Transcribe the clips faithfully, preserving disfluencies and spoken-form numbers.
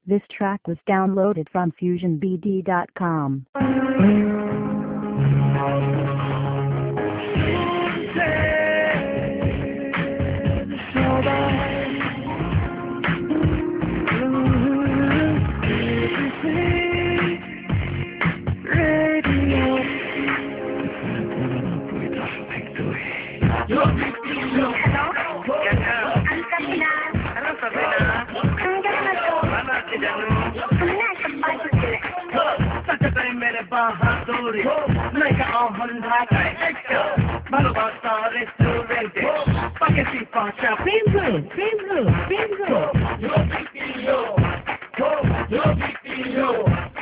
This track was downloaded from fusion b d dot com. Bahadur, like a Honda extra, Malabasta restaurant, Pakistan Pasha, Pingu, Pingu, Pingu, yo, yo, yo, yo, yo.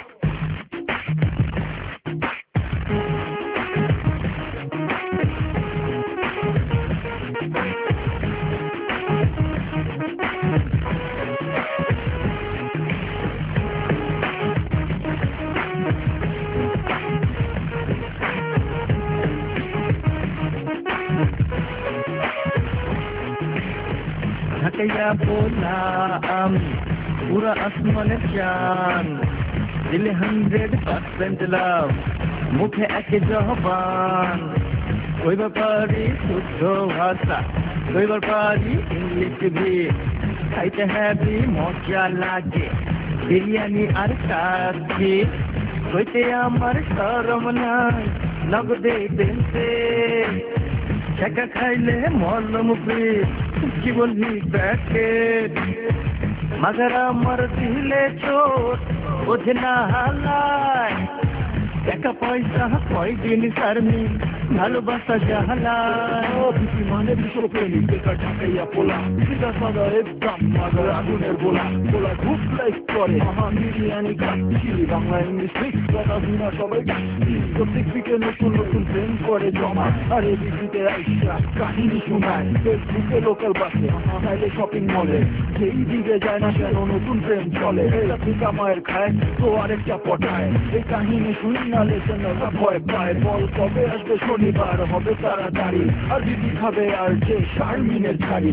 ढकैया बोला আমি পুরা আসমানে চান দিলে hundred percent লাভ মুখে একে জবান কইবার পারি শুদ্ধ ভাষা কইবার পারি ইংলিশ ভি খাইতে হ্যাভি মজা লাগে বিরিয়ানি আর কাচ্ছি কইতে আমার শরম নাই নগদে দেনতে টাকা খাইলে মলম ফ্রি কি বলবি প্যাকেট মগর আমার দিলে চোট বোঝে না হালায় টাকা পয়সা কয়দিন সারনি ভালোবাসা জাহালায় বিপি মানে বিশ্বপ্রেমী বেকার ঢাকাইয়া পোলা বিটা সাদা একদম মাগার আগুনের গোলা গোলা খুব লাইক করে আমার বিরিয়ানি খাচ্ছি বাংলা ইংলিশ মিক্স কথা শুনা সবাই গাচ্ছি প্রত্যেক দিকে নতুন নতুন প্রেম করে জমা আর এই বিপিতে আইসা কাহিনী শোনায় ফেসবুকে লোকাল বাসে চাইলে শপিং মলে যেই দিকে যায় না কেন নতুন প্রেম চলে একটা মায়ের খায় তো আরেকটা পটায় এই কাহিনী শুনি না লেসেনাররা ভয় পায় বল কবে আসবে শনিবার হবে তাড়াতাড়ি আর দিদি খাবে আর যে শারমিনের ছাড়ি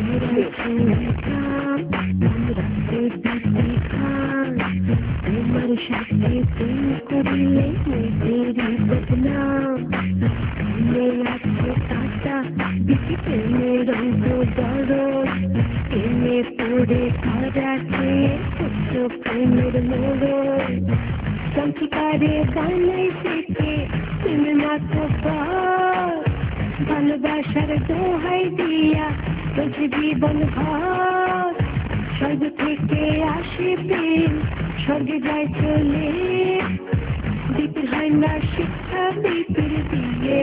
তোমার সাথে প্রেম করলে মেয়েদেরই বদনাম আছে কাটা বিপি প্রেমের রঙ দরদ প্রেমে পড়ে খারা খেয়ে পুত্র প্রেমের মোড় সংস্কারে গানে শিখে তুমি মাত্র ভালোবাসার দোহাই দিয়া বলছি জীবন ঘর স্বর্গ থেকে আসে প্রেম স্বর্গে যায় চলে বিপির হয় না শিক্ষা বিপির দিয়ে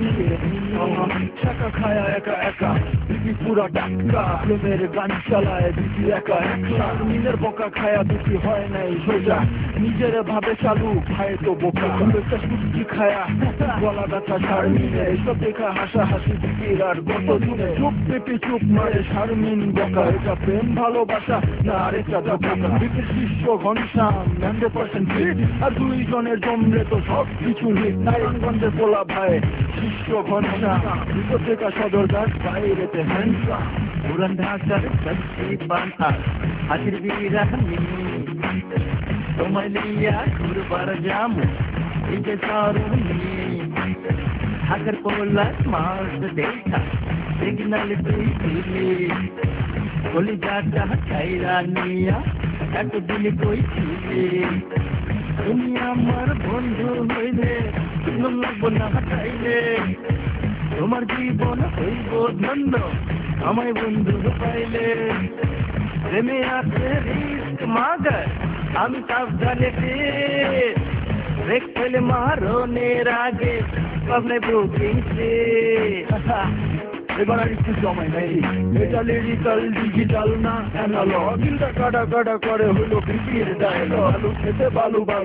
টাকা খায়া একা একা বিপি পুরা টাকা প্রেমের গান চালায় বিপি একা একলা নিজের বোকা খায়া বিপি হয় নাই সোজা নিজের ভাবে চালু খায় তো বোকা একটা সুটকি খায়া গলা ব্যথা শারমিনে এসব দেখা হাসা হাসি বিপির আর কত দিনে চুপ বিপি চুপ মারে শারমিন বোকা এটা প্রেম ভালোবাসা না আরেকটা ধোকা বিপির শিষ্য ঘনশ্যাম হান্ড্রেড পার্সেন্ট ফিট আর দুইজনের জমলে তো সব কিছু হিট নারায়ণগঞ্জের পোলা ভাই শিষ্য ঘনশ্যাম ভিতর থেকে সদর ঘাট বাইরেতে হ্যান্ডসাম পুরান ঢাকার সবজি পান্তা হাতির বিরানি তোমায় লিয়া ঘুরবার যামু এই যে সারুনি ঢাকার পোলা মাস দেখা সিগনাল তুই দিলি বলি যাটা খাইরা নিয়া এতদিন কই ছিলি তুমি আমার বন্ধু হইলে নুন লাগবো না হাঁটাইলে তোমার জীবন হইব ধন্য আমায় বন্ধু পাইলে প্রেমে আছে রিস্ক মাগার আমি সাবধানে ব্রেক ফেলে মারনের আগে পাবলে বুকিং সে এবার আর একটু সময় নেই এটা লিরিক্যাল ডিজিটাল না অ্যানালগ দিলটা কাটা কাটা করে হলো বিপির ডায়লগ আলু খেতে বালু বালু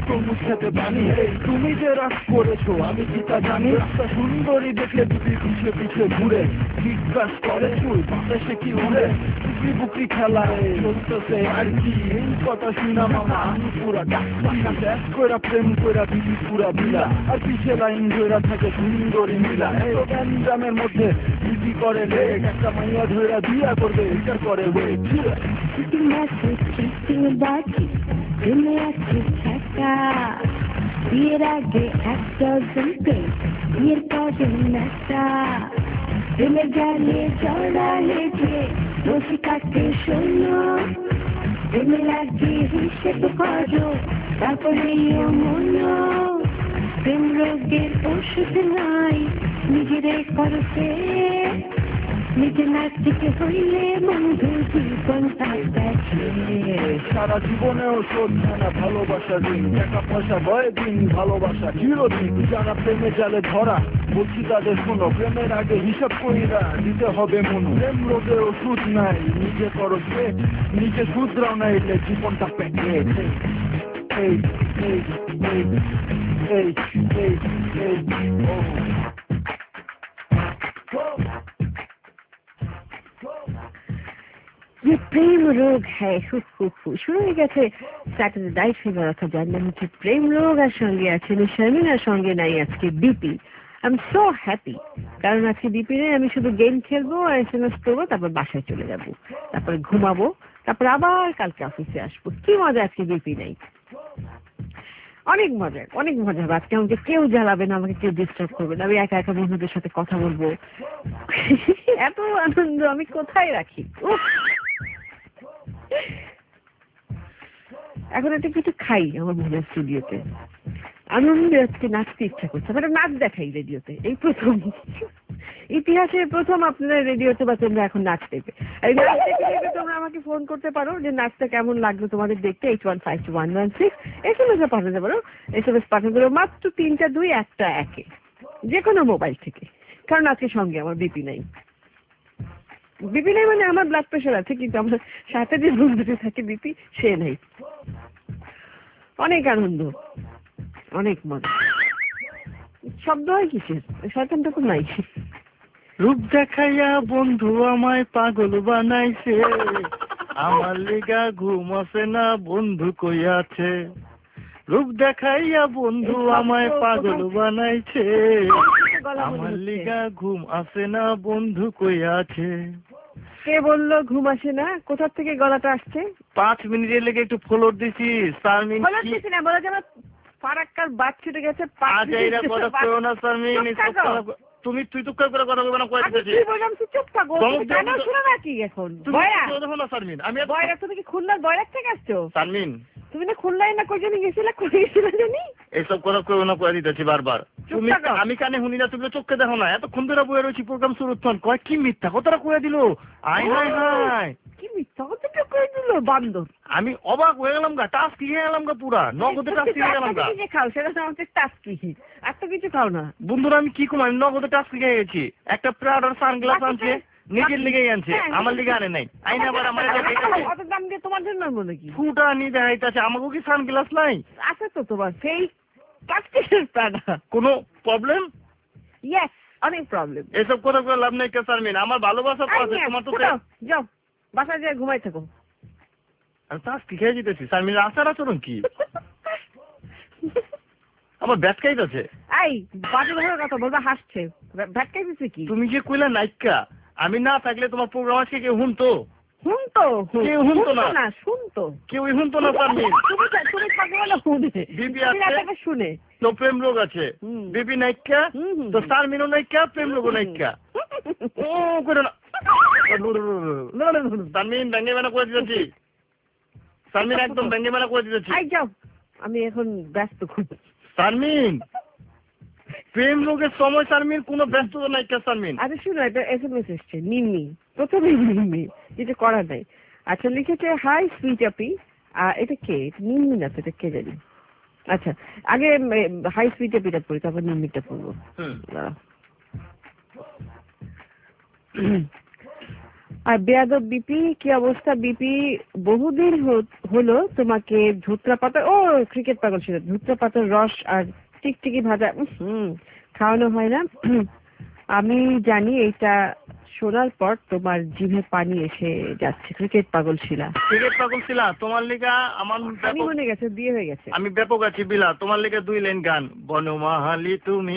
তরমুজ খেতে বানি তুমি যে রাগ করেছো আমি কি তা জানি রাস্তা সুন্দরী দেখে বিপি পিছে পিছে ঘুরে জিজ্ঞাস করে চুল বাতাসে কি উড়ে বুকরি বুকরি খেলায় চলতেছে আর কি এই কথা শুনা মামা আমি পুরা ডাক কইরা প্রেম কইরা বিপি পুরা বিলা আর পিছে লাইন ধইরা থাকে সুন্দরী মিলা এই গ্যাঞ্জামের মধ্যে বিপি করে রে একটা মাইয়া ধইরা বিয়া করবে এটা করে ওয়ে চিটিং আছে চিটিং বাকি দিনে আছে ছাকা বিয়ের আগে এক ডজন প্রেম বিয়ের পরে নেশা প্রেমের জালে জড়া লেগে বসে কাটে শোনো প্রেমের আগে হিসেব করো তারপরে মনো প্রেম রোগের ওষুধ নাই নিজেরে করতে নিজে না থেকে হইলে বন্ধু জীবন সারা জীবনেও শোধ না ভালোবাসা দিন টাকা পয়সা বয় দিন ভালোবাসা চিরদিন যারা প্রেমে জালে ধরা বলছি তাদের শোনো প্রেমের আগে হিসাব কইরা দিতে হবে মন প্রেম রোগের ওষুধ নাই নিজে করো যে নিজে শুধরাও না এলে জীবনটা পেটে এই এই এই এই এই এই ও ये प्रेम रोग है हु हु हु শুরু হয়ে গেছে স্যাটারডে নাইট ফিভার অর্থাৎ যার নাম হচ্ছে প্রেম রোগ আর সঙ্গে আছে শারমিনার সঙ্গে নাই আজকে BP I am so happy কারণ আজকে বিপি নেই আমি শুধু গেম খেলবো আর এস এম এস করবো তারপর বাসায় চলে যাবো তারপরে ঘুমাবো তারপর আবার কালকে অফিসে আসবো কি মজা আজকে বিপি নেই অনেক মজা অনেক মজা হবে আজকে আমাকে কেউ জ্বালাবে না আমাকে কেউ ডিস্টার্ব করবে না আমি একা একা বন্ধুদের সাথে কথা বলবো এত আনন্দ আমি কোথায় রাখি এখন একটা কিছু খাই আমার মনে হয় স্টুডিওতে আনন্দে আজকে নাচতে ইচ্ছা করছে একটা নাচ দেখাই রেডিওতে এই প্রথম ইতিহাসে প্রথম আপনারা রেডিওতে বা তোমরা এখন নাচ দেবে এই নাচ দেখে দেখে তোমরা আমাকে ফোন করতে পারো যে নাচটা কেমন লাগলো তোমাদের দেখতে eight one five two one one six S M S পাঠাতে পারো এস এম এস পাঠাতে পারো মাত্র তিনটা দুই একটা একে যে কোনো মোবাইল থেকে কারণ আজকে সঙ্গে আমার বিপি নাই বিপি নাই মানে আমার ব্লাড প্রেশার আছে কিন্তু আমার সাথে যে বন্ধুটি থাকে বিপি সে নেই অনেক আনন্দ অনেক মজা শব্দ হয় কিসের শয়তানটা তো নাই রূপ দেখাইয়া বন্ধু আমায় পাগল বানাইছে আমার লিগা ঘুম আসে না বন্ধু কই আছে রূপ দেখাইয়া বন্ধু আমায় পাগল বানাইছে আমার লিগা ঘুম আসে না বন্ধু কই আছে কে বললো ঘুম আসে না কোথা থেকে গলাটা আসছে পাঁচ মিনিটের লেগে একটু ফলোর দিছি সারমিন ফলোর দিছি না বলা যাবে ফারাক্কার বাদ ছুটে গেছে আজ এইরা কথা কইও না সারমিন তুমি তুই তো করে কথা কইবা না কই দিতেছি আমি বললাম তুই চুপ থাকো কেন শুনো না কি এখন বয়রা তুই দেখো না সারমিন আমি বয়রা তুমি কি খুলনার বয়রা থেকে আসছো সারমিন তুমি না খুলনায় না কই জানি গেছিলা কই গেছিলা জানি এইসব কথা কইও না কই দিতেছি বারবার তুমি আমি কানে শুনি না তুমি চোখে দেখো না এত খুন ধরে বইয়া রইছি প্রোগ্রাম শুরু হচ্ছে কয় কি মিথ্যা কথাটা কইয়া দিল আই হাই হাই কি মিথ্যা কথাটা কইয়া দিল বান্দর আমি অবাক হয়ে গেলাম গা টাস্ক লিয়ে গেলাম গা পুরা নগদে টাস্ক লিয়ে গেলাম গা কি খাও সেটা আমাকে টাস্ক কি আর তো কিছু খাও না বন্ধুরা আমি কি কম আমি নগদে টাস্ক লিয়ে গেছি একটা প্রাডার সানগ্লাস আনছে নিজের লিগে আনছে আমার লিগে আনে নাই আইনা আবার আমার কত দাম দিয়ে তোমার জন্য বলে কি ফুটা নি দেখাইতাছে আমাকে কি সানগ্লাস নাই আছে তো তোমার সেই প্লাস্টিকের প্রাডা কোনো প্রবলেম ইয়েস অনেক প্রবলেম এসব কথা করে লাভ নাই কে সারমিন আমার ভালোবাসা তো আছে তোমার তো যাও বাসায় যেয়ে ঘুমাই থাকো আমি টাস্ক লিখে দিতেছি সারমিন আসার আচরণ কি আমার ব্যাটকাইত আছে এই বাজে ধরে কথা বলবা হাসছে ব্যাটকাই দিছে কি তুমি যে কইলা নাইকা আমি না থাকলে তোমার প্রোগ্রাম আজকে কেউ শুনতো শুনতো কেউ শুনতো না শুনতো কেউ শুনতো না সারমিন তুমি তুমি থাকবে না শুনে বিবি আছে শুনে তো প্রেম রোগ আছে বিবি নাইকা তো সারমিনও নাইকা প্রেম রোগ নাইকা ও করে না সারমিন ব্যাঙ্গে মেনা করে দিতেছি সারমিন একদম ব্যাঙ্গে মেনা করে দিতেছি যাও আমি এখন ব্যস্ত খুব সারমিন প্রেম রোগের সময় সারমিন কোনো ব্যস্ততা নাই কে সারমিন আরে শুনো এটা এস এম এস এসছে নিম্নি প্রথমে নিম্নি কিছু করার নাই আচ্ছা লিখেছে হাই সুইট আপি এটা কে নিম্নি না এটা কে জানি আচ্ছা আগে হাই সুইট আপিটা পড়ি তারপর নিম্নিটা পড়বো আর বেয়াদব বিপি, কি অবস্থা বিপি? বহুদিন হ- হলো তোমাকে ধুত্রা পাতা, ও ক্রিকেট পাগল ছিল, ধুত্রা পাতার রস আর টিকটিকি ভাজা হুম খাওয়ানো হয় না। আমি জানি এইটা শোনার পর তোমার জিভে পানি এসে যাচ্ছে। ক্রিকেট পাগল ছিলা, ক্রিকেট পাগল ছিলা, তোমার লিগা আমার পানি ব্যাপক, মনে গেছে, বিয়ে হয়ে গেছে। আমি ব্যাপক আছি বিলা, তোমার লিগা দুই লাইন গান। বনমাহালি তুমি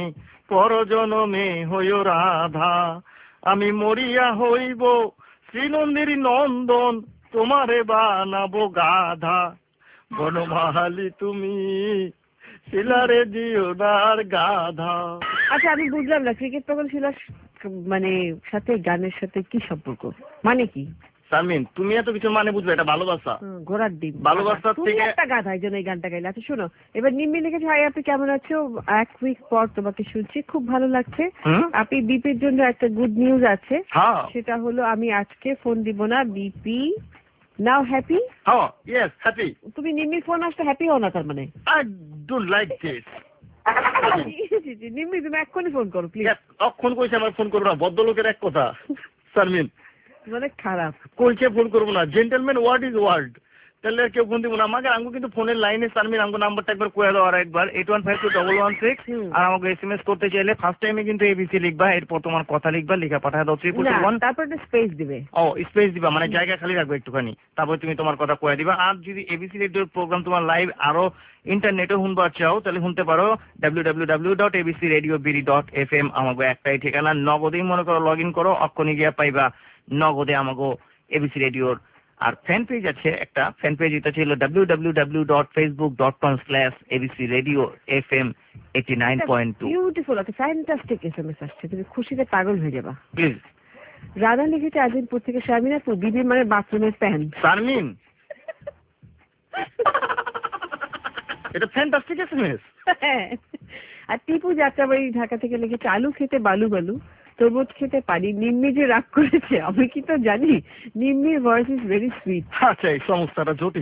পরজনমে হইও রাধা, আমি মরিয়া হইব শ্রীনন্দীর নন্দন, তোমারে বানাবো গাধা। বনমাহালি তুমি শিলারে জিওদার গাধা। আচ্ছা আমি বুঝলাম না, ক্রিকেট পাগল ছিলা মানে সাথে গানের সাথে কি সম্পর্ক, মানে কি? শারমিন তুমি এত কিছু মানে বুঝবে, এটা ভালোবাসা। হুম, ঘোড়ার ডিম ভালোবাসার তুমি থেকে একটা গাধা, এই জন্য এই গানটা গাইলে। আচ্ছা শোনো, এবার নিম্মি লিখেছে, হাই আপনি কেমন আছো, এক উইক পর তোমাকে শুনছি, খুব ভালো লাগছে। হুম? আপনি বিপির জন্য একটা গুড নিউজ আছে, হ্যাঁ সেটা হলো আমি আজকে ফোন দিব না। BP now happy. হ্যাঁ ইয়েস হ্যাপি। তুমি নিম্মির ফোন আসতে হ্যাপি হও না তার মানে? I don't like this. Nimmi তুমি এক্ষুনি ফোন করো প্লিজ। তখন কইছে আমার ফোন করবো না, ভদ্রলোকের এক কথা। শারমিন মানে খারাপ। কইছে ফোন করবো না, জেন্টলম্যান ওয়ার্ড ইজ ওয়ার্ড, তাহলে আর কেউ ফোন দিব না আমাকে। আমাকে কিন্তু ফোনের লাইনে শারমিন আমাকে নাম্বারটা একবার কয়ে দাও আর একবার, eight one five two double one six. আর আমাকে এস এম এস করতে চাইলে ফার্স্ট টাইমে কিন্তু এবিসি লিখবা, এরপর তোমার কথা লিখবা, লিখা পাঠায় দাও ট্রিপল টু ওয়ান। তারপর একটা স্পেস দিবে। ও স্পেস দিবা, মানে জায়গা খালি রাখবে একটুখানি, তারপর তুমি তোমার কথা কয়ে দিবা। আর যদি এবিসি রেডিওর প্রোগ্রাম তোমার লাইভ আরো ইন্টারনেটে শুনবার চাও তাহলে শুনতে পারো W W W dot ABC radio BD dot F M. আমাকে একটাই ঠিকানা, নগদেই মনে করো লগ ইন করো, অক্ষণে গিয়া পাইবা নগদে আমাকে এবিসি রেডিওর। আর ফ্যান পেজ আছে একটা, ফ্যান পেজ এটা ছিল W W W dot Facebook dot com slash ABC radio F M eighty nine point two. Beautiful, একটা ফ্যান্টাস্টিক এসএমএস আসছে, তুমি খুশিতে পাগল হয়ে যাবা। প্লিজ। রাধা লিখেছে আজকের পত্রিকা, শারমিন আপু দিদি মানে বাথরুমের প্যান। শারমিন এটা ফ্যান্টাস্টিক এসএমএস। আর টিপু যাত্রাবাড়ি ঢাকা থেকে লিখেছে আলু খেতে বালু বালু, তরমুজ খেতে পারি। নিম্মি যে রাগ করেছে আমি কি তো জানি। নিম্মির ভয়েস ইজ ভেরি সুইট। আচ্ছা এই সমস্যাটা জটিল,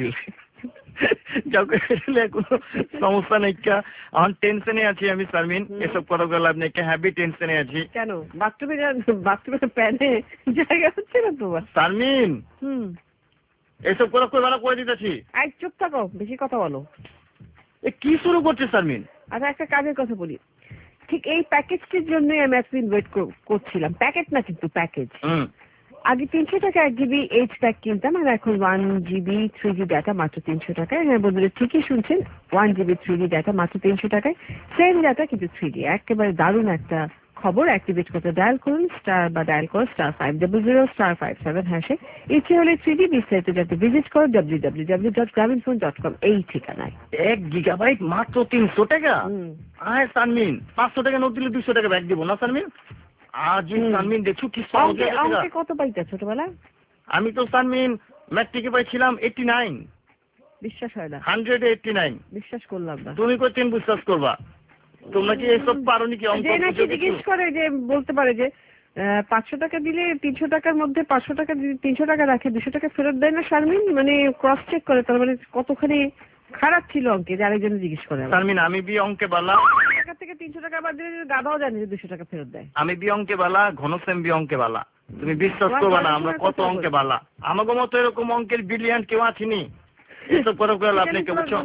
কোনো সমস্যা নেই, এখন টেনশনে আছি আমি শারমিন, এসব কথা বলে আপনি একটা হ্যাপি টেনশনে আছি। কেন বাথরুমে বাথরুমের প্যানে জায়গা হচ্ছে না তোমার? শারমিন হুম এসব কথা কই বেলা করে দিতেছি। এক চুপ থাকো, বেশি কথা বলো। এ কি শুরু করছে শারমিন? আচ্ছা একটা কাজের কথা বলি, ঠিক এই প্যাকেজটির জন্যই আমি এতদিন ওয়েট করছিলাম। প্যাকেট না কিন্তু প্যাকেজ। হুম আগে তিনশো টাকা এক জিবি এইচ প্যাক কিনতাম, আর এখন one GB three G data মাত্র তিনশো টাকায়। হ্যাঁ বন্ধুরা ঠিকই শুনছেন, one GB three G data মাত্র তিনশো টাকায়, সেম ডাটা কিন্তু থ্রি জি। একেবারে দারুণ একটা খবর। অ্যাক্টিভেট করতে ডায়াল করুন স্টার বা ডায়াল করো star five double zero star five seven হ্যাশে। ইচ্ছে হলে থ্রি জি বিস্তারিত যাতে ভিজিট করো W W W dot Grameen phone dot com এই ঠিকানায়। এক গিগাবাইট মাত্র তিনশো টাকা। হুম। আয় শারমিন পাঁচশো টাকা নোট দিলে দুশো টাকা ব্যাগ দিব না শারমিন? আজ শারমিন দেখছো কি সহজ হয়ে গেছে গা। অঙ্কে কত পাইতা ছোটবেলা? আমি তো শারমিন ম্যাট্রিকে পাইছিলাম এইটি নাইন। বিশ্বাস হয় না। Hundred eighty nine. বিশ্বাস করলাম না। তুমি কোথেন বিশ্বাস করবা? তোমরা কি এসব পারো নাকি অঙ্ক? যে নাকি জিজ্ঞেস করে যে বলতে পারে যে পাঁচশো টাকা দিলে তিনশো টাকার মধ্যে পাঁচশো টাকা তিনশো টাকা রাখে, দুশো টাকা ফেরত দেয় না শারমিন, মানে ক্রস চেক করে, তার মানে কতখানি খারাপ ছিল অঙ্কে যে আরেকজন জিজ্ঞেস করে। শারমিন আমি বি অঙ্কে বালা, টাকা থেকে তিনশো টাকা বাদ দিলে গাধাও জানে যে দুশো টাকা ফেরত দেয়। আমি বি অঙ্কে বালা, ঘনশ্যাম বি অঙ্কে বালা। তুমি বিশ্বাস করবা না আমরা কত অঙ্কে বালা। আমাকে মতো এরকম অঙ্কের ব্রিলিয়ান্ট কেউ আছিনি। এসব করে করে আপনি কে বুঝছো?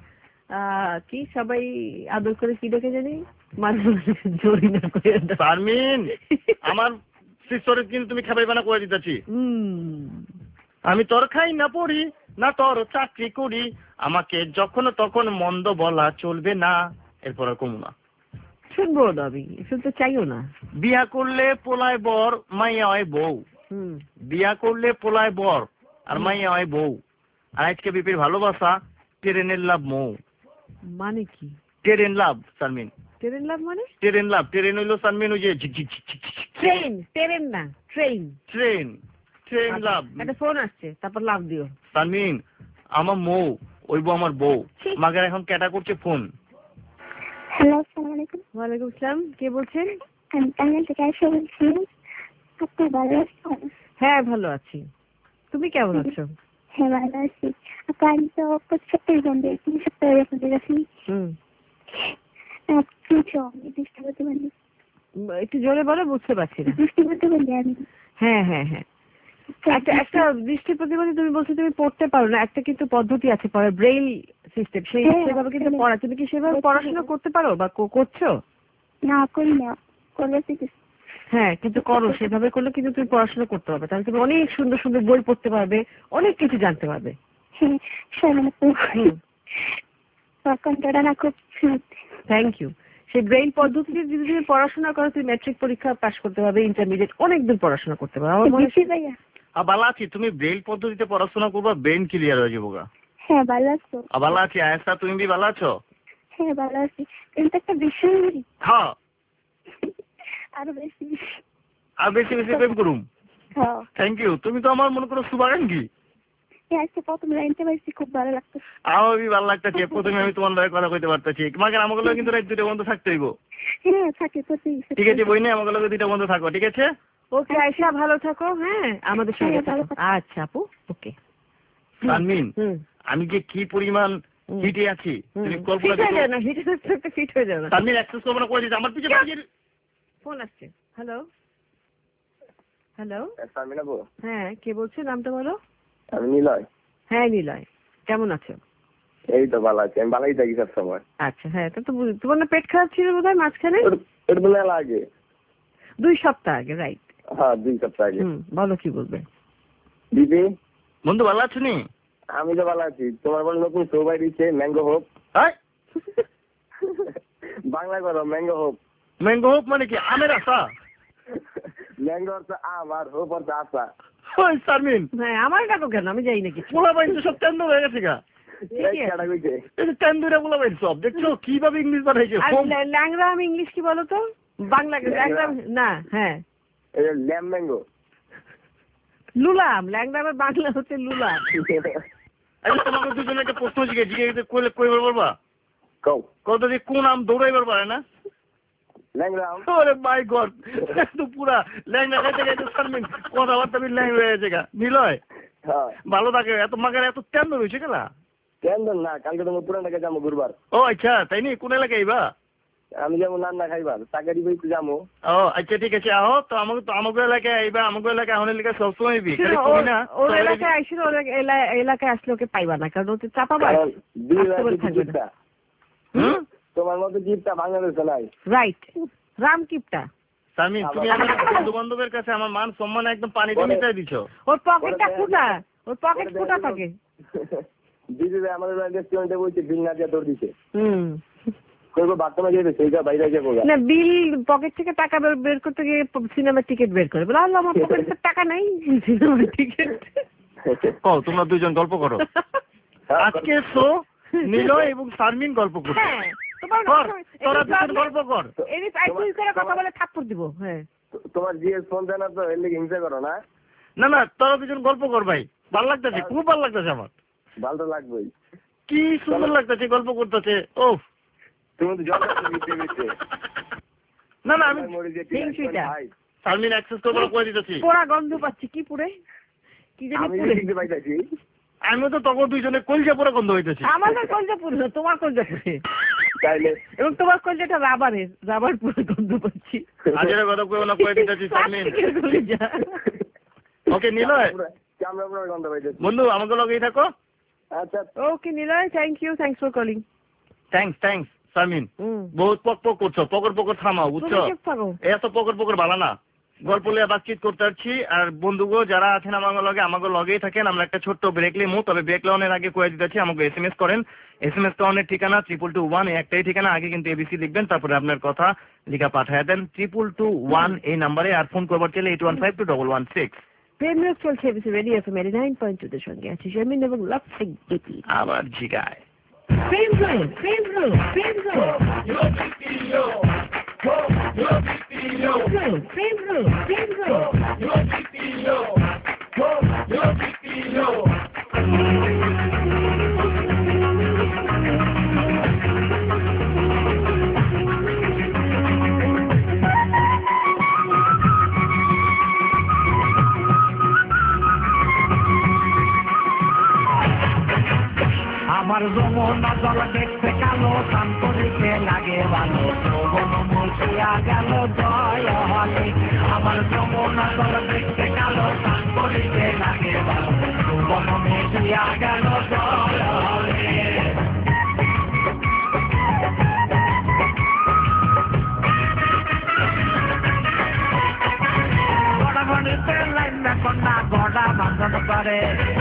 কি সবাই আদর করে কি ডেকে জানি মাঝে মাঝে জড়ি না করে। শারমিন আমার শিষ্যরে কিন্তু তুমি খাবাইবা না করে দিতেছি। আমি তোর খাই না পড়ি না তোর চাকরি করি, আমাকে যখন তখন মন্দ বলা চলবে না। এরপর আর কমু না, শুনবো না, আমি শুনতে চাইও না। বিয়া করলে পোলায় বর মাইয়া হয় বউ। বিয়া করলে পোলায় বর আর মাইয়া হয় বউ। আর আজকে বিপির ভালোবাসা ট্রেনের লাভ মৌ। মানে কি train love Sharmin? Train love মানে? ট্রেন লাভ, ট্রেন হইলো শারমিন ওই যে ট্রেন, ট্রেন না ট্রেন। Train train love. একটা ফোন আসছে, তারপর লাভ দিও। শারমিন আমার মৌ ওইব আমার বউ, মাগের এখন ক্যাটা করছে ফোন। হ্যালো আসসালামু আলাইকুম। ওয়ালাইকুম আসসালাম, কে বলছেন? আমি টাঙ্গাইল থেকে এসে বলছি। আপনি ভালো আছেন? হ্যাঁ ভালো আছি, তুমি কেমন আছো? হ্যাঁ ভালো আছি। আপু আমি তো প্রতি সপ্তাহে বন্ধু, তিন সপ্তাহে যখন দেখেছি একটু জোরে বলো, বুঝতে পারছি না। দুষ্টি করতে বলি আমি। হ্যাঁ হ্যাঁ হ্যাঁ একটা একটা দৃষ্টি প্রতিবন্ধী তুমি বলছো তুমি পড়তে পারো না, একটা কিন্তু পদ্ধতি আছে পড়ার, ব্রেইল সিস্টেম, সেই সেভাবে কিন্তু পড়া, তুমি কি সেভাবে পড়াশোনা করতে পারো বা করছো? না করি না, করলে হ্যাঁ কিন্তু করো, সেভাবে করলে কিন্তু তুমি পড়াশোনা করতে পারবে, তাহলে তুমি অনেক সুন্দর সুন্দর বই পড়তে পারবে, অনেক কিছু জানতে পারবে। Thank you. সেই ব্রেইল পদ্ধতিতে যদি তুমি পড়াশোনা করো তুমি ম্যাট্রিক পরীক্ষা পাস করতে পারবে, ইন্টারমিডিয়েট অনেক দূর পড়াশোনা করতে পারবে। আমার মনে হয় ভালো আছি, তুমি ব্রেইল পদ্ধতিতে পড়াশোনা করবা, ব্রেইন ক্লিয়ার হয়ে যাবো গা। হ্যাঁ ভালো আছো? ভালো আছি। আয়েশা তুমি কি ভালো আছো? হ্যাঁ ভালো আছি, কিন্তু একটা বিষয় হ্যাঁ আরো বেশি আর বেশি বেশি প্রেম করুম। হ্যাঁ থ্যাংক ইউ। তুমি তো আমার মনে করো শুভাকাঙ্ক্ষী। আজকে প্রথম লাইনটা পাইছি, খুব ভালো লাগতো। আমারই ভালো লাগতেছে, প্রথমে আমি তোমার লগে কথা কইতে পারতেছি। তোমাকে আমাকে লগে কিন্তু রাত দুটো বন্ধ থাকতে হইব। হ্যাঁ থাকে তো। ঠিক আছে বই নেই, আমাকে লগে দুটো বন্ধ থাকো, ঠিক আছে? ওকে আয়েশা, ভালো থাকো। হ্যাঁ আমাদের সঙ্গে থাকো। আচ্ছা আপু, ওকে। তানমিন, আমি যে কি পরিমাণ হিটে আছি তুমি কল্পনা করো না। হিটে থাকতে ফিট হয়ে যাও না। তানমিন অ্যাক্সেস করব না, করে দিতে আমার পিছে পড়ে গেল। ফোন আসছে। হ্যালো হ্যালো তানমিন আপু। হ্যাঁ কে বলছো, নামটা বলো। আমি নিলয়। হ্যাঁ নিলয়, কেমন আছো? এই তো ভালো আছি, আমি ভালোই থাকি সব সময়। আচ্ছা হ্যাঁ, তো তোমার না পেট খারাপ ছিল বোধহয় মাঝখানে? পেট মেলা আগে, দুই সপ্তাহ আগে, রাইট? হ্যাঁ দুই সপ্তাহ আগে। হুম, বলো কি বলবে। দিদি বন্ধু ভালো আছো নি? আমি তো ভালো আছি। তোমার বল নতুন শো বাই দিচ্ছে ম্যাঙ্গো হোপ। বাংলা করো ম্যাঙ্গো হোপ। ম্যাঙ্গো হোপ মানে কি? আমের আশা? ম্যাঙ্গো অর্থ আম আর হোপ অর্থ আশা। ওই সারমিন, হ্যাঁ আমার ডাকো কেন, আমি যাই নাকি? পোলা বাইন তো সব টেন্ডার হয়ে গেছে গা। টেন্ডুরা পোলা বাইন সব, দেখছো কিভাবে ইংলিশ বানাইছে। ল্যাংরা আমি ইংলিশ কি বলো তো? বাংলা ল্যাংরা না। হ্যাঁ ল্যাম ম্যাঙ্গো লুলাম, ল্যাংরা আমার বাংলা হচ্ছে লুলাম। আচ্ছা তোমাকে দুজনে একটা প্রশ্ন জিজ্ঞেস জিজ্ঞেস কইলে কইবার পারবা? কও কত যে কোন আম দৌড়াইবার পারে না? ল্যাংরা আম। ওরে মাই গড, তো পুরা ল্যাংরা খাইতে খাইতে সারমিন কথাবার্তা বি ল্যাংরা হয়ে গেছে গা। নিলয় হ্যাঁ ভালো থাকে, এত মাগার এত টেন্ডার হয়েছে গেলা? টেন্ডার না, কালকে তোমার পুরান ঢাকা যাবো ঘুরবার। ও আচ্ছা তাই নি, কোন এলাকায় আইবা? আমি যাবো নান্না খাইবার, টাকা দিবে একটু যাবো। ও আচ্ছা ঠিক আছে, আহো তো আমাকে তো আমাকে এলাকায় আইবা, আমাকে এলাকায় এখন এলাকায় সবসময় আইবি। ওর এলাকায় আইসি, ওর এলাকায় আসলে ওকে পাইবা না, কারণ ওতে চাপাবা থাকবে না। তোমার মতো জিপটা বাংলাদেশে নাই। রাইট, রাম কিপটা। সারমিন তুমি আমার বন্ধু বান্ধবের কাছে আমার মান সম্মান একদম পানিতে মিশাই দিছো। ওর পকেটটা ফুটা, ওর পকেট ফুটা থাকে। দিদি আমাদের রেস্টুরেন্টে বলছে বিল না দিয়ে তোর দিছে। হুম কইবো বাথরুমে যাবে, সেইটা বাইরে যাবো না, বিল পকেট থেকে টাকা বের করতে গিয়ে সিনেমার টিকিট বের করে বলে আল্লাহ আমার পকেটে টাকা নাই, সিনেমার টিকিট। ও তোমরা দুজন গল্প করো আজকে। শো নিলয় এবং শারমিন গল্প করো। হ্যাঁ তোরা দুজন গল্প কর। এই তুই করে কথা বলে থাপ্পড় দিব। হ্যাঁ তোমার জিএস ফোন দেনা তো এর লিগে হিংসা করো না? না না তোরা দুজন গল্প কর ভাই, ভালো লাগতেছে, খুব ভালো লাগতেছে আমার। ভালো তো লাগবেই, কি সুন্দর লাগতেছে গল্প করতেছে। ও তুমি তো জল দিতে দিতে। না না আমি শারমিন অ্যাক্সেস করবো করে দিতেছি। পোড়া গন্ধ পাচ্ছি, কি পুরে কি জানি পুরে দেখতে পাইতাছি। আমি তো তখন দুইজনে কলজা পোড়া গন্ধ হইতেছি। আমাদের কলজা পুরে, তোমার কলজা পুরে তাইলে, এবং তোমার কলজাটা রাবারের, রাবার পুরো গন্ধ পাচ্ছি। আজের কথা কইও না, করে দিতেছি শারমিন। ওকে নিলয়, চামড়া পুরো গন্ধ পাইতেছি। বন্ধু আমাকে লগেই থাকো। আচ্ছা okay Niloy, thank you, thanks for calling. Thanks thanks Sharmin, বহুত পক পক করছো, পকর পকর থামাও বুঝছো, এত পকর পকর ভালো না। গল্প লিয়ে বাতচিত করতে পারছি। আর বন্ধুগো যারা আছেন আমাকে লগে, আমাকে লগেই থাকেন। আমরা একটা ছোট্ট ব্রেক লিমু, তবে ব্রেক লাউনের আগে কয়ে দিতেছি আমাকে এস এম এস করেন। এস এম এস টাউনের ঠিকানা ট্রিপল টু ওয়ান, একটাই ঠিকানা, আগে কিন্তু এবিসি লিখবেন, তারপরে আপনার কথা লিখা পাঠায় দেন ট্রিপল টু ওয়ান এই নাম্বারে। আর ফোন করবার চাইলে eight one five two double one six. Premrog চলছে এবিসি রেডিও এফএম এর নাইন পয়েন্ট টু এর সঙ্গে আছি শারমিন এবং লাভসিং গীতি। আবার জিগায় প্রেমরোগ, প্রেমরোগ, প্রেমরোগ, প্রেমরোগ, প্রেমরোগ। আমার যমুনা জল দেখতে কালো স্নান করিতে লাগে ভালো যৌবন মুছিয়া গেল জয় হলে আমার যমুনা জল দেখতে কালো স্নান করিতে লাগে ভালো যৌবন মুছিয়া গেল জয় হলে গড়াগড়িতে লাইন কন্যা গড়া বাঁধন করে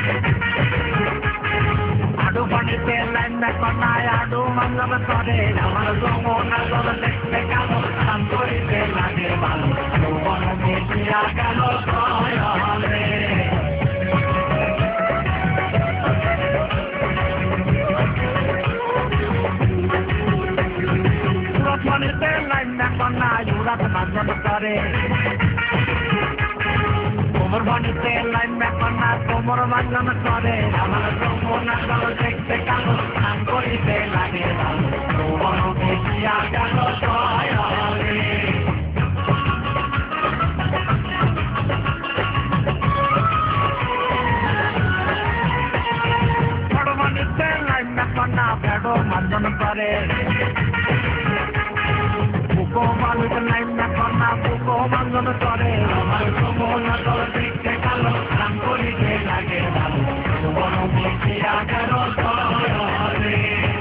আডু পানিতে লাইন কন্যায় আডু বাঁধন করে আমার যমুনা জল দেখতে কালো স্নান করিতে লাগে ভালো যৌবন মুছিয়া গেল জয় হলে পানিতে লাইন কন্যায় উড়াত বাঁধন করে কোমর পানিতে লাইন কন্যা কোমর বাঁধন করে আমার যমুনা জল দেখতে কালো স্নান করিতে লাগে ভালো যৌবন মুছিয়া গেল জয় হলে বড় পানিতে লাইন কন্যা বেড়ো বাঁধন করে বুকো মানুষ লাইন কন্যা বুকো বাঁধন করে আমার যমুনা জল দেখতে কালো স্নান করিতে লাগে ভালো যৌবন মুছিয়া গেল জয় হলে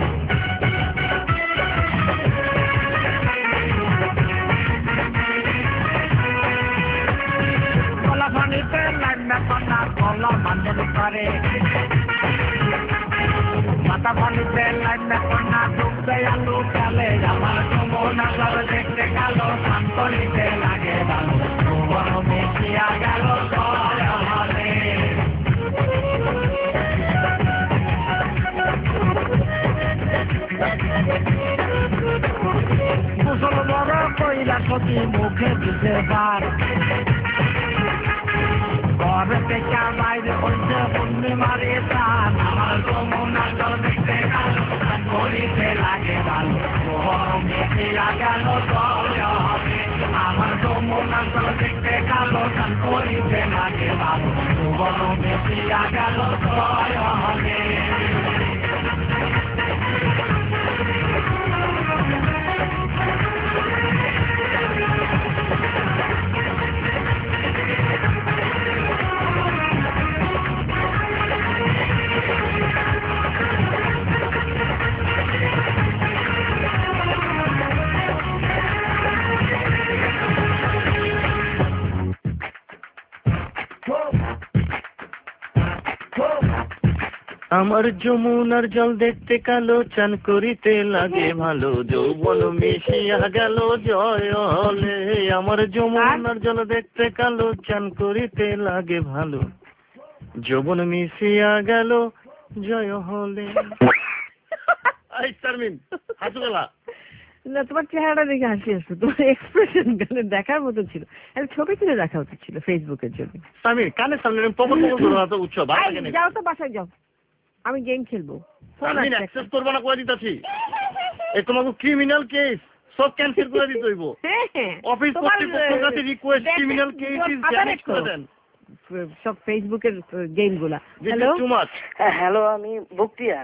কলা পানিতে লাইন কন্যা কলা বাঁধন করে মাথা পানিতে লাইন কন্যা ডুবতে আলু ফেলে আমার যমুনা জল দেখতে কালো স্নান করিতে লাগে ভালো যৌবন মুছিয়া গেল জয় হলে মুসল বড় কইলা সতী মুখে দিতে পার ঘরে থেকে বাইরে হইতে পূর্ণিমারে প্রাণ আমার যমুনা জল দেখতে কালো স্নান করিতে লাগে ভালো যৌবন মুছিয়া গেল জয় হলে আমার যমুনা জল দেখতে কালো স্নান করিতে লাগে ভালো যৌবন মুছিয়া গেল জয় হলে আমার যমুনার জল দেখতে কালো চান করিতে লাগে ভালো যৌবন মিশিয়া গেল জয় হলে আমার যমুনার জল দেখতে কালো চান করিতে লাগে ভালো যৌবন মিশিয়া গেল জয় হলে এই শারমিন হাসু গলা না তোমার চেহারা দেখে হাসি আসছে তোমার এক্সপ্রেশন গানে দেখার মতো ছিল একটা ছবি তুলে দেখা উচিত ছিল ফেসবুকের জন্য শারমিন কানে সামনে পকর পকর ধরো তো উৎসব ভালো লাগে না যাও তো বাসায় যাও আমি গেম খেলবো শারমিন অ্যাক্সেস করব না কই দিতাছি এই তোমাকে ক্রিমিনাল কেস সব ক্যান্সেল করে দিতে হইব অফিস কর্তৃপক্ষের কাছে request criminal case is damage করে দেন সব ফেসবুকের গেম গুলা হ্যালো টু মাচ হ্যালো আমি বক্তিয়ার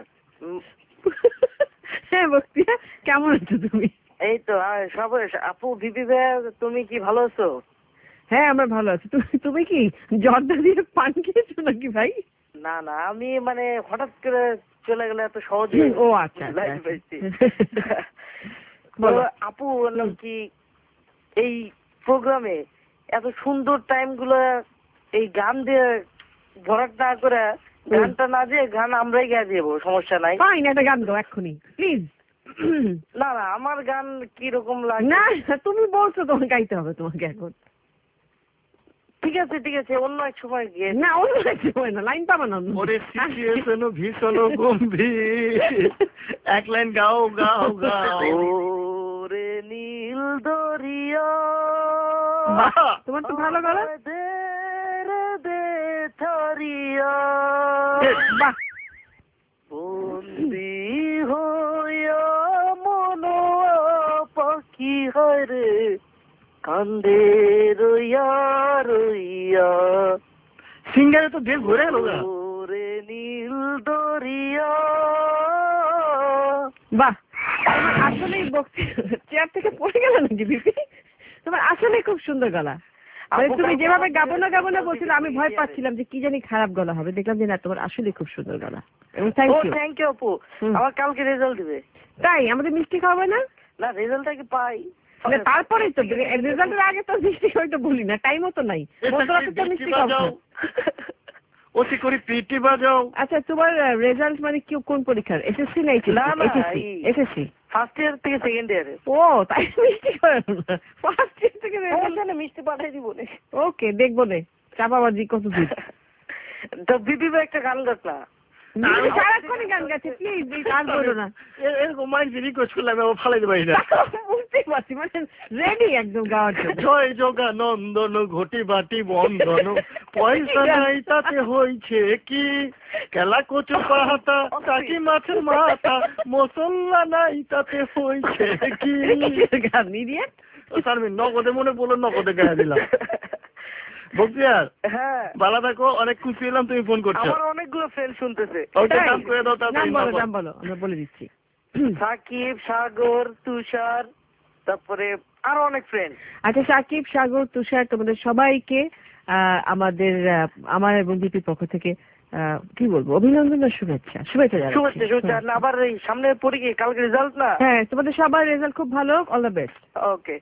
হ্যাঁ বক্তিয়া কেমন আছো তুমি এই তো সব আপু বিপি ভাই তুমি কি ভালো আছো হ্যাঁ আমরা ভালো আছি তুমি তুমি কি জর্দা দিয়ে পান খেয়েছো নাকি ভাই না না আমি মানে হঠাৎ করে চলে গেলে এত সহজে ও আচ্ছা আপু বললাম কি এই প্রোগ্রামে এত সুন্দর টাইম গুলো এই গান দিয়ে ভরাট না করে গানটা না দিয়ে গান আমরাই গেয়ে দেবো সমস্যা নাই ফাইন একটা গান দাও এক্ষুনি প্লিজ না না আমার গান কি রকম লাগে না তুমি বলছো তোমাকে গাইতে হবে তোমাকে এখন ঠিক আছে ঠিক আছে অন্য এক সময় গিয়ে না অন্য এক সময় না লাইন পাবা না ওরে সিচুয়েশন ভীষণ গম্ভীর এক লাইন গাও গাও গাও ওরে নীল দরিয়া তোমার তো ভালো গলা দে রে দে থরিয়া বাহ বন্দি হইয়া মন পাখি হয় রে কান্দে রইয়া রইয়া সিঙ্গারে তো দেশ ঘুরে গেল ওরে নীল দরিয়া বাহ, তোমার আসলেই বক্তি চেয়ার থেকে পড়ে গেল নাকি বিপি? তোমার আসলে খুব সুন্দর গলা। মানে তুমি যেভাবে গাবো না গাবো না বলছিল আমি ভয় পাচ্ছিলাম যে কি জানি খারাপ গলা হবে, দেখলাম যে না তোমার আসলে খুব সুন্দর গলা। এবং থ্যাংক ইউ। থ্যাংক ইউ আপু। আমার কালকে রেজাল্ট দিবে। তাই আমাদের মিষ্টি খাওয়াবে না? না রেজাল্টটা কি পাই? তারপরেই তো রেজাল্টের আগে তো মিষ্টি হয়তো বলি না, টাইমও তো নাই। মিষ্টি খাওয়া ওসি করে পিটি বাজাও। আচ্ছা তোমার রেজাল্ট মানে কি কোন পরীক্ষার? এসএসসি না এইচএসসি? না না এসএসসি ফার্স্ট ইয়ার থেকে সেকেন্ড ইয়ারে। ও তাই মিষ্টি খাওয়া না, ফার্স্ট ইয়ার থেকে রেজাল্ট মিষ্টি পাঠাই দিব না। ওকে দেখবো নে চাপাবাজি কত দিন। তো বিপি ভাই একটা গান গাছ না? আমি সারাক্ষণই গান গাচ্ছি, প্লিজ গান করো না। এরকম মাইন্ড রিকোয়েস্ট করলে আমি আবার ফালাই দেবো না। বুঝতেই পারছি মানে রেডি একদম গাওয়ার জন্য। জয় যোগা নন্দন ঘটি বাটি বন্ধন, পয়সা নাই তাতে হইছে কি, কেলা কচু পাহাতা টাকি মাছের মাথা, মশলা নাই তাতে হইছে কি। গান ইডিয়েট। শারমিন নগদে মনে বলো, নগদে গায়ে দিলাম। বক্তিয়ার হ্যাঁ ভালো থাকো, অনেক খুশি হলাম তুমি ফোন করছো। আমার অনেকগুলো ফ্রেন্ড শুনতেছে। ওকে নাম করে দাও তাড়াতাড়ি। নাম বলো, নাম বলো, আমরা বলে দিচ্ছি। সাকিব, সাগর, তুষার, তারপরে আরো অনেক ফ্রেন্ড। আচ্ছা সাকিব, সাগর, তুষার তোমাদের সবাইকে আমাদের আমার এবং বিপির পক্ষ থেকে কি বলবো অভিনন্দন আর শুভেচ্ছা। শুভেচ্ছা জানাচ্ছি। শুভেচ্ছা শুভেচ্ছা। আবার এই সামনে পরীক্ষা, কালকে রেজাল্ট না? হ্যাঁ তোমাদের সবার রেজাল্ট খুব ভালো, all the best. Okay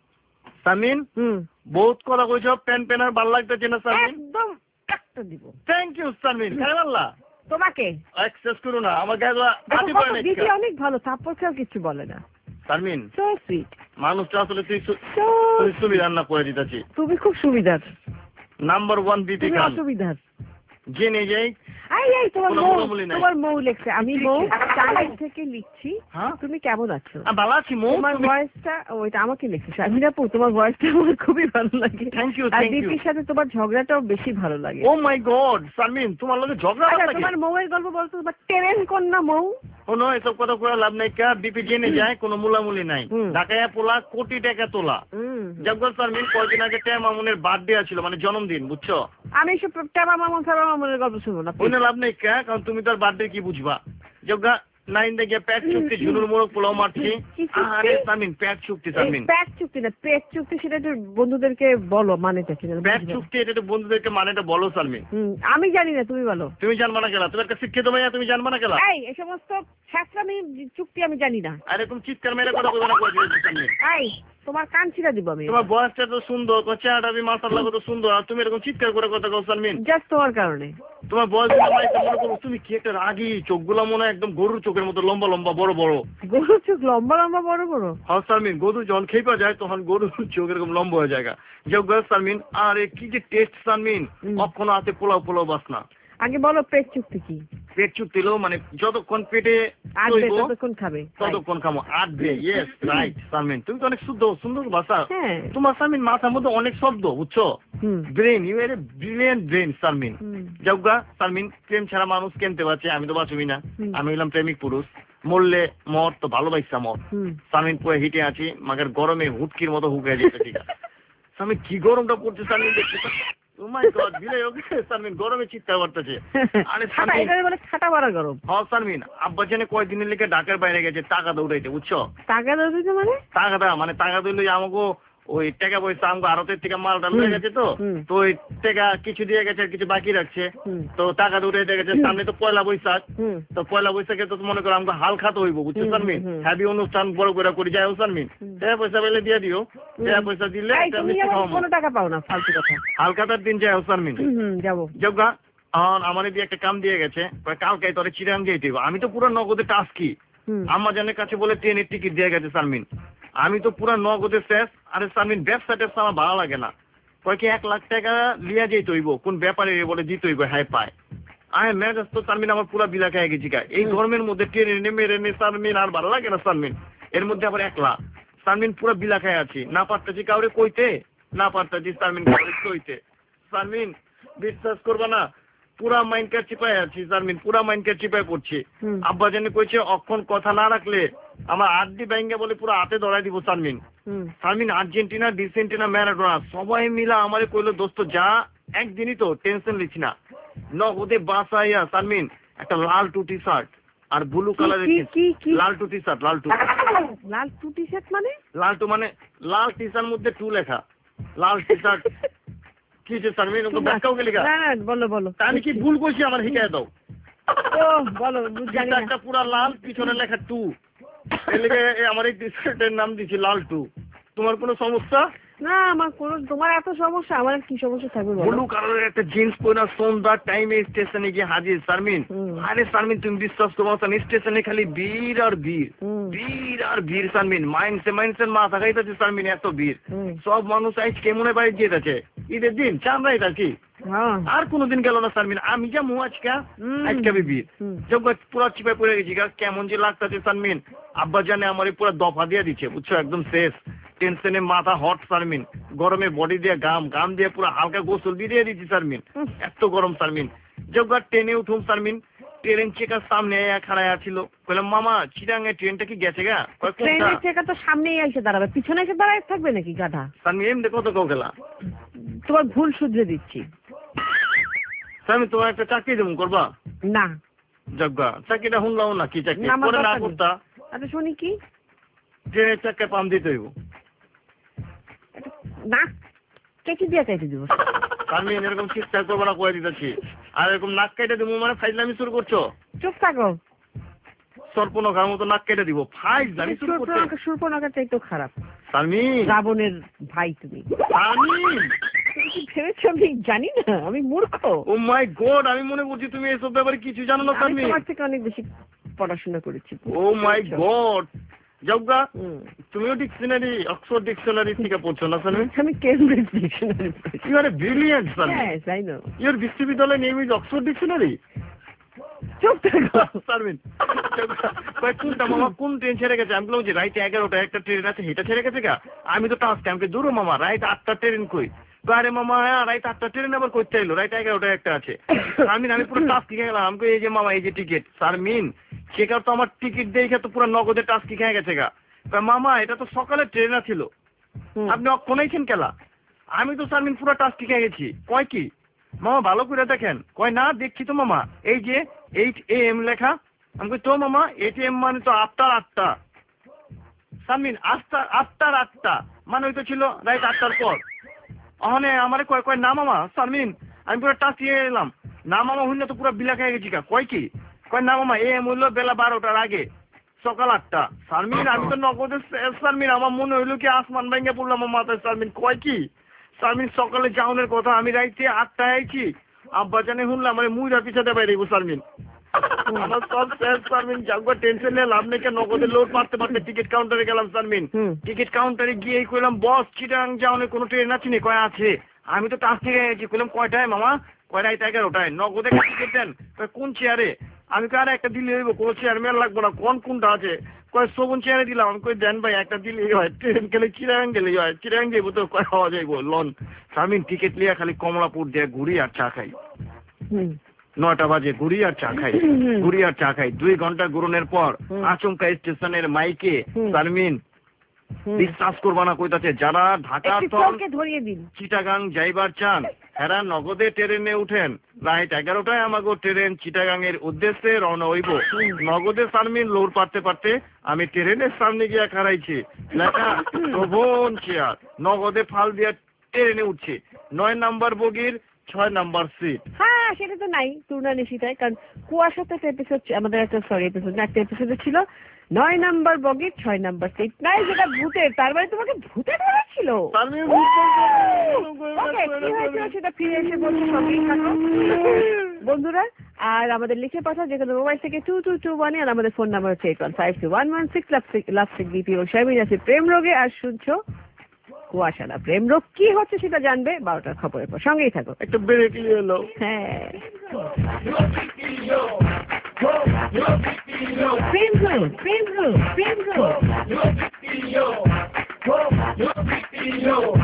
Samin হুম বহুত কথা কইছো, পেন পেনার ভালো লাগতেছে না সামিন? একদম একটা দিব। Thank you Samin. কেন আল্লাহ তোমাকে অ্যাক্সেস করো না আমার গায়ে আদি পড়ে না। দিদি অনেক ভালো, সাপোর্ট কেউ কিছু বলে না। সামিন সো সুইট মানুষটা আসলে তুই তুই সুবিধার না করে দিতেছি। তুমি খুব সুবিধার। নাম্বার ওয়ান বিপি খান সুবিধার জেনে যাই। আই আই তোমার মৌ, তোমার মৌ লেখছে, আমি মৌ চালাই থেকে লিখছি। তুমি কেমন আছো? ভালো আছি মৌ। তোমার ভয়েসটা ওইটা আমাকে লিখছে শারমিন আপু, তোমার ভয়েসটা আমার খুবই ভালো লাগে। থ্যাংক ইউ আর থ্যাংক ইউ। দীপির সাথে তোমার ঝগড়াটাও বেশি ভালো লাগে। ও মাই গড শারমিন তোমার লগে ঝগড়া আচ্ছা লাগে? তোমার মৌয়ের গল্প বলতো, তোমার ট্রেন কন্যা মৌ। কোনো এসব কথা করে লাভ নাই, কা বিপি জেনে যায় কোনো মূলামূলি নাই। ঢাকায় পোলা কোটি টাকা তোলা। জগদল শারমিন কয়েকদিন আগে ট্যাম মামুনের বার্থডে আছিল, মানে জন্মদিন, বুঝছো? আমি সব ট্যাবা মামুন সাবা মামুনের গল্প শুনবো না। কোনো লাভ নেই কা, কারণ তুমি তার বার্থডে কি বুঝবা? জগা নাইন দেখে প্যাট চুক্তি ঝুনুর মোড়ক পোলাও মারছি। আরে শারমিন প্যাট চুক্তি শারমিন। প্যাট চুক্তি না পেট চুক্তি, সেটা একটু বন্ধুদেরকে বলো মানেটা কি। প্যাট চুক্তি এটা তো বন্ধুদেরকে মানেটা বলো শারমিন। আমি জানি না, তুমি বলো। তুমি জানবা না কেলা? তুমি একটা শিক্ষিত ভাইয়া, তুমি জানবা না কেলা? এই এই সমস্ত শাস্ত্র আমি চুক্তি আমি জানি না। আরে তুমি চিৎকার মেরে কথা কইবে না কই দিয়েছো শারমিন? এই তোমার কান ছিড়া দিব আমি। তোমার বয়সটা তো সুন্দর, তোমার চেহারাটা বি মাশাআল্লাহ কত সুন্দর, আর তুমি এরকম চিৎকার করে কথা কও শারমিন? জাস্ট তোমার কারণে। তোমার বয়সগুলো মাইতে মনে করো তুমি কি একটা রাগী, চোখগুলো মনে একদম গরুর চোখের মতো লম্বা লম্বা বড় বড়। গরুর চোখ লম্বা লম্বা বড় বড়? হ্যাঁ শারমিন, গরু যখন খেপা যায় তখন গরুর চোখ এরকম লম্বা হয়ে যায়। যোগ শারমিন আরে কি যে টেস্ট শারমিন, কখনো হাতে পোলাও পোলাও বাসনা। আগে বলো পেট চুক্তি কি? পেট চুক্তি লো মানে যতক্ষণ পেটে আটবে ততক্ষণ খাবে, ততক্ষণ খামো। আটবে, ইয়েস রাইট শারমিন, তুমি তো অনেক শুদ্ধ সুন্দর ভাষা তোমার শারমিন, মাথার মধ্যে অনেক শব্দ, বুঝছো? Brain, you are a brilliant brain Sharmin. যাওগা শারমিন, প্রেম ছাড়া মানুষ কেনতে পারছে? আমি তো বাঁচবি না, আমি হলাম প্রেমিক পুরুষ। মরলে মর তো ভালোবাসা মর। শারমিন পুরো হিটে আছি, মাগের গরমে হুটকির মতো হুকে যেতে। ঠিক আছে শারমিন, কি গরমটা পড়ছে শারমিন দেখছি। ও মাই গড বিলে ওকে শারমিন গরমে চিৎকার করতেছে। আরে শারমিন এটা বলে ছাটা মারা গরম। হ্যাঁ শারমিন, আব্বা জানে কয়েকদিনের লিখে ঢাকার বাইরে গেছে টাকা দৌড়াইতে, বুঝছো? টাকা দৌড়াইতে মানে? টাকাটা মানে টাকা দিলে আমাকে ওই টাকা পয়সা আমাকে আড়তের থেকে মালটা লয়ে গেছে, তো তো ওই টাকা কিছু দিয়ে গেছে, কিছু বাকি রাখছে, তো টাকা দৌড়াইতে গেছে। সামনে তো পয়লা বৈশাখ, তো পয়লা বৈশাখে তো মনে করো আমাকে হাল খাতে হইব, বুঝছো শারমিন? হ্যাভি অনুষ্ঠান বড় করে করি যায় শারমিন। টাকা পয়সা পেলে দিয়ে দিও, টাকা পয়সা দিলে কোনো টাকা পাও না, ফালতু কথা। হাল খাতার দিন যায় শারমিন। যাবো যোগা আমার দিয়ে একটা কাম দিয়ে গেছে, কালকে তোরে চিরাং দিয়ে দিব। আমি তো পুরো নগদে টাস কি আম্মা জানের কাছে বলে ট্রেনের টিকিট দিয়ে গেছে শারমিন। আমি তো পুরো নগদে শেষ। আরে শারমিন ব্যবসা ট্যাবসা আমার ভালো লাগে না। কয়েক এক লাখ টাকা লিয়া যেতে হইব, কোন ব্যাপারে বলে দিতে হইব, হ্যাঁ পায়। আয় মেজাজ তো শারমিন আমার পুরা বিলা খেয়ে গেছি। এই গরমের মধ্যে ট্রেনে নেমে রেনে শারমিন আর ভালো লাগে না শারমিন। এর মধ্যে আবার একলা শারমিন পুরা বিলা খেয়ে আছি, না পারতেছি কাউরে কইতে, না পারতেছি শারমিন কাউরে কইতে। শারমিন বিশ্বাস করবা না, পুরা মাইন্ড কার চিপায় আছি শারমিন, পুরা মাইন্ড কার চিপায় পড়ছে। আব্বা জানি কইছে অক্ষণ কথা না রাখলে আমার আড্ডি ব্যাঙ্গে বলে পুরো হাতে ধরাই দিব শারমিন। শারমিন আর্জেন্টিনা ডিসেন্টিনা ম্যারাডোনা সবাই মিলা আমারে কইলো দোস্ত যা, একদিনই তো টেনশন লিছি না। নগদে বাসাইয়া শারমিন একটা লাল টু টি শার্ট আর ব্লু কালারের কি কি কি লালটু টি শার্ট লালটু লাল টু টি শার্ট মানে লালটু মানে লাল টি শার্ট মধ্যে টু লেখা লাল টি শার্ট কি যে শারমিন ওকে ব্যাখ্যাও গেলি না না বলো বলো আমি কি ভুল করছি আমার হিকায় দাও ও বলো জানি না একটা পুরা লাল পিছনে লেখা টু এর লেগে আমার এই টি শার্টের নাম দিয়েছি লাল টু তোমার কোনো সমস্যা না আমার কোনো তোমার এত সমস্যা আমার কি সমস্যা থাকবে বলো ব্লু কালারের একটা জিন্স পরে সন্ধ্যার টাইমে স্টেশনে গিয়ে হাজির শারমিন আরে শারমিন তুমি বিশ্বাস করো না স্টেশনে খালি ভিড় আর ভিড় ভিড় আর ভিড় শারমিন মাইন্ডসে মাইন্ডসের মাথা খাইতেছে শারমিন এত ভিড় সব মানুষ আজ কেমনে বাড়ি যেতেছে ঈদের দিন চাঁদরা এটা কি আর কোনোদিন গেল না শারমিন আমি যা মু আজকে আজকে ভিড় যোগ্য পুরো চিপে পড়ে গেছি কেমন যে লাগতেছে শারমিন আব্বা জানে আমার পুরো দফা দিয়ে দিচ্ছে বুঝছো একদম শেষ টেনশনে মাথা হট শারমিন গরমে বডি দিয়ে গাম গাম দিয়ে পুরো হালকা গোসল দিয়ে দিচ্ছি শারমিন এত গরম শারমিন যোগ্য ট্রেনে উঠুম শারমিন ট্রেন চেকার সামনে খাড়ায় ছিল বললাম মামা চিটাঙ্গে ট্রেনটা কি গেছে গা ট্রেনের চেকার তো সামনেই এসে দাঁড়াবে পিছনে এসে দাঁড়ায় থাকবে নাকি গাধা শারমিন এমনি কত কেউ গেলা তোমার ভুল শুধরে দিচ্ছি শারমিন তোমার একটা চাকরি দেবো করবা না যজ্ঞা চাকরিটা শুনলাম না কি চাকরি করে না করতা আচ্ছা শুনি কি ট্রেনের চাকা পাম দিতে হইব না কেটে দিয়ে কেটে দিব আমি এরকম চিৎকার করবো না করে দিতেছি আর এরকম নাক কেটে দিব মানে ফাইজলামি শুরু করছো চুপ থাকো সর্পনখার মতো নাক কেটে দিব ফাইজলামি শুরু করছো সর্পনখার চাইতেও খারাপ শারমিন রাবণের ভাই তুমি শারমিন তুমি কি ভেবেছো আমি জানি না আমি মূর্খ ও মাই গড আমি মনে করছি তুমি এসব ব্যাপারে কিছু জানো না শারমিন তোমার থেকে অনেক বেশি পড়াশোনা করেছি ও মাই গড যজ্ঞা তুমিও ডিকশনারি অক্সফোর্ড ডিকশনারি থেকে পড়ছো না শারমিন আমি কেমব্রিজ ডিকশনারি পড়েছি you are a brilliant Sharmin yes I know your বিশ্ববিদ্যালয় নেম ইজ অক্সফোর্ড ডিকশনারি চুপ থাকো শারমিন কোনটা মামা কোন ট্রেন ছেড়ে গেছে আমি বললাম যে রাইট এগারোটা একটা ট্রেন আছে সেটা ছেড়ে গেছে গা আমি তো টাস্ক আমাকে দূর মামা রাইট আটটা ট্রেন কই আরে মামা হ্যাঁ রাইট আটটা ট্রেন আবার করতে এলো রাইট এগারোটা একটা আছে শারমিন আমি পুরো টাস্ক শিখে গেলাম আমাকে এই যে মামা এই যে টিকিট শারমিন সেখানে তো আমার টিকিট দেখে তো পুরো নগদে টাস্ক শিখে গেছে গা মামা এটা তো সকালে ট্রেন ছিল আপনি অক্ষণাইছেন কেলা আমি তো শারমিন পুরো টাস্ক শিখে গেছি কয় কি মামা ভালো করে দেখেন কয় না দেখছি তো মামা এই যে এইট এ এম লেখা আমি কই তো মামা এইট এম মানে তো আটটার আটটা শারমিন আটটা আটটার আটটা মানে ওই তো ছিল রাইট আটটার পর ওখানে আমার কয় কয় না মামা শারমিন আমি পুরো টাস্ক শিখে গেলাম না মামা হইলে তো পুরো বিলা খেয়ে গেছি কা কয় কি কয় না মামা এ এম হইলো বেলা বারোটার আগে সকাল আটটা শারমিন আমি তো নগদে শারমিন আমার মনে হইলো কি আসমান ভেঙে পড়লাম আমার মাথায় শারমিন কয় কি শারমিন সকালে যাওনের কথা আমি রাইতে আটটায় আইছি আব্বা জানে শুনলাম আমার মুইরা পিছাতে বাইরে শারমিন আমার সব শেষ শারমিন যাকবার টেনশন নিয়ে লাভ নেই নগদে লোড মারতে মারতে টিকিট কাউন্টারে গেলাম শারমিন টিকিট কাউন্টারে গিয়ে কইলাম বস চিটাং যাওনের কোনো ট্রেন আছে নি কয় আছে আমি তো টাস্ক থেকে গেছি কইলাম কয়টায় মামা কয়টায় এগারোটায় নগদে টিকিট দেন কোন চেয়ারে আমি কার একটা দিলে হইব কোনো চেয়ার মেয়ার লাগবো না কোন কোনটা আছে কয় শোভন চেয়ারে দিলাম আমি কই দেন ভাই একটা দিলেই হয় ট্রেন গেলে চিরাং গেলেই হয় চিরাং যাইবো তো কয় হওয়া যাইবো লন শারমিন টিকিট লিয়া খালি কমলাপুর দিয়ে ঘুরি আর চা খাই নয়টা বাজে ঘুরি আর চা খাই ঘুরি আর চা খাই দুই ঘন্টা ঘুরনের পর আচমকা স্টেশনের মাইকে শারমিন বিশ্বাস করবা না কইতাছে যারা ঢাকা ধরিয়ে দিন চিটাগাং যাইবার চান এরা নগদে ট্রেনে উঠেন রাইট এগারোটায় আমাকে ট্রেন চিটাগাং এর উদ্দেশ্যে রওনা হইব নগদে শারমিন লোর পারতে পারতে আমি ট্রেনের সামনে গিয়া খাড়াইছি লেখা শোভন চেয়ার নগদে ফাল দিয়া ট্রেনে উঠছে নয় নাম্বার বগির ছয় নাম্বার সিট হ্যাঁ সেটা তো নাই তুলনা নিশিতায় কারণ কুয়াশাতে একটা এপিসোড আমাদের একটা সরি এপিসোড না একটা এপিসোডে ছিল নয় নাম্বার বগির ছয় নাম্বার সিট নাই যেটা ভূতের তার মানে তোমাকে ভূতে ধরেছিল সেটা ফিরে এসে বলছে সঙ্গেই থাকো বন্ধুরা আর আমাদের লিখে পাঠাও যেখানে মোবাইল থেকে টু টু টু ওয়ানে আর আমাদের ফোন নাম্বার হচ্ছে eight one five two one one six love sick BP ও শারমিন আছে প্রেম রোগে আর শুনছো কুয়াশা না প্রেম রোগ কি হচ্ছে সেটা জানবে বারোটার খবরের পর সঙ্গেই থাকো একটু ব্রেক নিয়ে এলো হ্যাঁ প্রেম রোগ প্রেম রোগ প্রেম রোগ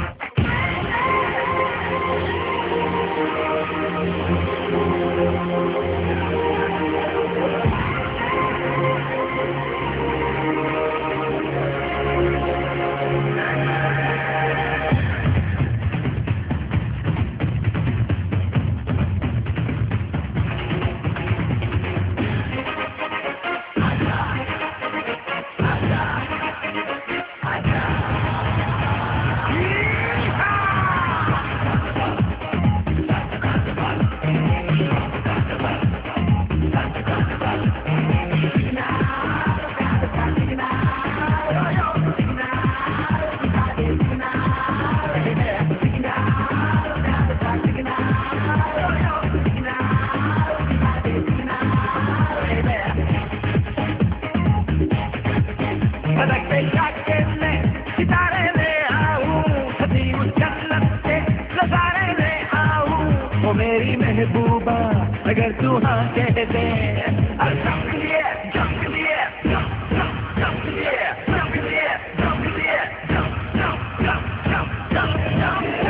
धड़कते जाके ले सितारे ले आऊं सदी उस जन्नत से नजारे ले आऊं ओ मेरी महबूबा अगर तू हाँ कह दे अरे जंग लिए जंग लिए जंग जंग जंग लिए जंग लिए जंग लिए जंग जंग जंग जंग जंग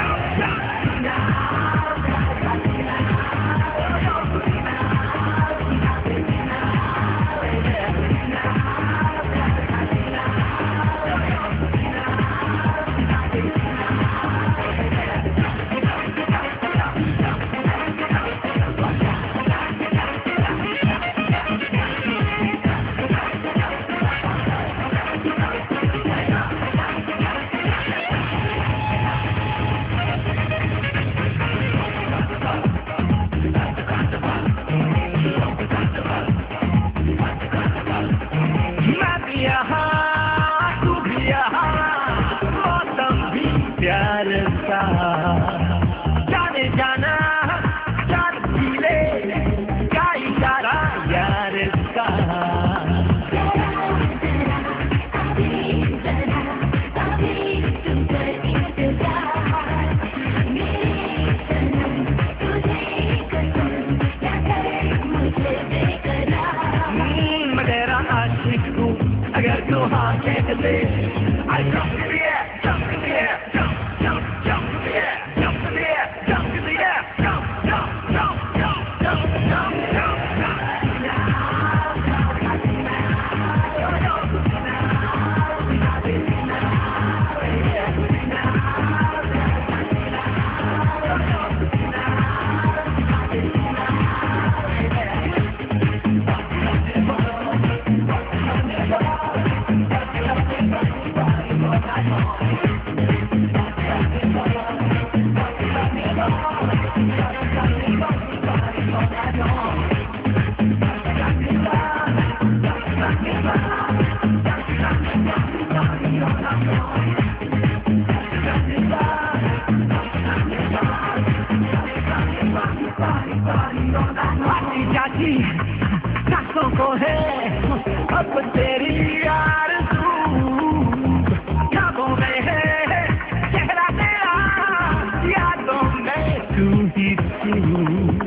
जाने जाना जान पीले क्या इशारा यार का मैं तेरा आशिक हूँ अगर तू हाँ कह दे I jump in the air, jump in the air, jump, jump, jump in the air, jump in the air, jump in the air, jump, jump, jump, jump, jump, jump, चाची सासों को है अब तेरी आरज़ू यादों में है चेहरा तेरा यादों में तू ही तू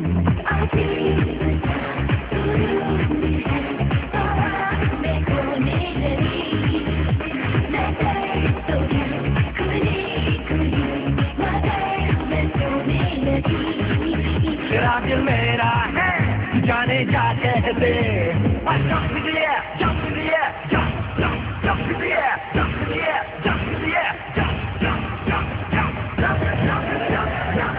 तेरा दिल मेरा है जाने जा कहते jump in the air, jump in the air, jump, jump, jump in the air, jump in the air, jump in the air, jump, jump, jump, jump, jump, jump, jump, jump.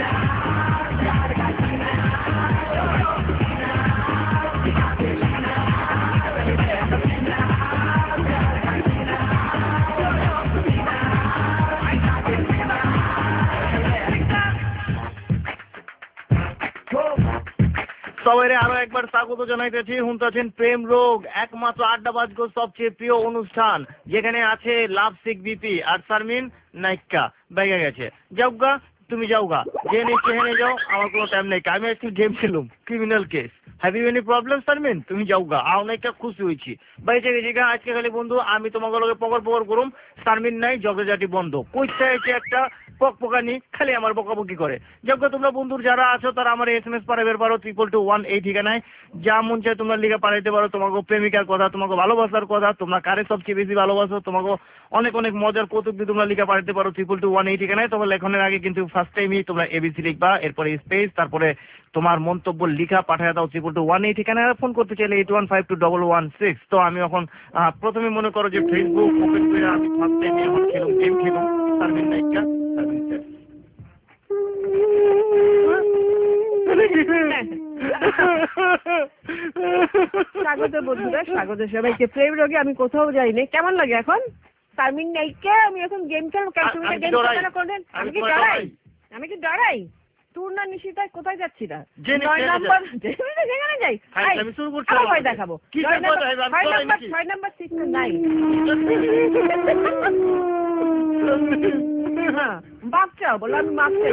সবাইরে আরো একবার স্বাগত জানাইতেছি। শুনতেছেন প্রেম রোগ, একমাত্র আড্ডাবাজ গো সবচেয়ে প্রিয় অনুষ্ঠান, যেখানে আছে লাভ সিক বিপি আর শারমিন নাইকা বাইগা গেছে। যাওগা তুমি যাওগা, যে নেই চেহানে যাও, আমার কোনো টাইম নেই। আমি আজকে গেম খেলুম criminal case. Have you any problem Sharmin? তুমি যাওগা, আও নাইকা খুশি হয়েছি। বাইচে গেছি গা আজকে খালি বন্ধু আমি তোমাকে লগে পকর পকর করুম, শারমিন নাই, জগজাটি বন্ধ। কইতে হয়েছে একটা পক পকানি, খালি আমার বকাবকি করে। যোগ্য তোমরা বন্ধুর যারা আছো তারা আমার এস এম এস পাঠাইতে পারো ট্রিপল টু ওয়ান এই ঠিকানায়। যা মন চায় তোমরা লিখে পাঠাইতে পারো, তোমাকে প্রেমিকার কথা, তোমাকে ভালোবাসার কথা, তোমরা কারে সবচেয়ে বেশি ভালোবাসো, তোমাকে অনেক অনেক মজার কৌতুক দিয়ে তোমরা লিখে পাঠাইতে পারো ট্রিপল টু ওয়ান এই ঠিকানায়। তবে লেখনের আগে কিন্তু ফার্স্ট টাইমই তোমরা এবিসি লিখবা, এরপরে স্পেস, তারপরে তোমার মন্তব্য লিখা পাঠায় দাও ট্রিপল টু ওয়ান এই ঠিকানায়। ফোন করতে চাইলে eight one five two double one six. তো আমি এখন প্রথমে মনে করো যে ফেসবুক ওপেন করে আমি ফার্স্ট টাইমে এখন খেলুম গেম খেলুম শারমিন নাইকা শারমিন স্যার। স্বাগত বন্ধুরা, স্বাগত সবাইকে প্রেম রোগে। আমি কোথাও যাইনি। কেমন লাগে এখন? শারমিন নাইকা আমি এখন গেম খেলবো। আমি কি ডরাই? আমি কি ডরাই? তোর না নিশিতা কোথায় যাচ্ছি না? নয় নম্বর যেখানে যাই ভয় দেখাবো। ছয় নম্বর সিট নাই। হ্যাঁ মাপ চাও, বলো আমি মাপ চাই।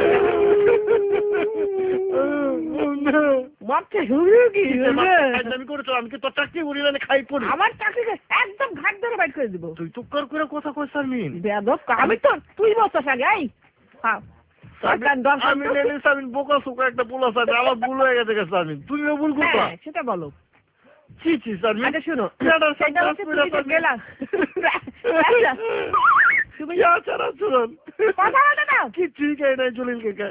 মাপ চাই কি? আমি কি তোর চাকরি উড়ি খাই পড়ি? আমার চাকরি এক একদম ঘাট ধরে বাইট করে দিব। তুই তো কর করে কথা কই শারমিন। বেয়াদব, আমি তো তুই বলছস আগে। এই হ্যাঁ আমি নেলি শারমিন বোকা সুকা একটা পোলা শারমিন, আমার ভুল হয়ে গেছে শারমিন, তুমিও ভুল করবা। হ্যাঁ সেটা বলো। ছি ছি শারমিন। আচ্ছা শুনো, এটা সেটা হচ্ছে তুমি যে গেলা তুমি কি আচার আচরণ কথা বলো না। কি ঠিক নাই জলিল কাকা।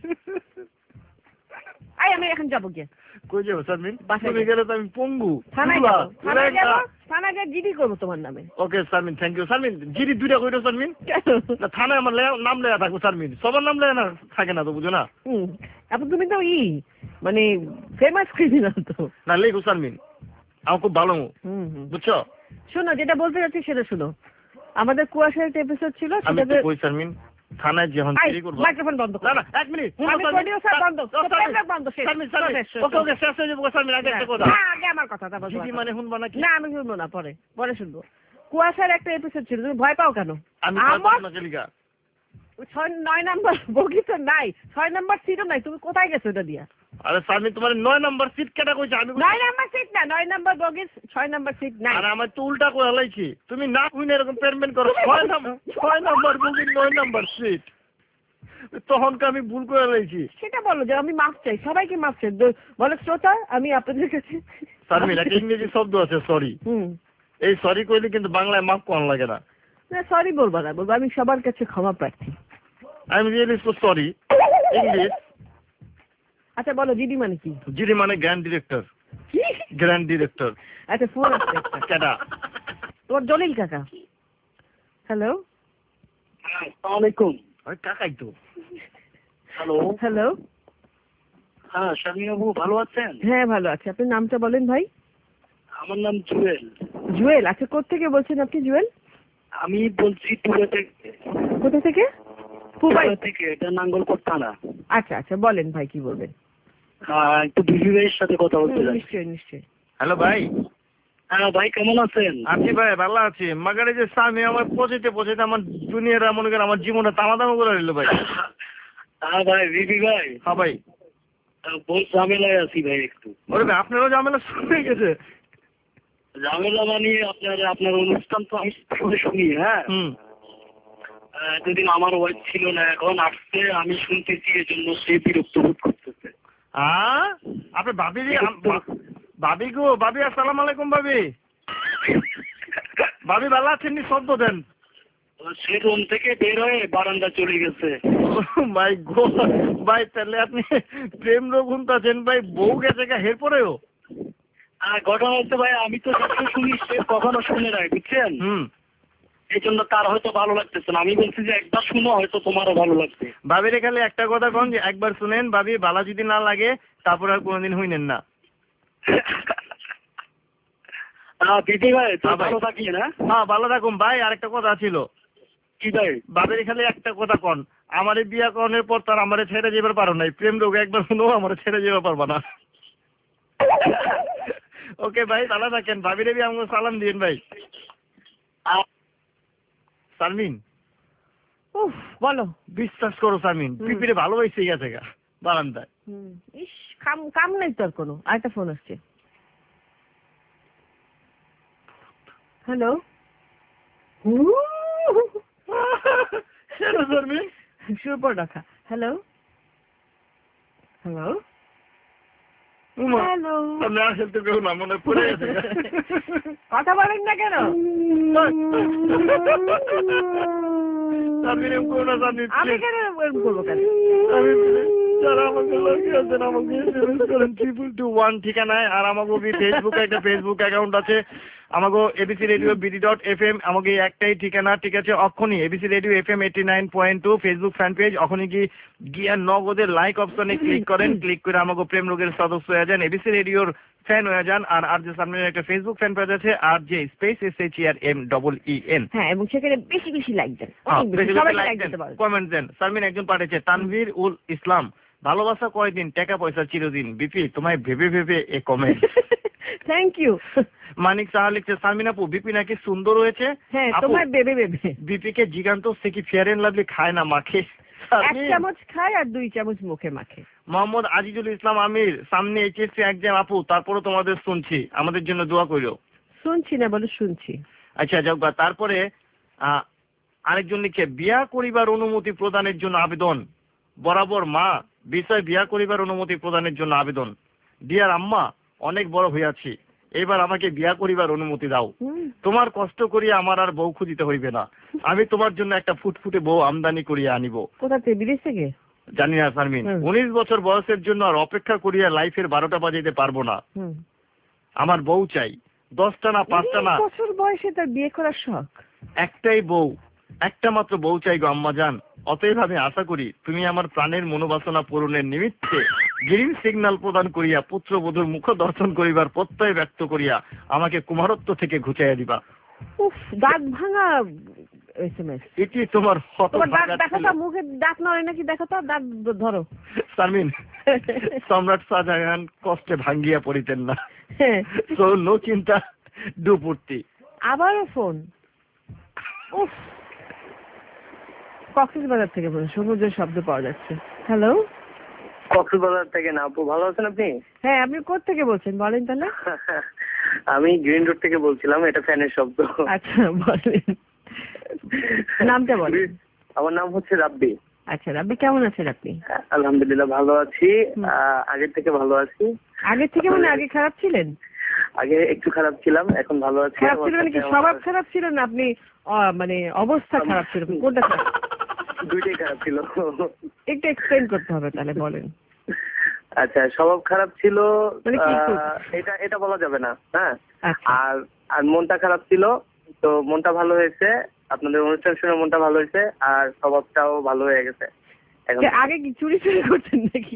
আই আমি এখন যাবো গিয়ে। কই যাবো শারমিন? বাসায় তুমি গেলে তো আমি পঙ্গু। থানায় যাবো, থানায় যাবো, থানায় গিয়ে জিডি করবো তোমার নামে। Okay Sharmin, thank you Sharmin. GD দুইটা কইরো শারমিন। না থানায় আমার লেয়া- নাম লেয়া থাকবো শারমিন, সবার নাম লেয়া না থাকে না তো, বুঝো না? হুম এখন তুমি তো ই মানে ফেমাস ক্রিমিনাল তো। না লেখো শারমিন, আমার খুব ভালো, হুম হুম বুঝছো? শোনো যেটা বলতে যাচ্ছি সেটা শোনো। আমাদের কুয়াশার একটা এপিসোড ছিল আমি সেটাতে তো কই শারমিন, থানায় যখন চুরি করবো। মাইক্রোফোন বন্ধ না করো। না এক মিনিট, আমি প্রডিউসার বন্ধ, প্রোগ্রাম বন্ধ, শেষ। শারমিন শারমিন শেষ, শেষ, ওকে ওকে শেষ হয়ে যাবো শারমিন, আগে একটা কথা। না, আগে আমার কথা তারপর তোমার জিডি কথা। মানে শুনবা নাকি? না আমি শুনবো না, পরে পরে শুনবো। কুয়াশার একটা এপিসোড ছিল, তুমি ভয় পাও কেন? আমি আমার না গেলিগা ছয় নয় নাম্বার বগি তো নাই, ছয় নাম্বার সিটও নাই, তুমি কোথায় গেছো এটা দিয়া? আরে শারমিন তোমার নয় নাম্বার সিট কেটা কইছে? আমি কইছি- নয় নাম্বার সিট না, নয় নাম্বার বগি, ছয় নাম্বার সিট নাই। আরে আমার তো উল্টা করে হালাইছি, তুমি না কইনে এরকম পেরমেন্ট করো। ছয় নাম্বার ছয় নাম্বার বুকিং, নয় নাম্বার সিট, তখন আমি ভুল করে হালাইছি। সেটা বলো যে আমি মাফ চাই, সবাইকে মাফ চাই। দ- বলো শ্রোতা আমি আপনাদের কাছে শারমিন একটা ইংরেজি শব্দ আছে সরি, হুম এই সরি কইলে কিন্তু বাংলায় মাফ কোন লাগে না। না সরি বলবো না, বলবো আমি সবার কাছে ক্ষমা প্রার্থী। I am really so sorry. English. আচ্ছা বলো জিডি মানে কি? জিডি মানে গ্র্যান্ড ডিরেক্টর। কি? Grand director. আচ্ছা ফোন আসছে একটা। কেডা? তোমার জলিল কাকা। হ্যালো আসসালামু আলাইকুম। আরে কাকাই তো। হ্যালো। হ্যালো হ্যাঁ শারমিন বাবু ভালো আছেন? হ্যাঁ ভালো আছে। আপনার নামটা বলেন ভাই। আমার নাম জুয়েল। জুয়েল। আচ্ছা কোথা থেকে বলছেন আপনি জুয়েল? আমি বলছি টুবা থেকে। কোথা থেকে? পুবাই টুবা থেকে, এটা নাঙ্গলকোট থানা। আচ্ছা আচ্ছা বলেন ভাই কি বলবেন? হ্যাঁ একটু বিবি ভাইয়ের সাথে কথা বলতে হুম, চাই। নিশ্চয়ই নিশ্চয়ই। হ্যালো ভাই। হ্যাঁ ভাই কেমন আছেন? আছি ভাই, ভালো আছি। মাগারে যে স্বামী আমার পচিতে পচিতে আমার দুনিয়ার মনে করেন আমার জীবনটা তামাতামা করে দিল ভাই। হ্যাঁ ভাই বিবি ভাই। হ্যাঁ ভাই। আহ, বহু ঝামেলায় আছি ভাই একটু। ওরে ভাই আপনারও ঝামেলা শুরু হয়ে গেছে। ঝামেলা মানে আপনার আপনার অনুষ্ঠান তো আমি শুনে শুনি, হ্যাঁ হুম। আহ, এতদিন আমার ওয়াইফ ছিল না, এখন আসছে আমি শুনতেছি, এই জন্য সে বিরক্ত বোধ করতেছে। হ্যাঁ আপনার ভাবি যে ভাবি গো, ভাবি আসসালামু আলাইকুম ভাবি। ভাবি ভালো আছেন নি? শব্দ দেন। সে রুম থেকে বের হয়ে বারান্দা চলে গেছে। ভাই গো ভাই, তাহলে আপনি প্রেম রোগ আছেন ভাই, বউ গেছে গা এরপরেও? আর ঘটনা হচ্ছে ভাই আমি তো যখন শুনি সে কখনো শুনে নাই, বুঝছেন? হুম। এই জন্য তার হয়তো ভালো লাগতেছে না। আমি বলছি যে একবার শুনো, হয়তো তোমারও ভালো লাগবে। ভাবিরে খালি একটা কথা কন যে একবার শুনেন ভাবি, ভালো যদি না লাগে তারপর আর কোনোদিন হইনেন না। হ্যাঁ দিদি ভাই তো হ্যাঁ ভাই। ভালো থাকি না। হ্যাঁ ভালো থাকুন ভাই। আরেকটা কথা ছিল। কি ভাই? ভাবির খালি একটা কথা কন, আমারে বিয়া করণের পর তার আমারে ছেড়ে যাবার পারো নাই। প্রেম রোগ একবার শুনো, আমারে ছেড়ে যাবার পারবা না। ওকে ভাই ভালো থাকেন। ভাবিরে বি আমাকে সালাম দিন ভাই। শারমিন উফ বলো। বিশ্বাস করো শারমিন, হুম। পিপিরে ভালোবাসে গেছে গা বারান্দায়। হুম, ইস কাম কাম নেই তোর কোনো। আরেকটা ফোন আসছে। হ্যালো কেন শারমিন? সুপর রাখা। হ্যালো হ্যালো উমা, হ্যালো আমি আসল তো কেউ না, মনে পড়ে গেছে গা। কথা বলেন না কেন? শারমিন এরকম করো না শারমিন, আমি please। কেন এরকম করবো কেন? আমি যারা আমাকে লাগিয়েছেন আমাকে এসএমএস করেন ট্রিপল টু ওয়ান ঠিকানায়। আর আমাকে ফেসবুকে একটা ফেসবুক অ্যাকাউন্ট আছে, আমাকে ABC radio BD dot F M, আমাকে একটাই ঠিকানা, ঠিক আছে? অক্ষণি ABC radio F M eighty nine point two Facebook fan page. ওখানে কি গিয়ে নগদের লাইক অপশনে ক্লিক করেন, ক্লিক করে আমাকে প্রেম রোগের সদস্য হয়ে যান, এবিসি রেডিওর ফ্যান হয়ে যান। আর আর যে সামনে একটা ফেসবুক ফ্যান পেজ আছে, R J space S H R M double E N. হ্যাঁ এবং সেখানে বেশি বেশি লাইক দেন, অনেক বেশি, সবাই লাইক দিতে পারেন, কমেন্ট দেন। শারমিন একজন পাঠিয়েছে, তানভীর উল ইসলাম, ভালোবাসা কয়দিন, টাকা পয়সা চিরদিন, বিপি তোমায় ভেবে ভেবে এ comment. Thank you. Manik Saha লিখছে, শারমিন আপু বিপি নাকি সুন্দর হয়েছে। হ্যাঁ আপু, তোমার বেবে বেবে বিপি কে জিগান্ত সে কি ফেয়ার এন্ড লাভলি খায় না মাখে? এক চামচ খায় আর দুই চামচ মুখে মাখে। মোহাম্মদ আজিজুল ইসলাম আমির, সামনে এইচএসসি এক্সাম আপু, তারপরে তোমাদের শুনছি, আমাদের জন্য দোয়া কইরো। শুনছি না, বলে শুনছি। আচ্ছা যাক, তারপরে আহ, আরেকজন লিখছে বিয়া করিবার অনুমতি প্রদানের জন্য আবেদন। বরাবর মা বিষয় বিয়া করিবার অনুমতি প্রদানের জন্য আবেদন। ডিয়ার আম্মা, অনেক বড় হইয়াছি, এবার আমাকে বিয়া করিবার অনুমতি দাও। তোমার কষ্ট করিয়া আমার আর বউ খুঁজিতে হইবে না, আমি তোমার জন্য একটা ফুটফুটে বউ আমদানি করিয়া আনিব। কোথা থেকে, বিদেশ থেকে? জানি না শারমিন, উনিশ বছর বয়সের জন্য আর অপেক্ষা করিয়া লাইফের বারোটা বাজাইতে পারবো না। আমার বউ চাই, দশটা না পাঁচটা না। বছর বয়সে তার বিয়ে করার শখ? একটাই বউ, একটা মাত্র বউ চাই গো আম্মা জান। অতএব আমি আশা করি তুমি আমার প্রাণের মনোবাসনা পূরণের নিমিত্তে গ্রিন সিগন্যাল প্রদান করিয়া পুত্রবধূর মুখ দর্শন করিবার প্রত্যয় ব্যক্ত করিয়া আমাকে কুমারত্ব থেকে ঘুচাইয়া দিবা। উফ, দাঁত ভাঙা এসএমএস। এটি তোমার দেখো, মুখে দাঁত নড়ে নাকি, দেখো তো, দাঁত ধরো। শারমিন, সম্রাট শাহজাহান কষ্টে ভাঙ্গিয়া পড়িতেন না, সো নো চিন্তা ডু পূর্তি। আবারও ফোন। উফ, কক্সবাজার থেকে বলুন, সমুদ্রের শব্দ পাওয়া যাচ্ছে। হ্যালো, কক্সবাজার থেকে না আপু, ভালো আছেন আপনি? হ্যাঁ, আপনি কোথা থেকে বলছেন বলেন তাহলে? আমি গ্রিন রোড থেকে বলছিলাম, এটা ফ্যানের শব্দ। আচ্ছা বলেন, নামটা বলেন। আমার নাম হচ্ছে রাব্বি। আচ্ছা রাব্বি, কেমন আছেন আপনি? আলহামদুলিল্লাহ ভালো আছি, আগের থেকে ভালো আছি। আগে থেকে মানে আগে খারাপ ছিলেন? আগে একটু খারাপ ছিলাম, এখন ভালো আছি। খারাপ ছিল মানে কি, স্বভাব খারাপ ছিল না আপনি মানে অবস্থা খারাপ ছিল? কোনটা খারাপ? দুইটাই খারাপ ছিল। একটু এক্সপ্লেইন করতে হবে তাহলে, বলেন। আচ্ছা, স্বভাব খারাপ ছিল মানে এটা এটা বলা যাবে না, হ্যাঁ। আর আর মনটা খারাপ ছিল, তো মনটা ভালো হয়েছে, আপনাদের অনুষ্ঠান শুনে মনটা ভালো হয়েছে, আর স্বভাবটাও ভালো হয়ে গেছে। আগে কি চুরি চুরি করতেন নাকি?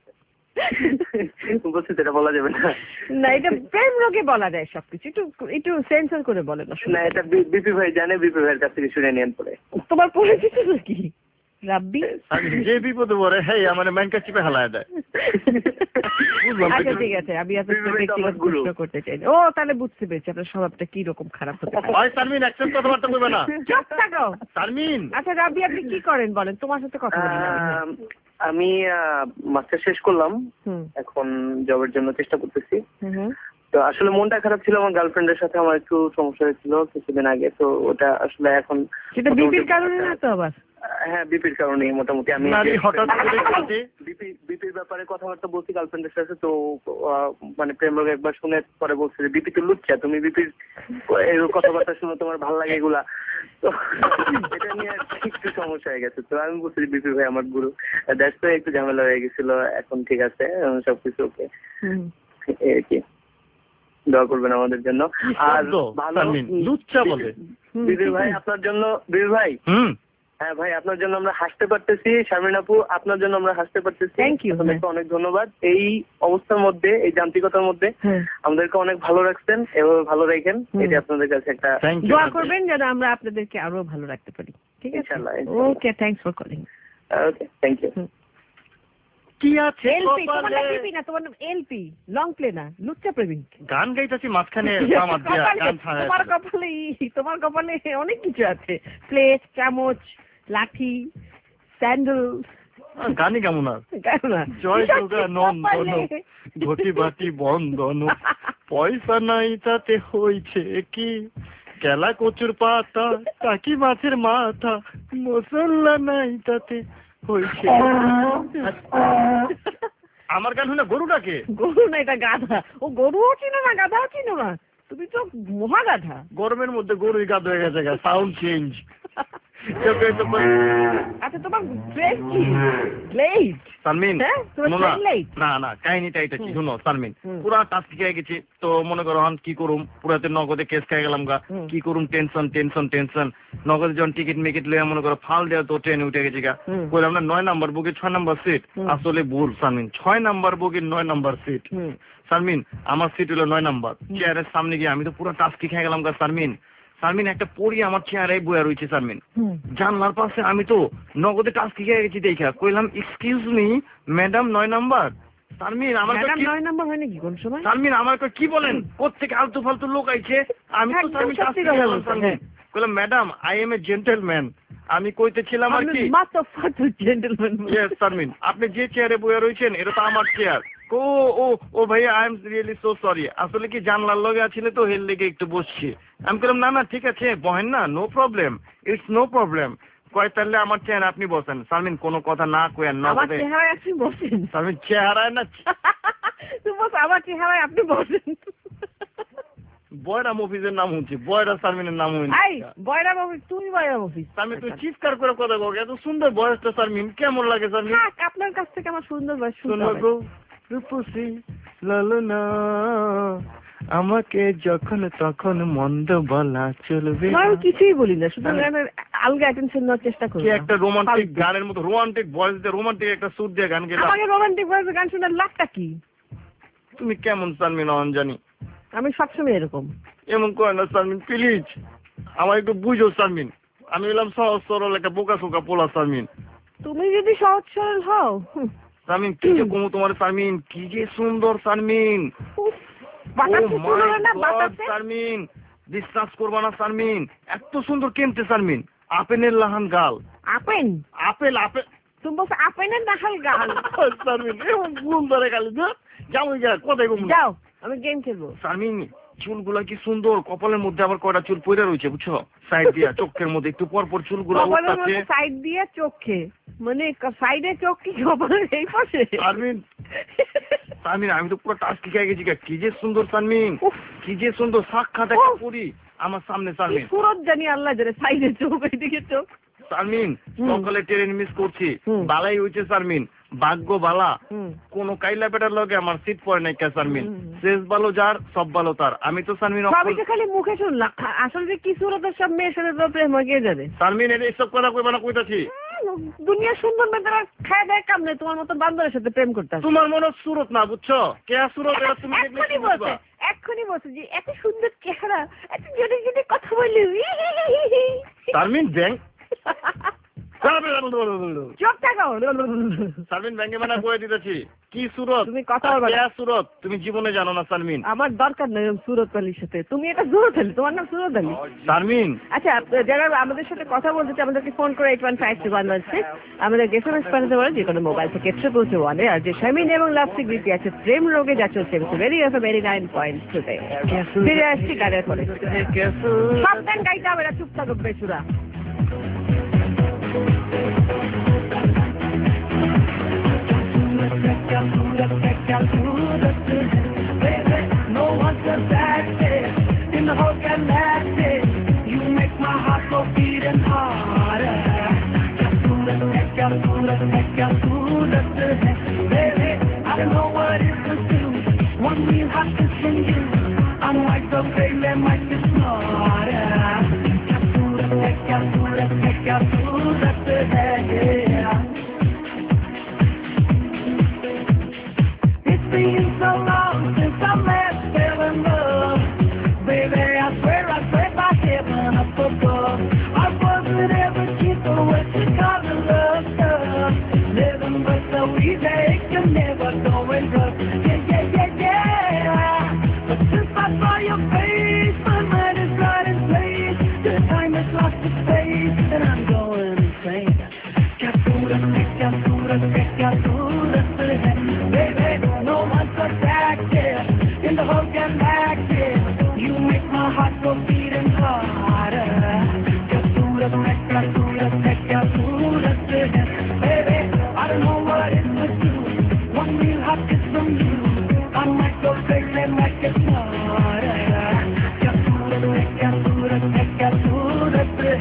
বলছি এটা বলা যাবে না। না, এটা প্রেম রোগে বলা যায় সবকিছু, একটু একটু সেন্সর করে বলেন। না, এটা বিপি ভাই জানে, বিপি ভাইয়ের কাছ থেকে শুনে নিয়েন পরে। তোমার পরিচিত নাকি রাব্বি? যে বিপদে পড়ে হ্যাঁ মানে ম্যানকা চিপে হালায় দেয়। আচ্ছা ঠিক আছে, আমি আপনাকে ব্যক্তিগত প্রশ্ন করতে চাই। ও তাহলে বুঝতে পেরেছি আপনার স্বভাবটা কি রকম খারাপ হতে পারে। ওই শারমিন, অ্যাকশন কথাবার্তা কইবে না, চুপ থাকো শারমিন। আচ্ছা রাব্বি, আপনি কি করেন বলেন, তোমার সাথে কথা বলি না। আমি মাস্টার শেষ করলাম, এখন জবের জন্য চেষ্টা করতেছি। তো আসলে মনটা খারাপ ছিল, আমার গার্লফ্রেন্ডের সাথে আমার একটু সমস্যা হয়েছিল কিছুদিন আগে, তো ওটা আসলে এখন সেটা বিপির কারণে না তো? আবার হ্যাঁ, বিপির কারণে মোটামুটি আমি হঠাৎ করে বিপি বিপির ব্যাপারে কথাবার্তা বলছি গার্লফ্রেন্ডের সাথে, তো মানে প্রেম রোগ একবার শুনে পরে বলছে যে বিপি তো লুচ্ছা, তুমি বিপির কথাবার্তা শুনে তোমার ভালো লাগে এগুলা, তো এটা নিয়ে একটু সমস্যা হয়ে গেছে। তো আমি বলছি বিপি ভাই আমার গুরু, দ্যাটস ওয়াই একটু ঝামেলা হয়ে গেছিল, এখন ঠিক আছে সবকিছু ওকে। এই কি দোয়া করবেন আমাদের জন্য। আর ভালো লুচ্চা বলে বিপি ভাই আপনার জন্য, বিপি ভাই হ্যাঁ ভাই আপনার জন্য আমরা হাসতে পারতেছি, শারমিন আপু আপনার জন্য আমরা হাসতে পারতেছি। থ্যাংক ইউ, অনেক ধন্যবাদ। এই অবস্থার মধ্যে, এই যান্ত্রিকতার মধ্যে আমাদেরকে অনেক ভালো রাখছেন, এভাবে ভালো রাখেন, এটা আপনাদের কাছে একটা দোয়া করবেন যেন আমরা আপনাদেরকে আরো ভালো রাখতে পারি। ঠিক আছে, ইনশাআল্লাহ। Okay, thanks for calling. Okay, thank you. কি আছে এলপি, তোমার নাম এলপি না, তোমার নাম এলপি, লং প্লে না, লুচ্চা প্রবীণ। গান গাইতাছি মাঝখানে আমার দিয়া গান ছাড়া। তোমার কপালে তোমার কপালে অনেক কিছু আছে, প্লেট, চামচ, লাঠি, স্যান্ডেল। গানই কেমন আর জয় দুর্গা নন্দন ঘটি বাটি বন্দন, পয়সা নাই তাতে হইছে কি, কেলা কচুর পাতা, কাকি মাছের মাথা, মশলা নাই তাতে হইছে। আমার গান শুনে গরুটাকে? গরু না, এটা গাধা। ও গরুও চিনো না, গাধাও চিনো না, তুমি তো মহা গাধা। গরমের মধ্যে গরুই গাধা হয়ে গেছে, সাউন্ড চেঞ্জ। আচ্ছা তোমার ট্রেন কি লেট? শারমিন না না কাহিনীটা এটা কি শুনো শারমিন, পুরা টাস্ক খেয়ে গেছি, তো মনে করো কি করুম, পুরাতে নগদে কেস খেয়ে গেলাম গা, কি করুম, টেনশন টেনশন টেনশন, নগদে যখন টিকিট মিকিট লইয়া মনে করো ফাল দেওয়া, তো ট্রেনে উঠে গেছি গা, বললাম না নয় নাম্বার বুকে ছয় নাম্বার সিট, আসলে ভুল শারমিন, ছয় নাম্বার বুকে নয় নাম্বার সিট। শারমিন আমার সিট হলো নয় নাম্বার, চেয়ারের সামনে গিয়ে আমি তো পুরো টাস্কি খেয়ে গেলাম গা শারমিন। শারমিন একটা পড়ি আমার চেয়ারে বয়া রয়েছে শারমিন, জানলার পাশে, আমি তো নগদে টাস্কি খেয়ে গেছি দেখা, কইলাম এক্সকিউজ মি ম্যাডাম নয় নাম্বার। শারমিন আমার নয় নাম্বার হয় নাকি কোন সময়? শারমিন আমার কি বলেন, কোত্থেকে আলতু ফালতু লোক আইছে, আমি তো শারমিন টাস্কি খেয়ে গেলাম শারমিন, কইলাম madam I am a gentleman, আমি কইতেছিলাম আর কি। জেন্টলম্যান? ইয়েস শারমিন, আপনি যে চেয়ারে বয়া রয়েছেন এটা তো আমার চেয়ার, ও ও ও ভাইয়া I am really so sorry, আসলে কি জানলার লগে আছিল তো হেল লেগে একটু বসছি। আমি বললাম না না ঠিক আছে বহেন না, no problem, it's no problem. কয় তাহলে আমার চেহারা আপনি বসেন। সালমিন কোনো কথা না কয়েন না, আমার চেহারায় আপনি বসেন। সালমিন চেহারায় না তুমি বস আমার চেহারায় আপনি বসেন। বয়রা মফিজের নাম হচ্ছে, বয়রা সালমিনের নাম হচ্ছে। এই বয়রা মফিজ, তুমি বয়রা মফিজ। সালমিন তুই চিৎকার করে কথা বল, এত সুন্দর বয়সটা সালমিন, কেমন লাগে সালমিন? হ্যাঁ আপনার কাছ থেকে আমার সুন্দর বয়স শুনতে হবে। রূপসী লালনা আমাকে যখন তখন মন্দ বলা চলবে না। আমি কিছুই বলি না, শুধু আলগা অ্যাটেনশন নেওয়ার চেষ্টা করি। কি একটা রোমান্টিক গানের মতো, রোমান্টিক ভয়েস দিয়ে, রোমান্টিক একটা সুর দিয়ে গান গেলাম। আমাকে রোমান্টিক ভয়েসে গান শোনার লাভটা কি? তুমি কেমন সালমিন জানি? আমি সবসময় এরকম। এমন করে না সালমিন প্লিজ, আমার একটু বুঝো সালমিন। আমি এলাম সহজ সরল একটা বোকা সোকা পোলা সালমিন। তুমি যদি সহজ সরল হও সালমিন, কি যে কমু তোমার সালমিন, কি যে সুন্দর সালমিন। সালমিন বিশ্বাস করবা না সালমিন, এত সুন্দর কেমতে সালমিন, আপেনের লাহান গাল। আপেন আপেল আপেল তুমি বলছো আপেনের নাহাল গাল। সালমিন এমন গুণ ধরে গালি যাও যা কোথায় ঘুম যাও, আমি গেম খেলবো। সালমিন চুলগুলা কি সুন্দর, কপালের মধ্যে আবার কয়টা চুল পড়ে রয়েছে বুঝছো, সাইড দিয়া চোখের মধ্যে একটু পর পর চুলগুলো উঠছে। সাইড দিয়ে চোখে মানে সাইডে চোখ কি কপালের এই পাশে? সালমিন সালমিন আমি তো পুরো টাচ খেয়ে গেছি, কি যে সুন্দর সালমিন, কি যে সুন্দর সাক্ষাৎ একটা করি আমার সামনে সালমিন। সুরত জানি আল্লাহ জানে, সাইডে চোখ এইদিকে চোখ। সালমিন সকালে ট্রেন মিস করছি, বালাই হইছে সালমিন, ভাগ্য বালা, কোন কাইলা বেটার লগে আমার সিট পড়ে নাই কে সালমিন, শেষ ভালো যার সব ভালো তার। আমি তো সালমিন সবই তো খালি মুখে শুনলাম, আসলে কি সুরতের সব মেয়ের সাথে তো প্রেম হয়ে যাবে। সালমিন এটা এইসব কথা কইবা না, কইতাছি দুনিয়া সুন্দর মেয়েরা খায় দেয় কাম নেই, তোমার মতন বান্দরের সাথে প্রেম করতে। তোমার মনে সুরত না বুঝছো, কে সুরত এটা তুমি এক্ষুনি বলছে, এক্ষুনি বলছে যে এত সুন্দর চেহারা, এত জোরে জোরে কথা বলি। সালমিন ব্যাংক চোখ থাকো সালমিন ব্যাংকে মানে কয়ে দিতেছি কি সুরত, তুমি কথা বলবা কে সুরত তুমি জীবনে জানো না সালমিন। আমার দরকার নেই সুরত আলীর সাথে, তুমি এটা সুরত আলী, তোমার নাম সুরত আলী সালমিন। আচ্ছা যারা আমাদের সাথে কথা বলতে চাই আমাদেরকে ফোন করে eight one five two one one six আমাদের এসএমএস পাঠাতে পারে যে কোনো মোবাইল থেকে ট্রিপল টু ওয়ানে। আর যে শামিন এবং লাভসিক রীতি আছে প্রেম রোগে যা চলছে very F very nine point টুতে ফিরে আসছি গানের পরে। সব গান গাইতে হবে না, চুপ থাকো বেচুরা। No one's just acting in the whole galactic. You make my heart go beating harder. Baby, I don't know what it will do. One real hot kiss from you. I'm like the baby, might be smarter. It's been so long since I last fell in love. Baby, I swear I swear by heaven up above, I wasn't ever cheap for what you call the love stuff. Living but so easy, it can never go and rough. Yeah, yeah, yeah, yeah. But since I saw your face, my mind is right in place. The time has lost its space, and I'm going insane. Captura, captura, captura, baby, no one's so active in the whole galactic. You make my heart go beating harder. Captura, captura, captura, baby, I don't know what it would do. One real hot kiss from you, I might go crazy, might get smarter. Captura, captura, captura,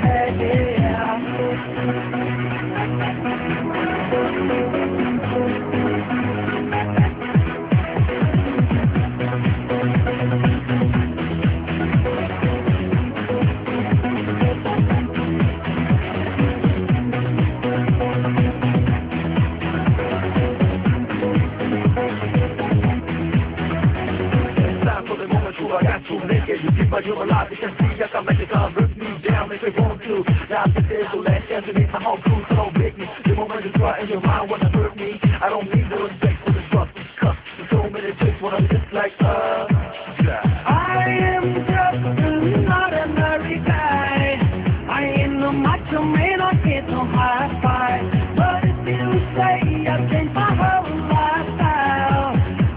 you're alive, you can see I can make it come, rip me down if they want to. Now this is the last chance to meet my whole crew, so don't break me. The moment is right in your mind wanna hurt me. I don't need the respect for the trust, this cuff. There's so many chicks when I'm just like uh I am just an ordinary guy. I ain't no macho man, I can't no high five. But if you say I changed my whole lifestyle,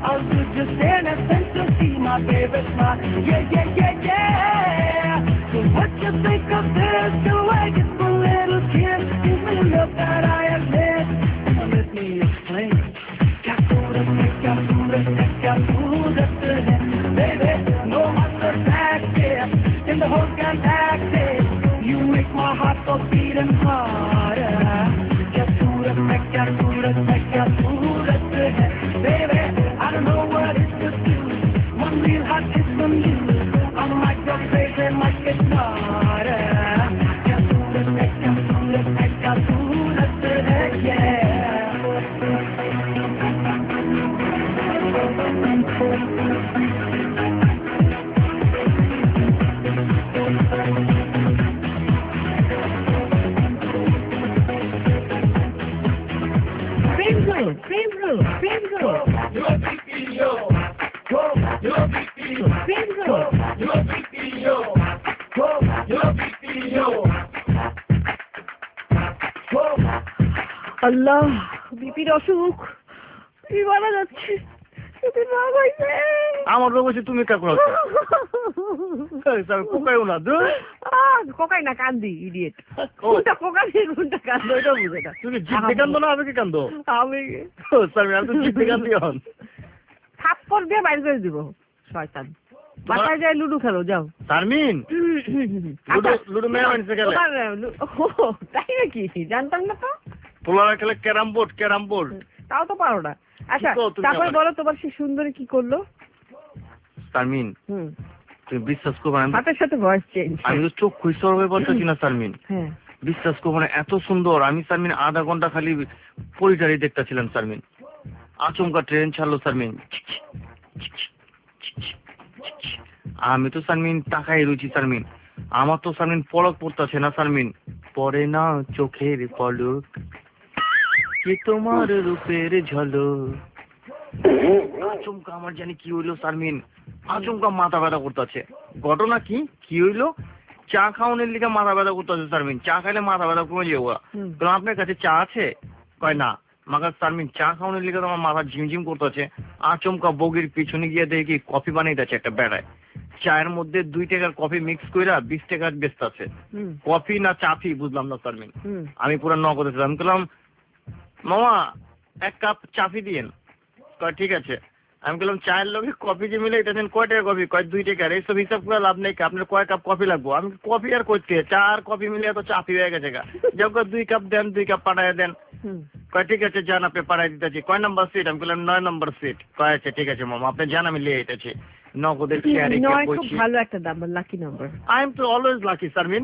Yeah, yeah, yeah, yeah. So what you think of this? Do I get a little kiss? Give me the look that I admit. Now let me explain. Captura, captura, captura, baby, no other tactic in the whole galactic. You make my heart go beating harder. Captura, captura, captura, baby, I don't know what it's to do. One real hot kiss from you. I'm like your crazy, like it's harder. Captura, captura, captura, yeah. Bingo, bingo. You're a big video. Go, you're a big video. Bingo. You're a big video. Go, you're a big video. Go. আল্লাহ, বিপির অসুখ, BP মারা যাচ্ছে, BP মারা যাচ্ছে। আমার রোগ হচ্ছে তুমি কাকুর কোকাই না কোকাই না কান্দি ইডিয়েট। কোনটা কোকাই কোনটা কান্দো এটা বুঝে না। তুমি জিতে কান্দো না আমি কি কান্দো? আমি স্যার আমি তো জিতে কান্দি হন। থাপ্পড় দিয়ে বাইরে করে দিব শয়তান। বাসায় যাই লুডো খেলো যাও। শারমিন লুডো লুডো মেয়ে আনছে গেলে। তাই নাকি জানতাম না তো। পোলারা খেলে ক্যারাম বোর্ড ক্যারাম বোর্ড। তাও তো পারো না। আচ্ছা তারপর বলো তোমার সেই সুন্দরী কি করলো? শারমিন হুম তুমি বিশ্বাস করবে না হাতের সাথে ভয়েস চেঞ্জ। আমি তো চোখ খুঁজতে হবে বলতেছি না শারমিন। হ্যাঁ বিশ্বাস করবো না এত সুন্দর। আমি শারমিন আধা ঘন্টা খালি পরিটারি দেখতেছিলাম শারমিন। আচমকা ট্রেন ছাড়লো শারমিন। আমি তো শারমিন তাকাই রয়েছি শারমিন। আমার তো শারমিন পলক পড়তেছে না শারমিন। পরে না চোখের পলক কি তোমার রূপের ঝলক। আচমকা আমার জানি কি হইলো শারমিন। আচমকা মাথা ব্যথা করতেছে। ঘটনা কি কি হইলো? চা খাওয়ানোর লিগে মাথা ব্যথা করতেছে শারমিন। চা খাইলে মাথা ব্যথা কমে যাবো। কারণ আপনার কাছে চা আছে? কয় না। মাকে শারমিন চা খাওয়ানোর লিগে তো আমার মাথা ঝিমঝিম করতেছে। আচমকা বগির পিছনে গিয়ে দেখি কফি বানাইতেছে একটা বেড়ায়। চায়ের মধ্যে দুই টাকার কফি মিক্স কইরা বিশ টাকার বেচতেছে। কফি না চাফি বুঝলাম না শারমিন। আমি পুরো নগদে আমি বললাম মামা এক কাপ চাফি দিয়েন। কয় ঠিক আছে। আমি বললাম চায়ের লোকে কফি যে মিলে এটা দেন কয় টাকা কফি? কয় দুই টাকার। এইসব হিসাব করে লাভ নেই। আপনার কয় কাপ কফি লাগবো? আমি কফি আর করতে চা আর কফি মিলে তো চাফি হয়ে গেছে গা। যখন দুই কাপ দেন দুই কাপ পাঠায় দেন। কয় ঠিক আছে যান আপনি পাঠাই দিতেছি। কয় নাম্বার সিট? আমি বললাম নয় নম্বর সিট। কয় আছে ঠিক আছে মামা আপনি যান আমি লিয়ে এসেছি। নগদের চেয়ারে খুব ভালো একটা number lucky number. I am তো অলওয়েজ লাকি শারমিন।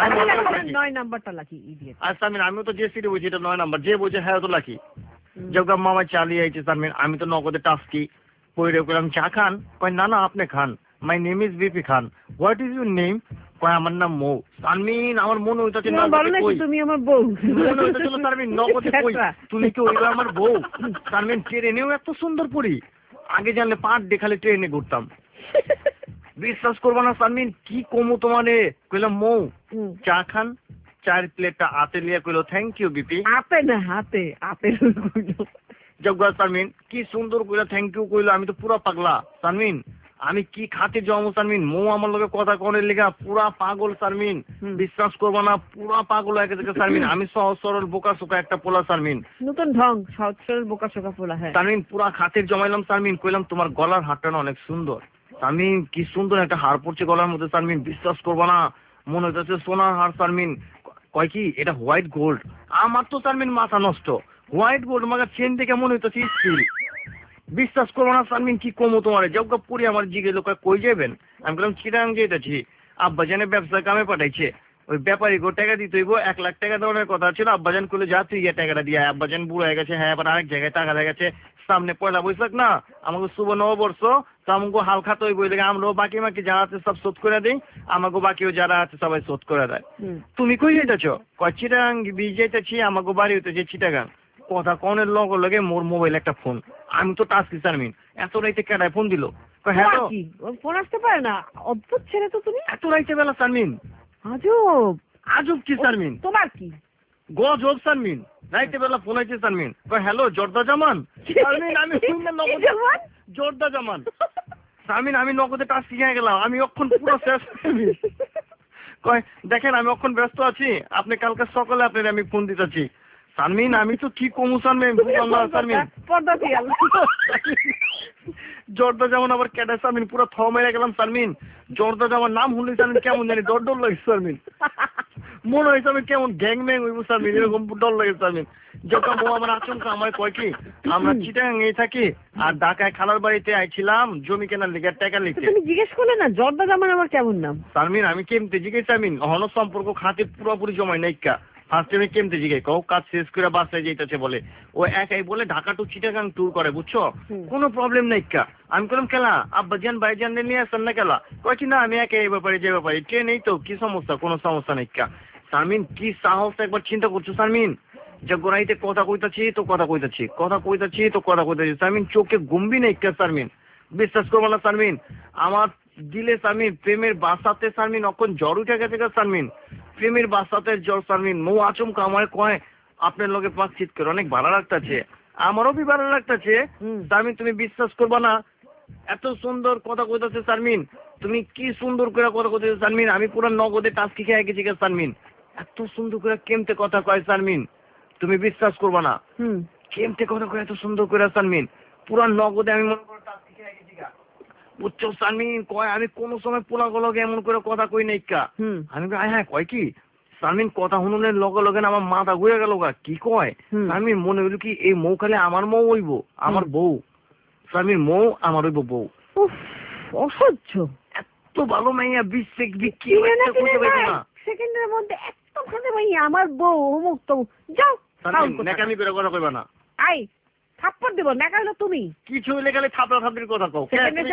নয় নাম্বারটা লাকি ইডিয়েট। আর শারমিন আমিও তো যে সিটে বসি এটা নয় নাম্বার। যে বলছে হ্যাঁ তো লাকি। যখন মামা চালিয়ে আইছে শারমিন আমি তো নগদে টাস্কি পয়রে করলাম চা খান? কয় না না আপনি খান। My name is BP Khan. What is your name? কয় আমার নাম মৌ। শারমিন আমার মনে হইতাছে তুমি আমার বউ। মনে হইতাছিল শারমিন নগদে কই তুমি কি ওইটা আমার বউ? শারমিন ট্রেনেও এত সুন্দর পড়ি। আগে জানলে পাঁচ দেখালে ট্রেনে ঘুরতাম। বিশ্বাস করবো না শারমিন কি কমু তোমারে। কইলাম মৌ চা খান। চার প্লেটটা হাতে লিয়ে কইলো থ্যাংক ইউ বিপি। হাতে না হাতে হাতে জগ্গা শারমিন কি সুন্দর কইলা থ্যাংক ইউ কইলো। আমি তো পুরা পাগলা শারমিন। আমি কি খাতে জমু শারমিন। মৌ আমার লগে কথা কনের লিগা পুরা পাগল শারমিন। বিশ্বাস করবো না পুরা পাগল হয়ে গেছে শারমিন। আমি সহজ সরল বোকা সোকা একটা পোলা শারমিন। নতুন ঢং সহজ সরল বোকা সোকা পোলা। হ্যাঁ শারমিন পুরা খাতের জমাইলাম শারমিন। কইলাম তোমার গলার হারটা না অনেক সুন্দর। শারমিন কি সুন্দর একটা হার পড়ছে গলার মধ্যে শারমিন। বিশ্বাস করবো না মনে হইতেছে সোনার হার শারমিন। কয় কি এটা হোয়াইট গোল্ড। আমার তো শারমিন মাথা নষ্ট। হোয়াইট গোল্ড মাগার চেন থেকে মনে হইতেছে স্টিল। বিশ্বাস করবো না শারমিন কি কমো তোমার। জগ্গা পুরি আমার জিগে লোক কই যাবেন? আমি বললাম চিরাং যেতেছি। আব্বাজানে ব্যবসা কামে পাঠাইছে। ওই ব্যাপারী গো টাকা দিতে হইব এক লাখ টাকা দেওয়ার কথা ছিল। আব্বাজান করলে যা তুই গিয়ে টাকাটা দিয়ে। আব্বাজান বুড়ো হয়ে গেছে। হ্যাঁ আবার আরেক জায়গায় টাকা হয়ে গেছে। সামনে পয়লা বৈশাখ না আমাকে শুভ নববর্ষ তো আমাকে হাল খাতে হইব। আমরাও বাকি বাকি যারা আছে সব শোধ করে দিই। আমাকে বাকিও যারা আছে সবাই শোধ করে দেয়। তুমি কই যাইতেছ? কয় চিটাগাং বিচ যাইতেছি। আমাকে বাড়ি হইতেছে চিটাগাং। কথা কনের লগে লগে মোর মোবাইল একটা ফোন। আমি তো টাচ শারমিন এত রাইতে কেডায় ফোন দিল? হ্যাঁ ফোন আসতে পারে না অদ্ভুত ছেলে তো তুমি। এত রাইতে বেলা শারমিন আজব। আজব কি শারমিন? তোমার কি গজব শারমিন। রাইতে বেলা ফোন আইছে শারমিন। কয় হ্যালো জর্দা জামান। শারমিন আমি জর্দা জামান। সামিন আমি নগদে টাচ শিখে গেলাম, আমি অক্ষণ পুরো শেষ। কয় দেখেন আমি অক্ষণ ব্যস্ত আছি, আপনি কালকে সকালে আপনার আমি ফোন দিতেছি। সানমিন আমি তো কি কমু সানমিন, বুঝলাম না সানমিন। জর্দা যেমন আবার কেটে সানমিন, পুরো থ মেরে গেলাম সানমিন। জর্দা যেমন নাম শুনলি সানমিন কেমন জানি ডর ডর লাগে সানমিন, মনে হয়েছে আমি কেমন গ্যাং ম্যাং হইব সানমিন, এরকম ডর লাগে সানমিন। যখন ও আমার আচমকা আমার কয় কি আমরা চিটাগাং এ থাকি আর ঢাকায় খালার বাড়িতে আইছিলাম জমি কেনার লিগে টাকা লিখতে। তুমি জিজ্ঞেস করলে না জর্দা জামান আমার কেমন নাম? সানমিন আমি কেমতে জিজ্ঞেস সানমিন হন সম্পর্ক খাতে পুরোপুরি জমাই নাইকা। ফার্স্ট টাইমে কেমতে জিজ্ঞাসা কও কাজ শেষ করে বাসায় যেতেছে বলে, ও একাই বলে ঢাকা টু চিটাগাং ট্যুর করে বুঝছো, কোনো প্রবলেম নাই কা। আমি বললাম খেলা আব্বাজান ভাইজান নিয়ে আসেন না খেলা, কয় কি না আমি একাই এই ব্যাপারে যে ব্যাপারে ট্রেন এই তো কি সমস্যা, কোনো সমস্যা নাই কা। সারমিন কি সাহস একবার চিন্তা করছো সারমিন, যে গোড়াইতে কথা কইতাছি তো কথা কইতাছি কথা কইতাছি তো কথা কইতাছি সারমিন, চোখে ঘুমবি নাই কা সারমিন, বিশ্বাস করবো না সারমিন। আমার দিলে সারমিন প্রেমের বাসাতে সারমিন অখন জ্বর উঠে গেছে কা সারমিন, প্রেমের বাসাতে জ্বর সারমিন। মৌ আচমকা আমার কয় আপনার লগে পাঁচ চিৎ করে অনেক ভালো লাগতেছে, আমারও বি ভালো লাগতেছে সারমিন। তুমি বিশ্বাস করবা না এত সুন্দর কথা কইতাছে সারমিন, তুমি কি সুন্দর করে কথা কইতেছে সারমিন, আমি পুরো নগদে টাস্কি খেয়ে গেছি কা সারমিন। এত সুন্দর করে কেমতে কথা কয় সারমিন, তুমি বিশ্বাস করবা না কেমতে কথা কয় এত সুন্দর করে সারমিন, পুরো নগদে আমি মনে করো টাস্কি খেয়ে গেছি কা বুঝছো সারমিন। কয় আমি কোনো সময় পোলা গলগে এমন করে কথা কই নাই কা। আমি হ্যাঁ কয় কি সারমিন কথা শুনুনের লগে লগে আমার মাথা ঘুরে গেল গা, কি কয় সারমিন মনে হইল কি এই মৌ খালি আমার মৌ হইব আমার বউ, সারমিন মৌ আমার হইব বউ। অসহ্য এত ভালো মাইয়া বিশ্বে বিক্রি না সেকেন্ডের মধ্যে এত ভালো মাইয়া আমার বউ অমুক তমুক, যাও নেকামি করে কথা কইবা না। আই থাপ্পড় দিব না কাইলো তুমি কিছু হইলে খালি থাপড়া থাপড়ির কথা কও,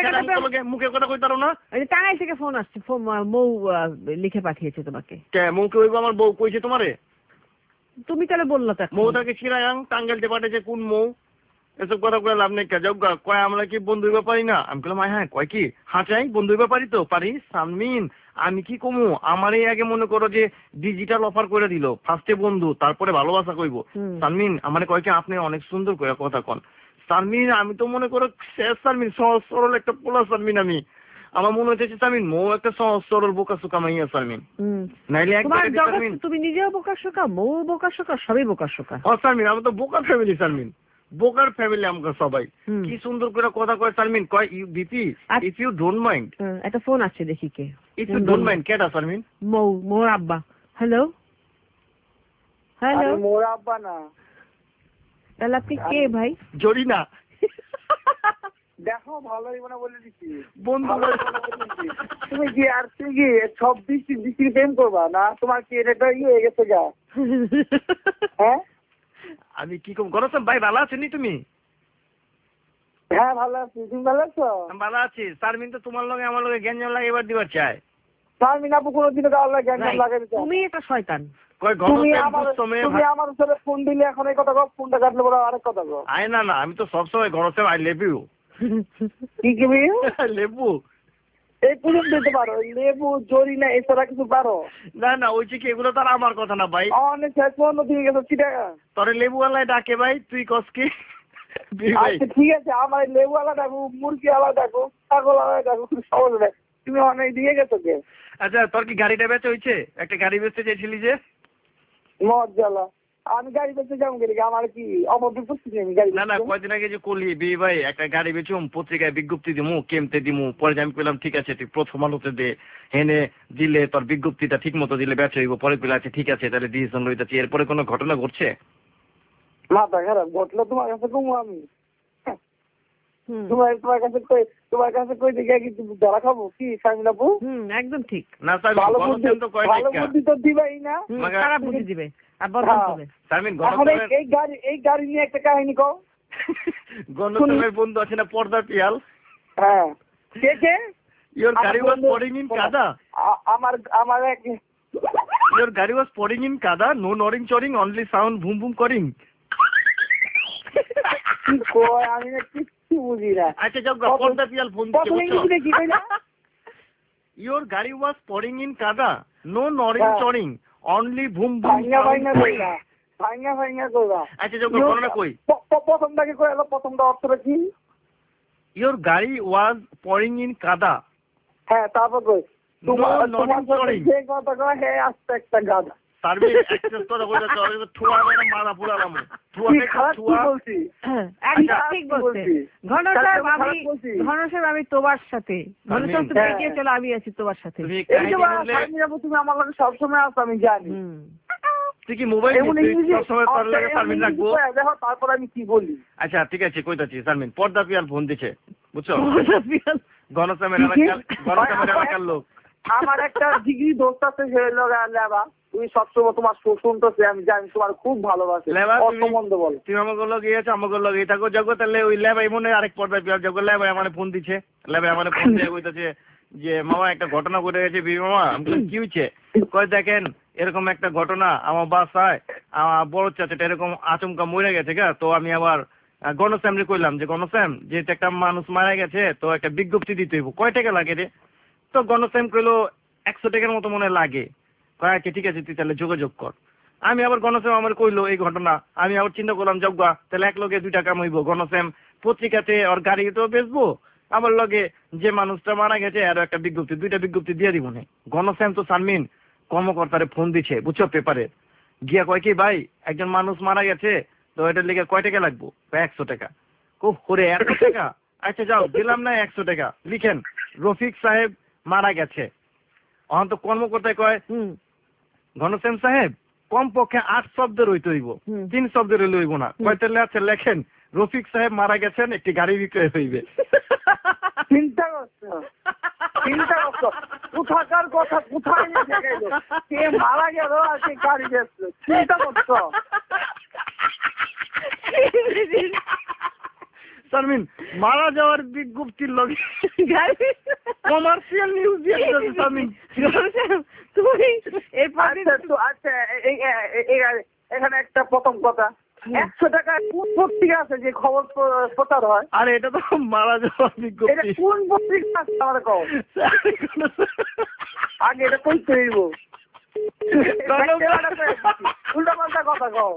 মুখে কথা কইতারো না। টাঙ্গাইল থেকে ফোন আসছে, মৌ লিখে পাঠিয়েছে তোমাকে। মৌকে হইব আমার বউ কইছে তোমারে, তুমি তাহলে বললো তো মৌটাকে চিরাগাং টাঙ্গাইলতে পাঠিয়েছে কোন মৌ, এসব কথা কয়ে লাভ নেই যাও গা। কয় আমরা কি বন্ধু হইবা পারি না, আমি বললাম হ্যাঁ কয় কি হ্যাঁ চাই বন্ধু হইবা পারি তো পারি। সানমিন আমি কি কমু, আমার এই আগে মনে করো যে ডিজিটাল অফার করে দিল, ফার্স্টে বন্ধু তারপরে ভালোবাসা কইব। সানমিন আমার কয় কি আপনি অনেক সুন্দর করে কথা কন। সানমিন আমি তো মনে করো শেষ সানমিন, সহজ সরল একটা পোলা সানমিন। আমি আমার মনে হচ্ছে সানমিন মৌ একটা সহজ সরল বোকা সুকা মাইয়া সানমিন, নাইলে একবার তুমি নিজেও বোকা শোকা মৌ বোকা শোকা সবই বোকা শোকা। ও সানমিন আমি তো বোকা ফ্যামিলি সানমিন, বোকার ফ্যামিলি আমরা সবাই। কি সুন্দর করে কথা কয় সারমিন। কয় you BP if you don't mind, একটা ফোন আসছে দেখি কে। ইফ ইউ ডোন্ট মাইন্ড কেডা সারমিন? মৌ মোর আব্বা। হ্যালো হ্যালো মোর আব্বা না, তাহলে আপনি কে ভাই? জড়ি না দেখো ভালোই মনে বলে দিচ্ছি বন্ধু। তুমি কি আর তুমি কি সব বৃষ্টি বৃষ্টি প্রেম করবা না? তোমার কি এটা ইয়ে হয়ে গেছে যা? হ্যাঁ আমি কি কম করছ ভাই, ভালো আছেন তুমি? হ্যাঁ ভালো আছি, তুমি ভালো আছো? ভালো আছি। সারমিন তো তোমার লগে আমার লগে গ্যাঞ্জাম লাগে এবার দিবার চায়। সারমিন আপু কোনোদিনও কারোর লগে গ্যাঞ্জাম লাগাইতে চায়? তুমি একটা শয়তান। কয় তুমি আমার তুমি আমার সাথে ফোন দিলে এখন এই কথা কও, ফোনটা কাটলে বড় আরেক কথা কও। আয় না না আমি তো সব সময় ঘরতে আই লেভ ইউ। কি কি বিউ? লেবু এই পুজো দিতে পারো, লেবু জরি না এছাড়া কিছু পারো না? না ওই যে কি এগুলো তো আর আমার কথা না ভাই। অনেক শেষ পর্যন্ত দিয়ে গেছো চিটাগা। তোরে লেবুওয়ালাই ডাকে ভাই, তুই কস কি? আচ্ছা ঠিক আছে, আমার লেবুওয়ালা ডাকো, মুরগিওয়ালা ডাকো, ছাগলওয়ালা ডাকো, সহজ নেই। তুমি অনেক দিয়ে গেছো কে? আচ্ছা তোর কি গাড়িটা বেচে হয়েছে? একটা গাড়ি বেচতে চাইছিলি যে? মজ্জালা আমি গাড়ি বেচতে যাবো গেলে আমার কি অপবির প্রস্তুতি আমি গাড়ি? না না কয়দিন আগে যে করলি বি ভাই একটা গাড়ি বেচুম, পত্রিকায় বিজ্ঞপ্তি দিমু, কেমতে দিমু। পরে আমি পেলাম ঠিক আছে তুই প্রথম আলোতে দে, হেনে দিলে তোর বিজ্ঞপ্তিটা ঠিক মতো দিলে বেচা হইব। পরে পেলে আছে ঠিক আছে তাহলে ডিসিশন লইতাছি। এরপরে কোনো ঘটনা ঘটছে? মাথা খারাপ ঘটলো তোমার কাছে কমু আমি? তোমার তোমার কাছে কই তোমার কাছে কই দেখে কি ধরা খাবো কি সামিনা আপু? হুম একদম ঠিক। না স্যার ভালো বুদ্ধি তো কয় নাই, ভালো বুদ্ধি তো দিবাই না, খারাপ বুদ্ধি দিবে আর বদনাম করবে। সামিন গণতন্ত্রের এই গাড়ি এই গাড়ি নিয়ে একটা কাহিনী কও। গণতন্ত্রের বন্ধু আছে না পর্দা পিয়াল? হ্যাঁ কে কে? Your গাড়ি was pouring in Kada. আমার আমার এক Your গাড়ি was pouring in Kada, no nodding choring, only sound boom boom করিং। কি কয় আমি কিছু বুঝি না। আচ্ছা যাও পর্দা পিয়াল ফোন দিতে বলছো কি কইলা? Your গাড়ি was pouring in Kada, no nodding choring, only boom boom। ভাঙা ভাঙা কইলা ভাঙা ভাঙা কইলা। আচ্ছা যাও কোনটা কই? প্রথমটাকে কই হলো, প্রথমটা অর্থটা কি? your গাড়ি was pouring in কাদা। হ্যাঁ তারপর কই তোমার No, not তোমার in pouring. যে কথা কয় হে আস্তে একটা গাধা। সার্ভিস অ্যাক্সেস তো কইতা চলে ঠুয়া মানে মারা পুরালাম ঠুয়া কি থেকে খারাপ কি ঠুয়া বলছি? একদম ঠিক বলছে ঘন সাহেব। আমি খারাপ বলছি? ঘন সাহেব আমি তোমার সাথে ঘন সাহেব তুমি হ্যাঁ। এগিয়ে চলো, আমি আছি তোমার সাথে। তুমি এই কাহিনী যে বললে সামনে যাবো, তুমি আমার কাছে সবসময় আসো আমি জানি। হুম। তুই কি মোবাইল এমন নিয়ে ইংরেজি সব সময় তোর লাগে সার্ভিস রাখবো? দেখো তারপর আমি কি বলি। আচ্ছা ঠিক আছে কইতাছি সার্ভিস পর্দা পিয়াল ফোন দিছে বুঝছো আমার গণসামের এলাকার গণসামের এলাকার লোক। আমার একটা ডিগ্রি দোস্ত আছে সে লগা লেবা, তুমি সবসময় তোমার শুনতেছে আমি জানি তোমার খুব ভালোবাসে লেবা তুমি অসম্বন্ধ বল। তুমি আমাকে লগে গিয়েছো আমাকে লগে থাকো জগৎ তাহলে ওই লেবাই মনে আরেক পর্দা পিয়াল জগৎ লেবাই আমার ফোন দিছে লেবাই আমার ফোন দিয়ে কইতাছে যে মামা একটা ঘটনা ঘটে গেছে বিবি মামা। আমি বললাম কি হয়েছে? কয় দেখেন এরকম একটা ঘটনা আমার বাসায় আমার বড় চাচাটা এরকম আচমকা মরে গেছে গা। তো আমি আবার গণশ্যামরে কইলাম যে গণশ্যাম যেহেতু একটা মানুষ মারা গেছে তো একটা বিজ্ঞপ্তি দিতে হইব, কয় টাকা লাগে রে? তো গণশ্যাম কইলো একশো টাকার মতো মনে লাগে। কয় আচ্ছা ঠিক আছে তুই তাহলে যোগাযোগ কর। আমি আবার গণশ্যাম আমার কইলো এই ঘটনা, আমি আবার চিন্তা করলাম যোগ্যা তাহলে এক লগে দুই টাকা হইব। গণশ্যাম পত্রিকাতে ওর গাড়ি তো বেচবো, আমার লগে যে মানুষটা মারা গেছে আরো একটা বিজ্ঞপ্তি দুইটা বিজ্ঞপ্তি দিয়ে দিব না। গণশ্যাম তো সানমিন কর্মকর্তারে ফোন দিছে বুঝছো পেপারে গিয়া কয় কি ভাই একজন মানুষ মারা গেছে তো এটার লেগে কয় টাকা লাগবো? একশো টাকা। ও করে একশো টাকা আচ্ছা যাও দিলাম না একশো টাকা লিখেন রফিক সাহেব মারা গেছে। অহন তো কর্মকর্তায় কয় ঘনশ্যাম সাহেব কম পক্ষে আট শব্দের হইতে হইব, তিন শব্দের হইলে হইব না। কয় তাহলে আচ্ছা লেখেন রফিক সাহেব মারা গেছেন একটি গাড়ি বিক্রয় হইবে। চিন্তা করছো চিন্তা করছো কোথাকার কথা কোথায় নিয়ে দেখাইলো, কে মারা গেল আর সে গাড়ি বেচলো, চিন্তা করছো। শারমিন মারা যাওয়ার বিজ্ঞপ্তির লগে কমার্শিয়াল নিউজ দিয়ে দিতেছে শারমিন। তুমি আচ্ছা এখানে একটা প্রথম কথা, একশো টাকায় কোন পত্রিকা আছে যে খবর প্রচার হয়? আরে এটা তো মারা যাওয়ার বিজ্ঞপ্তি। কোন পত্রিকা আছে আমার কও আগে এটা কইতে হইব। উল্টা পাল্টা কথা কও।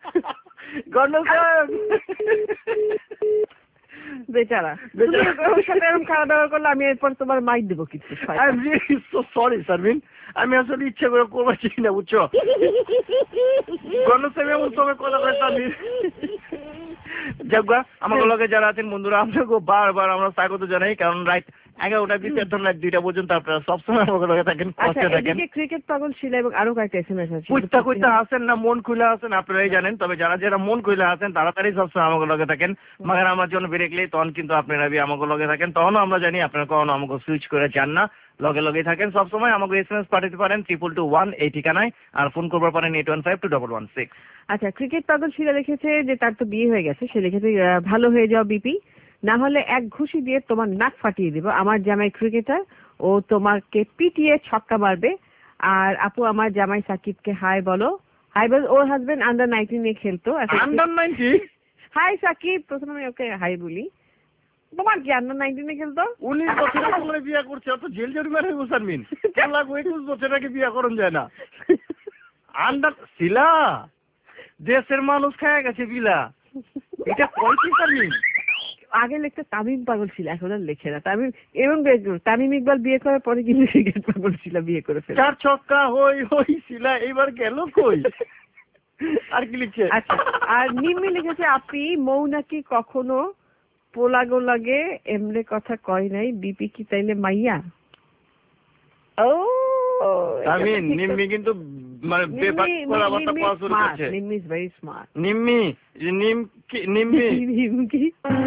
বেচারা ওর সাথে এরকম খাওয়া দাওয়া করলে আমি এরপর তোমার মাইক দেবো কিছু। সরি শারমিন আমি আসলে ইচ্ছে করে করবার চাই না বুঝছো। গণশ্যাম এমন সময় কথা বলে শারমিন যাক আমাকে লগে যারা আছেন বন্ধুরা আপনাকে বারবার আমরা স্বাগত জানাই, কারণ রাত এগারোটা বিশ রাত দুইটা পর্যন্ত আপনারা সবসময় আমাকে লগে থাকেন কষ্টে থাকেন। ক্রিকেট পাগল ছিল এবং আরো কয়েকটা এসএমএস আছে কইতা কইতা আসেন না মন খুলে আসেন আপনারাই জানেন, তবে যারা যারা মন খুলে আসেন তাড়াতাড়ি সবসময় আমাকে লগে থাকেন। মাগার আমার জন্য বেরেকলে তখন কিন্তু আপনারা আমাকে লগে থাকেন, তখনও আমরা জানি আপনারা কখনো আমাকে সুইচ করে যান না, লগে লগে থাকেন সবসময়। আমাকে এসএমএস পাঠাতে পারেন ট্রিপল টু ওয়ান এই ঠিকানায়, আর ফোন করবার পারেন eight one five two double one six. আচ্ছা ক্রিকেট পাগল ছিল লিখেছে যে তার তো বিয়ে হয়ে গেছে, সে লিখেছে ভালো হয়ে যাও বিপি, না হলে এক ঘুষি দিয়ে তোমার নাক ফাটিয়ে দিব। আমার জামাই ক্রিকেটার, ও তোমাকে পিটিয়ে ছক্কা মারবে। আর আপু আমার জামাই সাকিবকে হাই বলো। হাই বল, ওর হাজবেন্ড আন্ডার নাইনটিন এ খেলতো। Under nineteen? হাই সাকিব, প্রথমে আমি ওকে হাই বলি। তোমার কি আন্ডার নাইনটিন এ খেলতো? উনিশ বছরের সময় বিয়ে করছে, অত জেল জরিমানা হইব শারমিন। লাগবে একুশ বছর আগে বিয়ে করুন যায় না। আন্ডার শিলা দেশের মানুষ খায় গেছে বিলা, এটা কইছি শারমিন। আগে লিখতে তামিম পাগল ছিল, এখন আর লেখে না তামিম। এবং তামিম ইকবাল বিয়ে করার পরে কিন্তু ক্রিকেট পাগল ছিল, বিয়ে করে ফেলে। চার ছক্কা হই হই শিলা এইবার গেল কই? আর কি লিখছে? আচ্ছা আর নিম্মি লিখেছে আপনি মৌ নাকি কখনো পোলাগো লাগে এমনি কথা কয় নাই, বিপি কি তাইলে মাইয়া? ও আমি নিম্মি কিন্তু মানে বেবাক কথাবার্তা বলা শুরু করছে। Nimmi is very smart. Nimmi নিম কি Nimmi Nimmi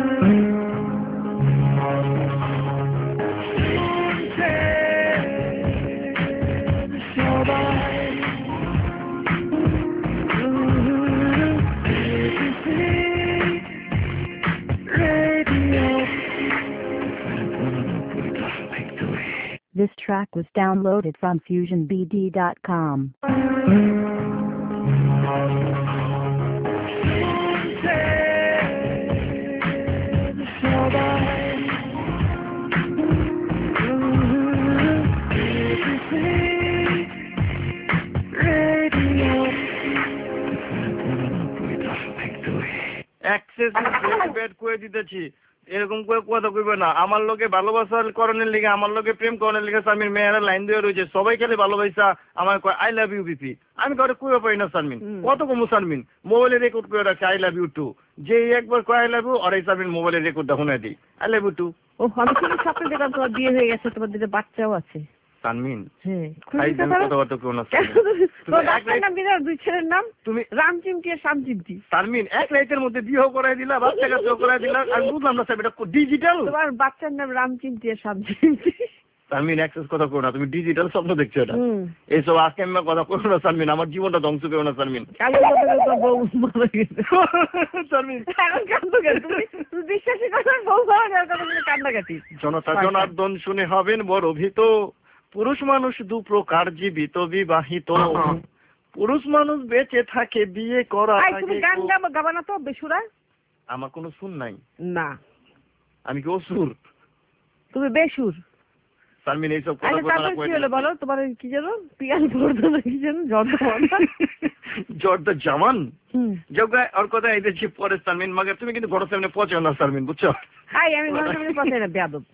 This track was downloaded from fusion b d dot com. Access বেড করে দিতেছি। এরকম করে কথা কইবে না। আমার লোকে ভালোবাসার করণের লিগে, আমার লোকে প্রেম করণের লিগে সারমিন মেয়েরা লাইন দিয়ে রয়েছে, সবাই খালি ভালোবাসা আমার কয় আই লাভ ইউ বিপি। আমি কাউকে কইবা পারি না সারমিন, কত কমু সারমিন মোবাইলে রেকর্ড করে রাখছে আই লাভ ইউ টু। যে একবার কয় আই লাভ ইউ, আর এই সারমিন মোবাইলে রেকর্ডটা শুনে দিই আই লাভ ইউ টু। ও আমি শুধু স্বপ্ন দেখলাম তোমার বিয়ে হয়ে গেছে, তোমার দুটো বাচ্চাও আছে। সারমিন হ্যাঁ কথাবার্তা কেউ না, দুই ছেলের নাম তুমি রাম চিমটি আর শ্যাম চিমটি। সারমিন এক রাইতের মধ্যে বিয়ে করাই দিলা, বাচ্চা কাচ্চা করাই দিলা, আমি বুঝলাম না স্যার এটা ডিজিটাল। তোমার বাচ্চার নাম রাম চিমটি আর শ্যাম চিমটি। সারমিন অ্যাক্সেস কথা করো না, তুমি ডিজিটাল স্বপ্ন দেখছো এটা। এইসব আজকে আমি কথা করো না সারমিন, আমার জীবনটা ধ্বংস করো না সারমিন। জনতা জনার্দন শুনে হবেন বড় ভীত, পুরুষ মানুষ দু প্রকার, জীবিত বিবাহিত। পুরুষ মানুষ বেঁচে থাকে বিয়ে করা। গান গাবা না তো বেসুরা? আমার কোনো সুর নাই। না আমি কি অসুর? তুমি বেসুর। সারমিন এইসব কথা বলো, তোমার কি জানো পিয়াল করতো না কি জানো জর্দা জামান যোগা ওর কথা এসেছি পরে সারমিন, মগর তুমি কিন্তু ঘরের সামনে পৌঁছে না সারমিন, বুঝছো? আমি ঘরের সামনে পৌঁছে না বেয়াদব।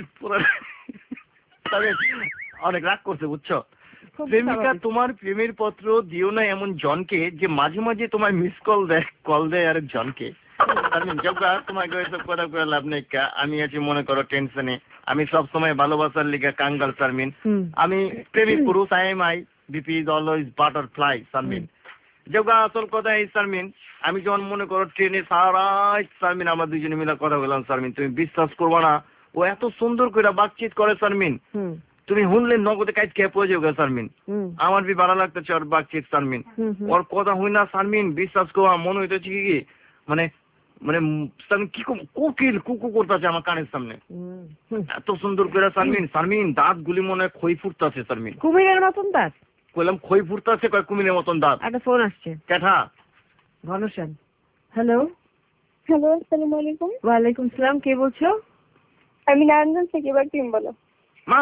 অনেক রাগ করছে বুঝছো। প্রেমিকা তোমার প্রেমের পত্র দিও না এমন জনকে যে মাঝে মাঝে তোমার মিস কল দেয়, কল দেয় আরেক জনকে। তোমাকে ওইসব কথা করে লাভ নেই, আমি আছি মনে করো টেনশনে, আমি সবসময় ভালোবাসার লিগে কাঙ্গাল সারমিন, আমি প্রেমিক পুরুষ, I am I BP is always butterfly Sharmin. যোগা আসল কথা এই সারমিন, আমি যখন মনে করো ট্রেনে সারা সারমিন আমরা দুজনে মিলে কথা বললাম সারমিন, তুমি বিশ্বাস করবো না ও এত সুন্দর করে বাতচিত করে সারমিন, তুমি শুনলে নগদে কাজ খেয়ে পড়ে যাবে সারমিন। আমার বি ভালো লাগতেছে ওর বাতচিত সারমিন, ওর কথা হই না সারমিন, বিশ্বাস করো মনে হইতেছে কি মানে মানে কি কোকিল কুকু করতেছে আমার কানের সামনে, এত সুন্দর করে সারমিন। সারমিন দাঁত গুলি মনে হয় খই ফুটতেছে সারমিন, কুমিরের মতন দাঁত। কইলাম খই ফুটতেছে, কয় কুমিরের মতন দাঁত। একটা ফোন আসছে, কেঠা? ঘনশ্যাম। হ্যালো হ্যালো, আসসালামু আলাইকুম। ওয়ালাইকুম সালাম, কে বলছো? আমি নারায়ণগঞ্জ থেকে, এবার তুমি বলো। হ্যাঁ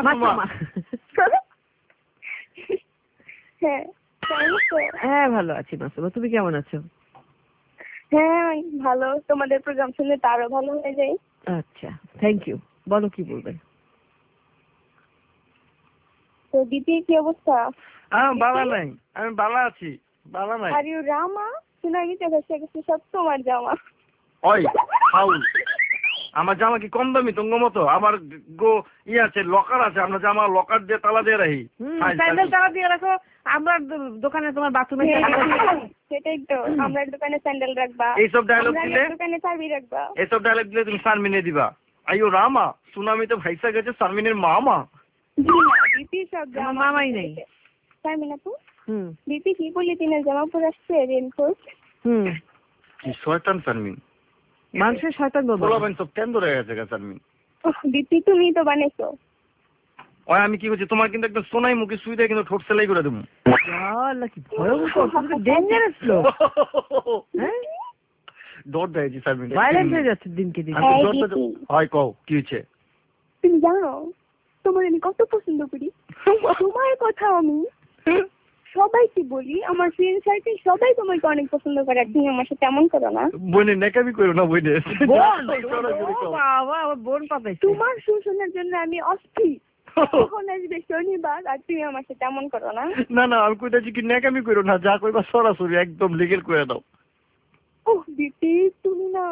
হ্যাঁ ভালো আছি মাসুমা, তুমি কেমন আছো? হ্যাঁ ভালো, তোমাদের প্রোগ্রাম শুনলে তো আরো ভালো হয়ে যায়। আচ্ছা থ্যাংক ইউ, বলো কি বলবে। তো দিদি কি অবস্থা? হ্যাঁ ভালো নাই, আমি ভালো আছি, ভালো নাই। আর ইউ রামা শোনা গেছে ভেসে গেছে সব তোমার জামা। ওই ফাউল, আমার জামা কি কম দামি তোমার মতো? আমার গো ই আছে, লকার আছে, আমরা জামা লকার দিয়ে তালা দিয়ে রাখি। স্যান্ডেল তালা দিয়ে রাখো, আমরা দোকানে তোমার বাথরুমে সেটাই তো, আমরা দোকানে স্যান্ডেল রাখবা, এইসব ডায়লগ দিলে দোকানে চাবি রাখবা, এইসব ডায়লগ দিলে তুমি সারমিনে দিবা। আইও রামা সুনামি তো ভাইসা গেছে সারমিনের মামা। বিপি সব জামা মামাই নেই সারমিন আপু। হুম বিপি কি বলি দিনের জামা পরে আসছে রেনকোট। হুম কি শয়তান সারমিন, মানুষের শয়তান বাবা, বলবেন সব কেন ধরে গেছে সারমিন। বিপি তুমি তো বানাইছো। ওই আমি কি বলছি, তোমার কিন্তু একদম সোনাই মুখে সুই দিয়ে কিন্তু ঠোঁট সেলাই করে দেবো। আল্লাহ কি ভয়ঙ্কর, তুমি তো ডেঞ্জারাস লোক। হ্যাঁ ডর দেয়ছি সারমিন, ভায়োলেন্ট হয়ে যাচ্ছে দিনকে দিন। হয় কও কি হয়েছে? তুমি জানো তোমার আমি কত পছন্দ করি, তোমার কথা আমি সবাইকে বলি, আমার ফ্রেন্ড সার্কেল সবাই তোমাকে অনেক পছন্দ করে, আর তুমি আমার সাথে এমন করো না। বোনে নেকামি করো না বোনে। বাবা আমার বোন পাবে, তোমার শুনশোনার জন্য আমি অস্থির। কখন আসবে শনিবার, আর তুমি আমার সাথে এমন করো না। না না আমি কইতাছি কি নেকামি করো না, যা কইবা সরাসরি একদম লিগেল করে দাও। ওহ বিপি তুমি না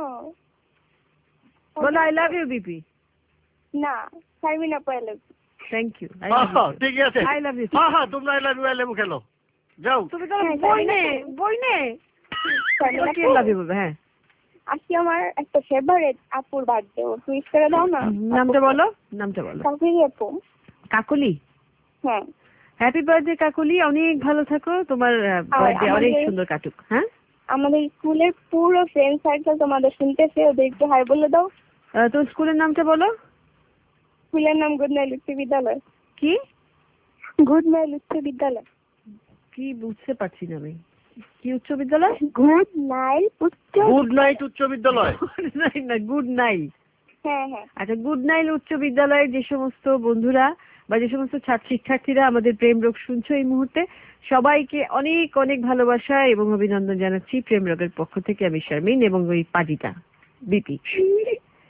বলো আই লাভ ইউ বিপি। না সারমিন আপু I love you. Thank you. ঠিক আছে আই লাভ ইউ। হ্যাঁ হ্যাঁ তোমরা I love you I love you খেলো যাও। তুমি তো বই নে বই নে কি লাভ ইউ বলবে। হ্যাঁ আজকে আমার একটা ফেভারিট আপুর বার্থডে, ও টুইট করে দাও না। নামটা বলো, নামটা বলো। কাকুলি আপু। কাকুলি? হ্যাঁ হ্যাপি বার্থডে কাকুলি, অনেক ভালো থাকো, তোমার বার্থডে অনেক সুন্দর কাটুক। হ্যাঁ আমাদের স্কুলের পুরো ফ্রেন্ড সার্কেল তোমাদের শুনতেছে, ওদের একটু হাই বলে দাও। তোর স্কুলের নামটা বলো। স্কুলের নাম গুড নাইল উচ্চ বিদ্যালয়। কি গুড নাইল উচ্চ বিদ্যালয়? কি বুঝতে পারছি না আমি, কি উচ্চ বিদ্যালয়? গুড নাইল উচ্চ গুড নাইট উচ্চ বিদ্যালয় না গুড নাইল। হ্যাঁ হ্যাঁ আচ্ছা গুড নাইল উচ্চ বিদ্যালয়ের যে সমস্ত বন্ধুরা বা যে সমস্ত ছাত্র শিক্ষার্থীরা আমাদের প্রেম রোগ শুনছো এই মুহূর্তে, সবাইকে অনেক অনেক ভালোবাসা এবং অভিনন্দন জানাচ্ছি প্রেম রোগের পক্ষ থেকে। আমি শারমিন এবং ওই পাজিটা বিপি।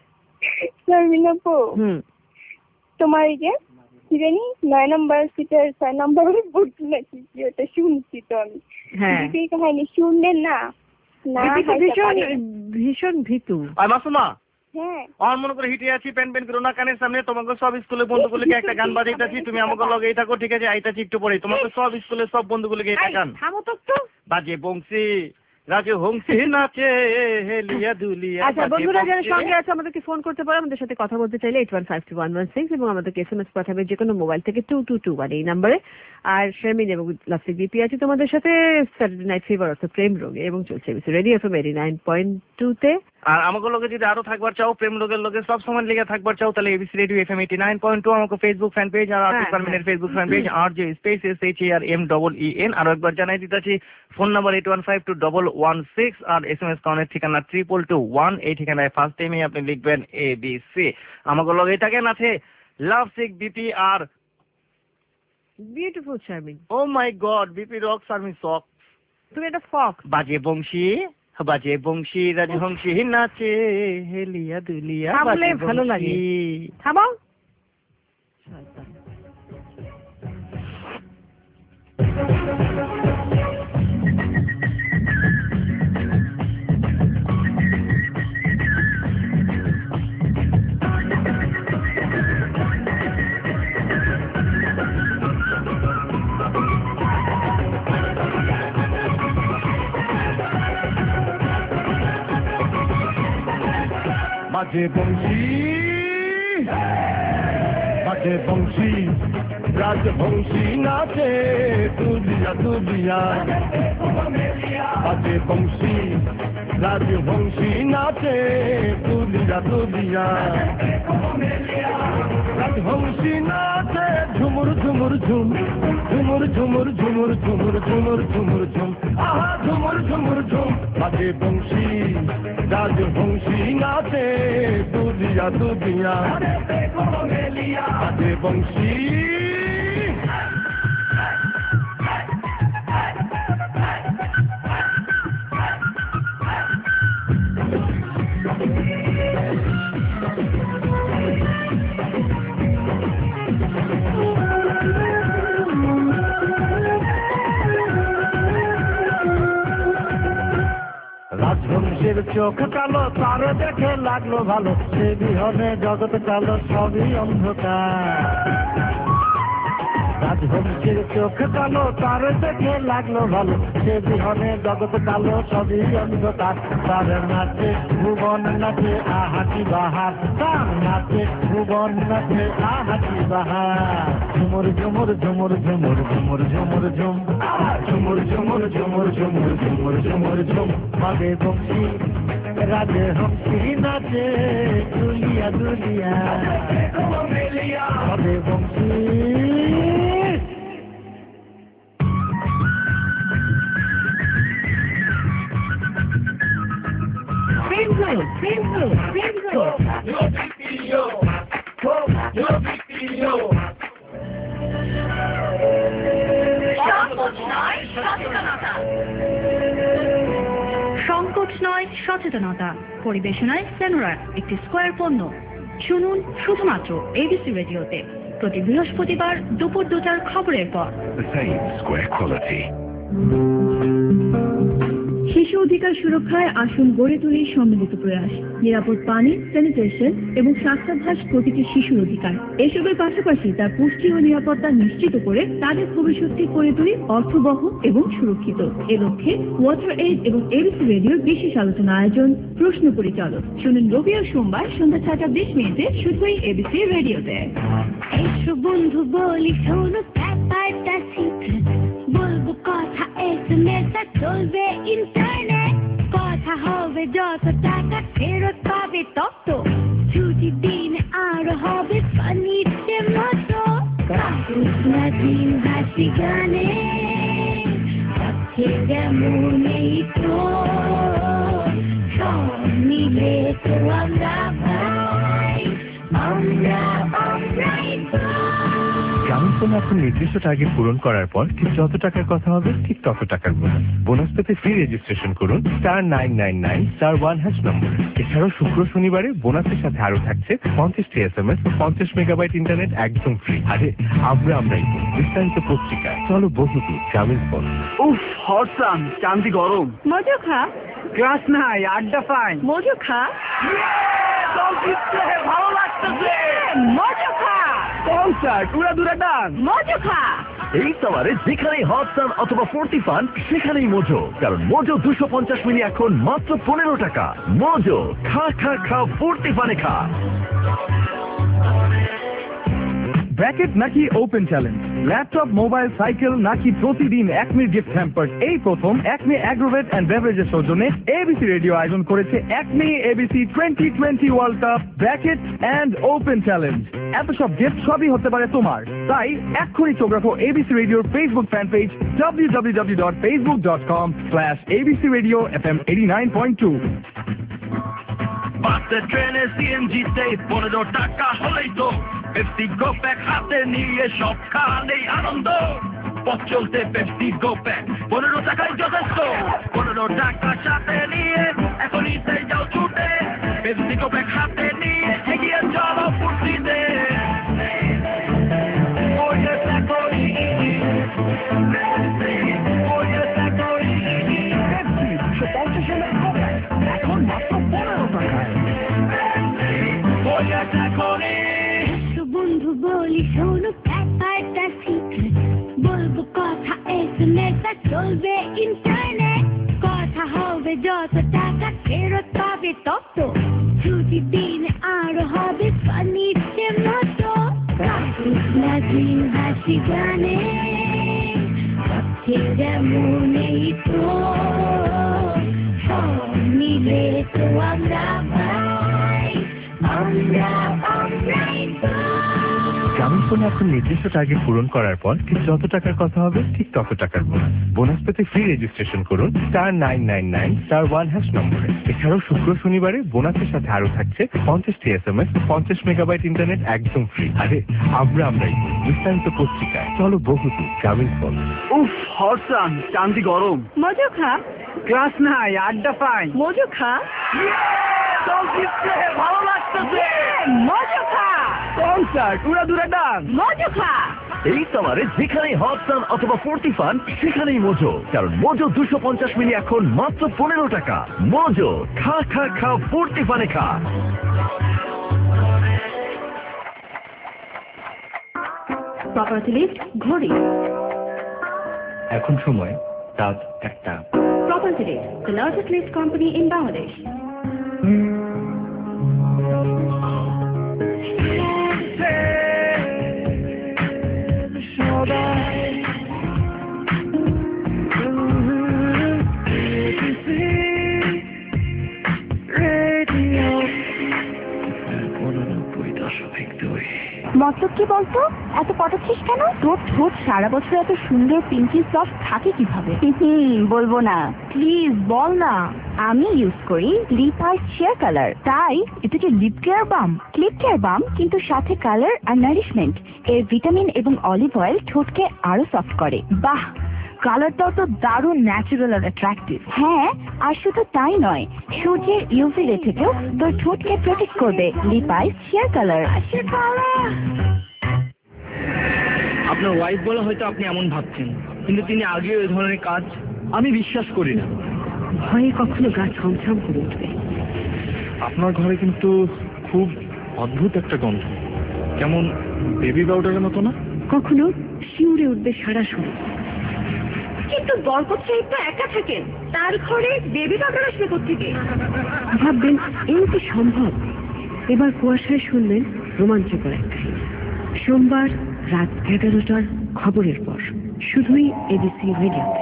শারমিন আপু, হুম তোমার এই যে কি জানি নয় নম্বর সিটের ছয় নম্বর পড়ছি নাকি ওটা শুনছি তো আমি। হ্যাঁ এই কাহিনী শুনলেন না? না দিদি তো হাইতে ভীষণ পারে। ভীষণ ভীতু। আর মাসুমা হ্যাঁ আমার মনে করে হিটে আছি প্যান প্যান করো না কানের সামনে তোমাকে সব স্কুলে বন্ধুগুলোকে একটা গান বাজাইতেছি তুমি আমাকে লগে থাকো ঠিক আছে আইতাছি একটু পরে তোমাকে সব স্কুলে সব বন্ধুগুলোকে একটা গান থামো তো একটু। বাজে বংশী রাজে হংসি নাচে হেলিয়া দুলিয়া। আচ্ছা বন্ধুরা যারা সঙ্গে আছে আমাদেরকে ফোন করতে পারো, আমাদের সাথে কথা বলতে চাইলে eight one five two one one six এবং আমাদেরকে এস এম এস পাঠাবে যে কোনো মোবাইল থেকে টু টু টু ওয়ান এই নাম্বারে। আর শারমিন এবং লাভসিক বিপি আছে তোমাদের সাথে স্যাটারডে নাইট ফিভার অর্থাৎ প্রেম রোগে এবং চলছে radio FM eighty nine point two তে। আর আমাকে লোকে যদি আরো থাকবার চাও প্রেম লোকের লোকে সব সময় লেগে থাকবার চাও তাহলে ABC radio FM eighty nine point two আমাকে ফেসবুক ফ্যান পেজ আর আর্টিস্ট পারমিনের Facebook fan page R J space S H A R M double E N. আরো একবার জানাই দিতেছি phone number eight one five two double one six আর S M S কাউন্টের ঠিকানা ট্রিপল টু ওয়ান। এই ঠিকানায় ফার্স্ট টাইমে আপনি লিখবেন এবিসি। আমাকে লগে থাকেন আছে লাভসিক বিপি আর beautiful Sharmin. Oh my god BP rock Sharmin suck. তুমি একটা ফক বাজে বংশী বাজে বংশী রাজহংসী নাচে হেলিয়া দুলিয়া। থামলে ভালো লাগে। থামাও। বাজে বংশী বাজে বংশী রাজবংশী নাচে দুলিয়া দুলিয়া। বাজে বংশী রাজবংশী নাচে দুলিয়া দুলিয়া। রাজবংশী নাচে ঝুমুর ঝুমুর ঝুম ঝুমুর ঝুমুর ঝুমুর ঝুমুর ঝুমুর ঝুমুর ঝুম আহা ঝুমুর ঝুমুর ঝুম। বাজে বংশী রাজবংশী নাচে দুলিয়া দুলিয়া। বাজে বংশী রাজবংশের চোখ কালো তার দেখে লাগলো ভালো সে বিহনে জগৎ কালো সবই অন্ধকার। রাজবংশের চোখ কালো তার দেখে লাগলো ভালো সে বিহনে জগৎ কালো সবই অন্ধকার। তার নাচে ভুবন নাচে আহাকি বাহার তার নাচে ভুবন নাচে আহাকি বাহার। ঝুমুর ঝুমুর ঝুমুর ঝুমুর ঝুমুর ঝুমুর ঝুম ঝুমুর ঝুমুর ঝুমুর ঝুমুর ঝুমুর ঝুমুর ঝুম। বাজে বংশী রাজে হংসী নাচে দুলিয়া দুলিয়া। বাজে বংশী সংকোচ নয় সচেতনতা পরিবেশনায় সেনোরার একটি স্কয়ার পণ্য। শুনুন শুধুমাত্র এবিসি রেডিওতে প্রতি বৃহস্পতিবার দুপুর দুটার খবরের পর। শিশু অধিকার সুরক্ষায় আসুন গড়ে তুলি সম্মিলিত প্রয়াস। নিরাপদ পানি, স্যানিটেশন এবং স্বাস্থ্যাভ্যাস প্রতিটি শিশুর অধিকার। এসবের পাশাপাশি তার পুষ্টি ও নিরাপত্তা নিশ্চিত করে তাদের ভবিষ্যৎকে করে তুলি অর্থবহ এবং সুরক্ষিত। এ লক্ষ্যে ওয়াটার এইড এবং এবিসি রেডিওর বিশেষ আলোচনা আয়োজন প্রশ্ন পরিচালক। শুনুন রবি ও সোমবার সন্ধ্যা ছয়টা বিশ মিনিটে শুধুই এবিসি রেডিওতে। এসো বন্ধু বলি শোনো ব্যাপারটা সিক্রেট, বলবো কথা এসএমএস চলবে ইন্টারনেট, কথা হবে যত টাকা ফেরত পাবে তত, ছুটি দিন আর হবে ফানিতে মতো, কাকুসনা দিন হাসি গানে সাথে যেমন এই তো সব মিলে তো আমরা ভাই, আমরা আমরাই তো। ফোনে এখন নির্দিষ্ট টার্গেট পূরণ করার পর ঠিক যত টাকার কথা হবে ঠিক তত টাকার বোনাস বোনাস পেতে ফ্রি রেজিস্ট্রেশন করুন star nine nine nine star one hash নম্বরে। এছাড়াও শুক্র শনিবারে বোনাসের সাথে আরো থাকছে পঞ্চাশটি এস এম এস পঞ্চাশ মেগাবাইট ইন্টারনেট একদম ফ্রি। আরে আমরা আমরাই বিস্তারিত পত্রিকায় চলো বহুদূর গ্রামীণ ফোন। উফ হটসান চান্দি গরম। মজা খা ক্লাস নাই আড্ডা পাই। মজা খা ভালো লাগতেছে। মজা খা কনসার্ট উড়া দুরা ডান। মজা খা এই সামারে যেখানেই হট সান অথবা ফোর্টি ফান সেখানেই মোজো, কারণ মোজো দুশো পঞ্চাশ মিলি এখন মাত্র পনেরো টাকা। মোজো খা খা খা ফোর্টি ফানে খা। ব্র্যাকেট নাকি open challenge, laptop mobile cycle নাকি প্রতিদিন একমির গিফট হ্যাম্পার, এই প্রথম একমি অ্যাগ্রোভেট অ্যান্ড বেভারেজের সৌজন্যে এবিসি রেডিও আয়োজন করেছে Acme ABC twenty twenty world cup bracket and open challenge. এত সব গিফট সবই হতে পারে তোমার, তাই এক্ষুনি চোখ রাখো এবিসি রেডিওর Facebook fan page W W W dot Facebook dot com slash ABC radio F M eighty nine point two. বাসে ট্রেনে সিএনজিতে পনেরো টাকা হলেই তো পেপসি গো প্যাক হাতে নিয়ে সব খানেই আনন্দ। পথ চলতে পেপসি গো প্যাক পনেরো টাকায় যথেষ্ট। পনেরো টাকা সাথে নিয়ে এখনই যাও ছুটে পেপসি গো প্যাক হাতে নিয়ে এগিয়ে চলো ফুর্তিতে। এখন মাত্র পনেরো টাকায়। বন্ধু বলি শোনো ব্যাপারটা সিক্রেট, বলবো কথা এসএমএস চলবে ইন্টারনেট, কথা হবে যত টাকা ফেরত পাবে তত, ছুটি দিনে আরো হবে ফানিতে মতো, দিন হাসি গানে যেমন এই তো সব মিলে তো আমরা পাই, আমরা আমরাই গ্রামীণ ফোনে এখন নির্দিষ্ট টার্গেট পূরণ করার পর ঠিক যত টাকার কথা হবে ঠিক তত টাকার বোনাস বোনাস পেতে ফ্রি রেজিস্ট্রেশন করুন star nine nine nine star one hash নম্বরে। এছাড়াও শুক্র শনিবারে বোনাসের সাথে আরো থাকছে পঞ্চাশটি এস এম এস পঞ্চাশ মেগাবাইট ইন্টারনেট একদম ফ্রি। আরে আমরা আমরাই বিস্তারিত পত্রিকায় চলো বহুদূর গ্রামীণ ফোন। উফ হটসান চান্দি গরম। মজা খা ক্লাস নাই আড্ডা পাই। মজা খা ভালো লাগতেছে। মজা খা কনসার্ট উড়া দুরা ডান। মজা খা এই সামারে যেখানেই হট সান অথবা ফোর্টি ফান সেখানেই মোজো, কারণ মোজো দুশো পঞ্চাশ মিলি এখন মাত্র পনেরো টাকা। মোজো খা খা খা ফোর্টি ফানে খা। প্রপার্টি লিস্ট ঘড়ি। এখন সময় রাত একটা। Property list, the largest list company in Bangladesh. মতলব কি বলতো, এত পটাচ্ছিস কেন? তোর ঠোঁট সারা বছর এত সুন্দর পিঙ্কি সফট থাকে কিভাবে? হুম বলবো না, প্লিজ বল না। আমি ইউজ করি লিপ আই শেয়ার কালার, তাই এটা কি lip care balm? Lip care balm কিন্তু সাথে কালার আর নারিশমেন্ট। এর ভিটামিন এবং অলিভ অয়েল ঠোঁটকে আরো সফট করে। বাহ, কালারটাও তো দারুণ ন্যাচারাল আর অ্যাট্রাক্টিভ। হ্যাঁ, আর শুধু তাই নয়, সূর্যের ইউভি রে থেকেও তোর ঠোঁটকে প্রোটেক্ট করবে লিপ আই শেয়ার কালার। আপনার ওয়াইফ বলে হয়তো আপনি এমন ভাবছেন, কিন্তু তিনি আগেও এই ধরনের কাজ আমি বিশ্বাস করি না। ভয়ে কখনো গা ছমছম করে উঠবে। আপনার ঘরে কিন্তু খুব অদ্ভুত একটা গন্ধ, কেমন বেবি পাউডারের মতো না? কখনো শিউরে উঠবে সারা শরীর। কিন্তু বরকত সাহেব তো একা থাকেন, তার ঘরে বেবি পাউডার আসবে কোত্থেকে? ভাববেন এই কি সম্ভব? এবার কুয়াশায় শুনলেন রোমাঞ্চকর এক কাহিনী। সোমবার রাত এগারোটার খবরের পর শুধুই এবিসি রেডিওতে।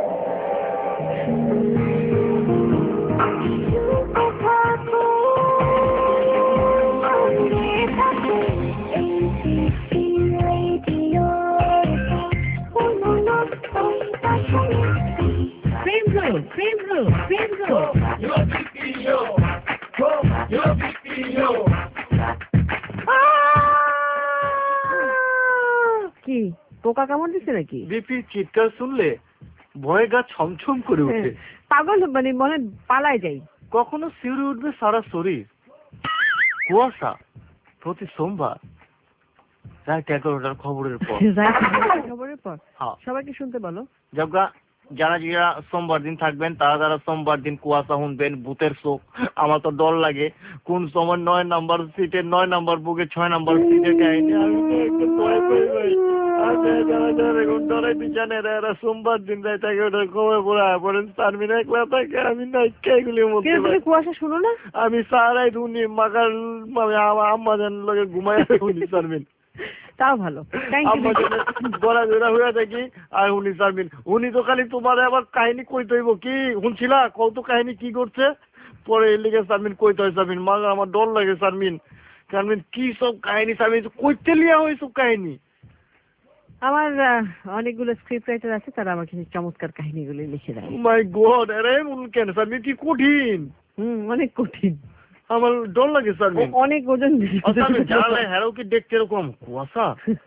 Frame roll, frame roll, frame roll. You're big yo, you're big yo. কি পোকা কামড় দিচ্ছে নাকি? বিপি চিৎকার শুনলে ভয়ে গা ছমছম করে ওঠে, পাগল মানে মনে পালায় যাই। কখনো শিউরে উঠবে সারা শরীর। কুয়াশা প্রতি সোমবার রাত এগারোটার খবরের পর। খবরের পর হ্যাঁ, সবাইকে শুনতে বলো। যারা যারা যারা সোমবার দিন থাকবেন তারা যারা সোমবার দিন কুয়াশা শুনবেন, ভূতের শোক। আমার তো ডর লাগে কোন সময় নয় নাম্বার সিটে নয় নাম্বার বুকে ছয় নাম্বার সিটে কাহিনী আমি তো একটু ভয় পাই ভাই। আচ্ছা যারা যারা এখন ডরাই পিছনে এরা সোমবার দিন রাত এগারোটার খবর পড়া পড়েন তারমিন একলা থাকে, আমি না এগুলির মধ্যে কুয়াশা শুনো না? আমি সারাই ধুনি মাকার আম্মা জান লোকে ঘুমাই শুনি তারমিন। তাও ভালো, গলা ধরা হয়ে থাকি আর উনি সারমিন উনি তো খালি তোমার আবার কাহিনী কইতে হইব কি শুনছিলা কত কাহিনী কি করছে পরে এর লিগে সারমিন কইতে হয় সারমিন মা আমার ডর লাগে সারমিন সারমিন কি সব কাহিনী সারমিন কইতে লিয়া হয় সব কাহিনী। আমার অনেকগুলো স্ক্রিপ্ট রাইটার আছে, তারা আমাকে চমৎকার কাহিনীগুলো লিখে দেয়। মাই গড, আরে কেন সারমিন কি কঠিন? হুম, অনেক কঠিন, আমার ডর লাগে সারমিন, অনেক ওজন। হ্যারো কি দেখতে এরকম কুয়াশা?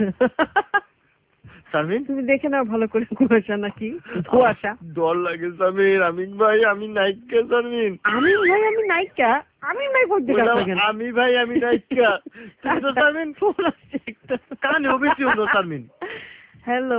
সারমিন তুমি দেখে নাও ভালো করে কুয়াশা নাকি কুয়াশা। ডর লাগে সারমিন। আমিন ভাই আমি নায়িকা সারমিন। আমি ভাই আমি নায়িকা? আমি ভাই বলতে আমি ভাই আমি নায়িকা তুমি তো সারমিন কান হবে কি হলো সারমিন? হ্যালো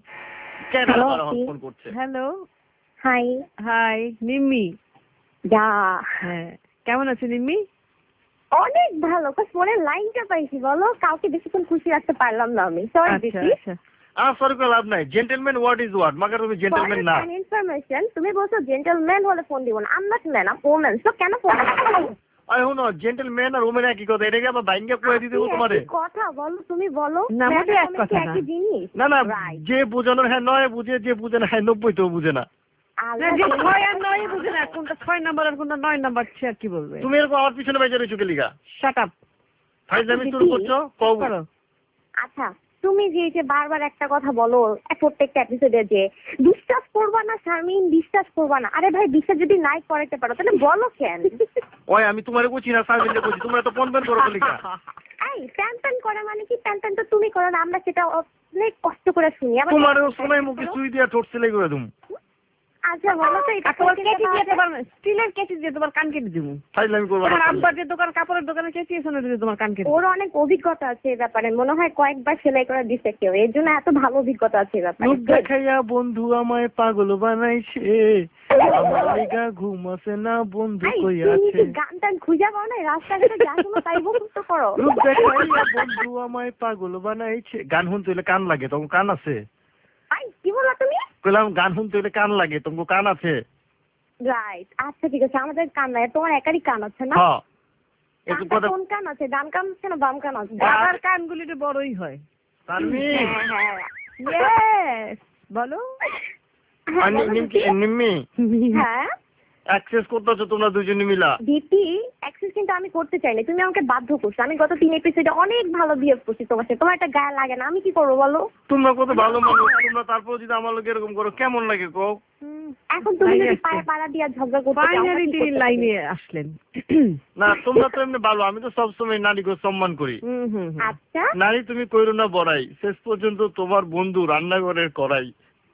কেন ফোন করছে? Hello hi hi Nimmi. যা হ্যাঁ, কেমন আছে নিম্মি? অনেক ভালো, ফোনের লাইনটা পাইছি। বলো, কাউকে বেশিক্ষণ খুশি রাখতে পারলাম না আমি, সরি দিদি। আ সরি করে লাভ নাই। Gentleman what is what? মাগার তুমি জেন্টলম্যান না। ইনফরমেশন তুমি বলছো জেন্টলম্যান হলে ফোন দিব না। I am not man, I am woman. So কেন ফোন? আই হনো জেন্টলম্যান আর ওম্যান একই কথা, এটাকে আবার বাইঙ্গা কইয়া দিতে হবে তোমারে। কথা বলো তুমি, বলো না মতে এক কথা না। একই জিনিস না না, যে বুঝানোর হ্যাঁ নয় বুঝে, যে বুঝে না হ্যাঁ নব্বই তো বুঝে না। যে ছয় আর নয় বুঝে না, কোনটা ছয় নাম্বার আর কোনটা নয় নাম্বার সে আর কি বলবে? তুমি এরকম আমার পিছনে বাইজা রইছো কে লিগা? Shut up. ফাইজলামি শুরু করছো কও করো। আচ্ছা তুমি যে যে বারবার একটা কথা বলো প্রত্যেকটা এপিসোডে যে বিশ্বাস করবা না শারমিন, বিশ্বাস করবা না। আরে ভাই বিশ্বাস যদি নাই করাইতে পারো তাহলে বলো কেন? ওই আমি তোমারে কইছি না শারমিনকে কইছি, তোমরা তো ফোন বের করো কে লিগা? এই প্যান প্যান করে মানে কি? প্যান প্যান তো তুমি করো না, আমরা সেটা অনেক কষ্ট করে শুনি। আবার তোমারও সময় মুখে সুই দিয়া ঠোঁট সেলাই করে দুম। আচ্ছা বলো তো, এটা তোমার কেচি দিয়ে তোমার স্টিলের কেচি দিয়ে তোমার কান কেটে দিব। ফাইজলামি করবা না। আর আব্বার যে দোকান কাপড়ের দোকানে কেচি এসে দিয়ে তোমার কান কেটে। ওর অনেক অভিজ্ঞতা আছে এই ব্যাপারে, মনে হয় কয়েকবার সেলাই করা দিছে কেউ, এর জন্য এত ভালো অভিজ্ঞতা আছে এই ব্যাপারে। মুখ দেখাইয়া বন্ধু আমায় পাগল বানাইছে, আমার লিগা ঘুম আসে না বন্ধু কই আছে। গান টান খুঁজে পাও না রাস্তাঘাটে, যা শুনো তাই মুখস্থ করো। মুখ দেখাইয়া বন্ধু আমায় পাগল বানাইছে। গান শুনতে হইলে কান লাগে, তখন কান আছে? আই কি বললা তুমি? কইলাম গান শুনতে হইলে কান লাগে, তখন কান আছে? রাইট, আচ্ছা ঠিক আছে, আমাদের কান নাই, তোমার একারই কান আছে না? হ্যাঁ, একটু কথা। কোন কান আছে? ডান কান আছে না বাম কান আছে? বাবার কানগুলি তো বড়ই হয়। তারমিন ইয়েস বলো। নিম্মি হ্যাঁ অ্যাক্সেস করতেছো তোমরা দুজনে মিলা? দিদি অ্যাক্সেস কিন্তু আমি করতে চাইনি, তুমি আমাকে বাধ্য করছো। আমি গত তিন এপিসোডে অনেক ভালো বিহেভ করছি তোমার সাথে, তোমার একটা গায়ে লাগে না, আমি কি করবো বলো? তোমরা কত ভালো মানুষ, তোমরা তারপর যদি আমার লোক এরকম করো কেমন লাগে কও? এখন তুমি যদি পায়ে পাড়া দিয়া ঝগড়া করতে চাও, ফাইনালি তিনি লাইনে আসলেন। না তোমরা তো এমনি ভালো, আমি তো সবসময় নারীকে সম্মান করি। আচ্ছা নারী তুমি কইরো না বড়াই, শেষ পর্যন্ত তোমার বন্ধু রান্নাঘরের করাই।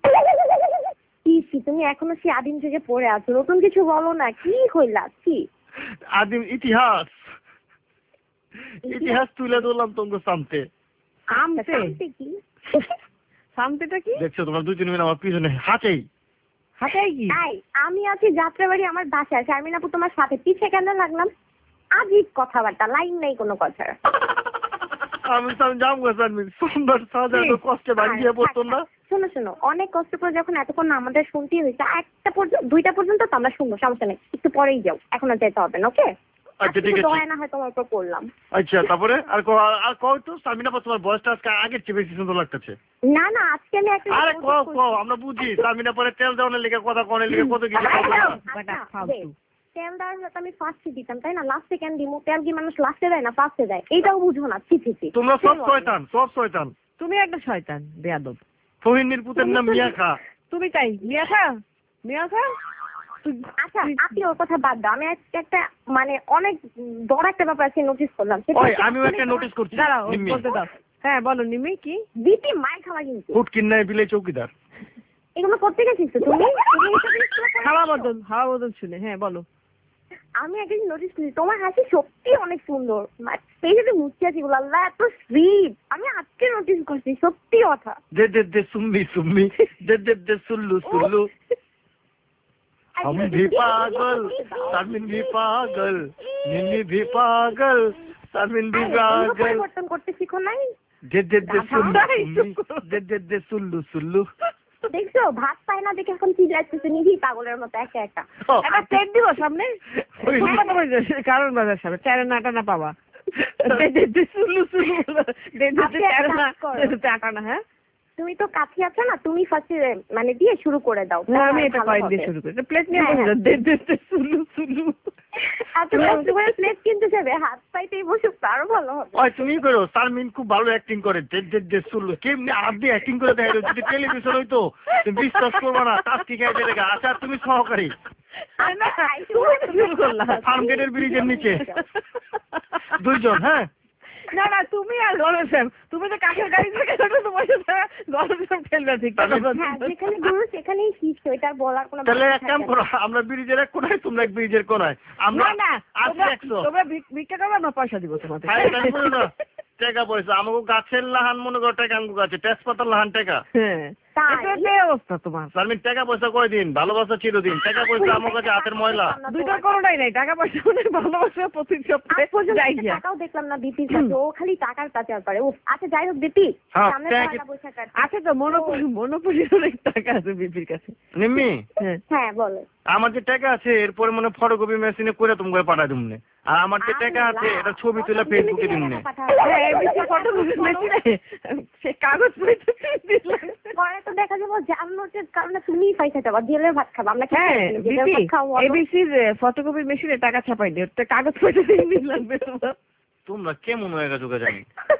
কি তুমি এখনো সেই আদিম থেকে পড়ে আছো, নতুন কিছু বলো না। কি হইলা? কি আদিম ইতিহাস ইতিহাস তুলে ধরলাম তোমাকে সামতে। সামতে কি? সামতেটা কি? দেখছো তোমরা দুজন মিলে আমার পিছনে হাঁটেই হাঁটাই কি? আমি আছি যাত্রাবাড়ি আমার বাসায়, শারমিন আপু তোমার সাথে, পিছে কেন লাগলাম? আজীব কথাবার্তা, লাইন নেই কোনো কথা। আমি তো যাবো শারমিন, সুন্দর সাজা এত কষ্টে ভাঙিয়ে পড়তো না। শোনো শোনো, অনেক কষ্ট করে যখন এতক্ষণ আমাদের শুনতেই হয়েছে, একটা পর্যন্ত দুইটা পর্যন্ত তো আমরা শুনবো, সমস্যা নেই, একটু পরেই যাও, এখন আর যেতে হবে না। ওকে আচ্ছা ঠিক আছে, দয়া না হয় তোমার উপর করলাম। আচ্ছা তারপরে আর আর কও তো শারমিন আপা, তোমার বয়সটা আজকে আগের চেয়ে বেশি সুন্দর লাগতেছে। না না আজকে আমি একটা আরে কও কও, আমরা বুঝি শারমিন আপা তেল দেওয়ার লেগে কথা কোনের লেগে কত কিছু তেল দেওয়ার হয়তো আমি ফার্স্টে দিতাম, তাই না? লাস্টে কেন দিব? তেল কি মানুষ লাস্টে দেয় না ফার্স্টে দেয়? এইটাও বুঝো না। ছি ছি ছি, তোমরা সব শয়তান, সব শয়তান। তুমি একটা শয়তান বেয়াদব। ফহিনীর পুতের নাম মিয়া খা। তুমি তাই মিয়া খা? মিয়া খা? আচ্ছা আপনি ওর কথা বাদ দাও, আমি একটা মানে অনেক বড় একটা ব্যাপার আছে নোটিস করলাম। ওই আমিও একটা নোটিস করছি। দাঁড়াও বলতে দাও। হ্যাঁ বলো নিমি কি বিপি মাই খাওয়া কিন্তু ফুট কিন্নায় বিলে চৌকিদার এগুলো করতে গেছিস তো তুমি তুমি এসব স্কুলে পড়াশোনা হাওয়া করো? বদল হাওয়া বদল শুনে হ্যাঁ বলো আমি একদিন নোটিস করছি তোমার হাসি সত্যি অনেক সুন্দর স্পেশালি যে মুচকি আছে গুলো আল্লাহ এত সুইট আমি আজকে নোটিস করছি সত্যি কথা দে দে দে সুম্মি সুম্মি দে দে দে সুল্লু সুল্লু हम भी पागल शारमिन भी पागल निन्नी भी पागल शारमिन भी पागल পরিবর্তন করতে শিখো নাই দে দে দে সুল্লু সুল্লু দে দে দে সুল্লু সুল্লু দেখছো ভাত পায় না দেখে এখন কি যাচ্ছে নিভি পাগলের মতো একা একা একটা প্লেট দিব সামনে কারণ বাজার সামনে চারে নাটা না পাবা সুলু সুলু চাটা না হ্যাঁ তুমি তো কাছে আছো না তুমি ফার্স্টে মানে দিয়ে শুরু করে দাও আমি এটা কয়েক দিয়ে শুরু করি প্লেট নিয়ে সুলু সুলু আচ্ছা তোমার প্লেট কিনতে যাবে হাত পাইতেই বসে আরো ভালো হবে ওই তুমি করো শারমিন খুব ভালো অ্যাক্টিং করে দে দে দে সুল্লু কেমনি হাত দিয়ে অ্যাক্টিং করে দেয় যদি টেলিভিশন হইতো তুমি বিশ্বাস করবে না টাচ কি খাইতে দেখা আচ্ছা তুমি সহকারী ফার্ম গেটের ব্রিজের নিচে দুইজন হ্যাঁ না না তুমি আর গরম শ্যাম তুমি তো কাঠের গাড়ি থেকে তোমার গরম শ্যাম ফেলবে ঠিক যেখানে গুরু সেখানেই শিখছো এটা বলার কোনো তাহলে এক কাম করো আমরা ব্রিজের এক কোনায় তোমরা এক ব্রিজের কোনায় আমরা না আজকে একশো তোমরা ভিক্ষা করবে না পয়সা দিব তোমাদের টাকা পয়সা আমাকে গাছের লাহান মনে করো টাকা আমাকে গাছে তেজপাতার লাহান টাকা হ্যাঁ অবস্থা তোমার শারমিন টাকা পয়সা করে দিন ভালোবাসা চিরদিন টাকা পয়সা আমার কাছে হাতের ময়লা দুইটা কোনোটাই নাই টাকা পয়সা মানে ভালোবাসা প্রতি সপ্তাহে যাই টাকাও দেখলাম না বিপির কাছে ও খালি টাকার পাচার করে ও আচ্ছা যাই হোক বিপি সামনে টাকা পয়সা কাট আছে তো মনোপলি মনোপলি অনেক টাকা আছে বিপির কাছে নিম্মি হ্যাঁ বলো আমার যে টাকা আছে এরপরে মনে ফটোকপি মেশিনে করে তোমাকে পাঠাই দিমনে আর আমার যে টাকা আছে এটা ছবি তুলে ফেসবুকে দিমনে ফটোকপি মেশিনে সে কাগজ পরে তো দেখা যাবো জাল নোটের কারণে তুমিই পয়সা চাবা জেলের ভাত খাবা আমরা এবিসির ফটোকপি মেশিনে টাকা ছাপাই দিও কাগজ পয়সা দিয়ে লাগবে তোমার তোমরা কেমন হয়ে গেছো জানি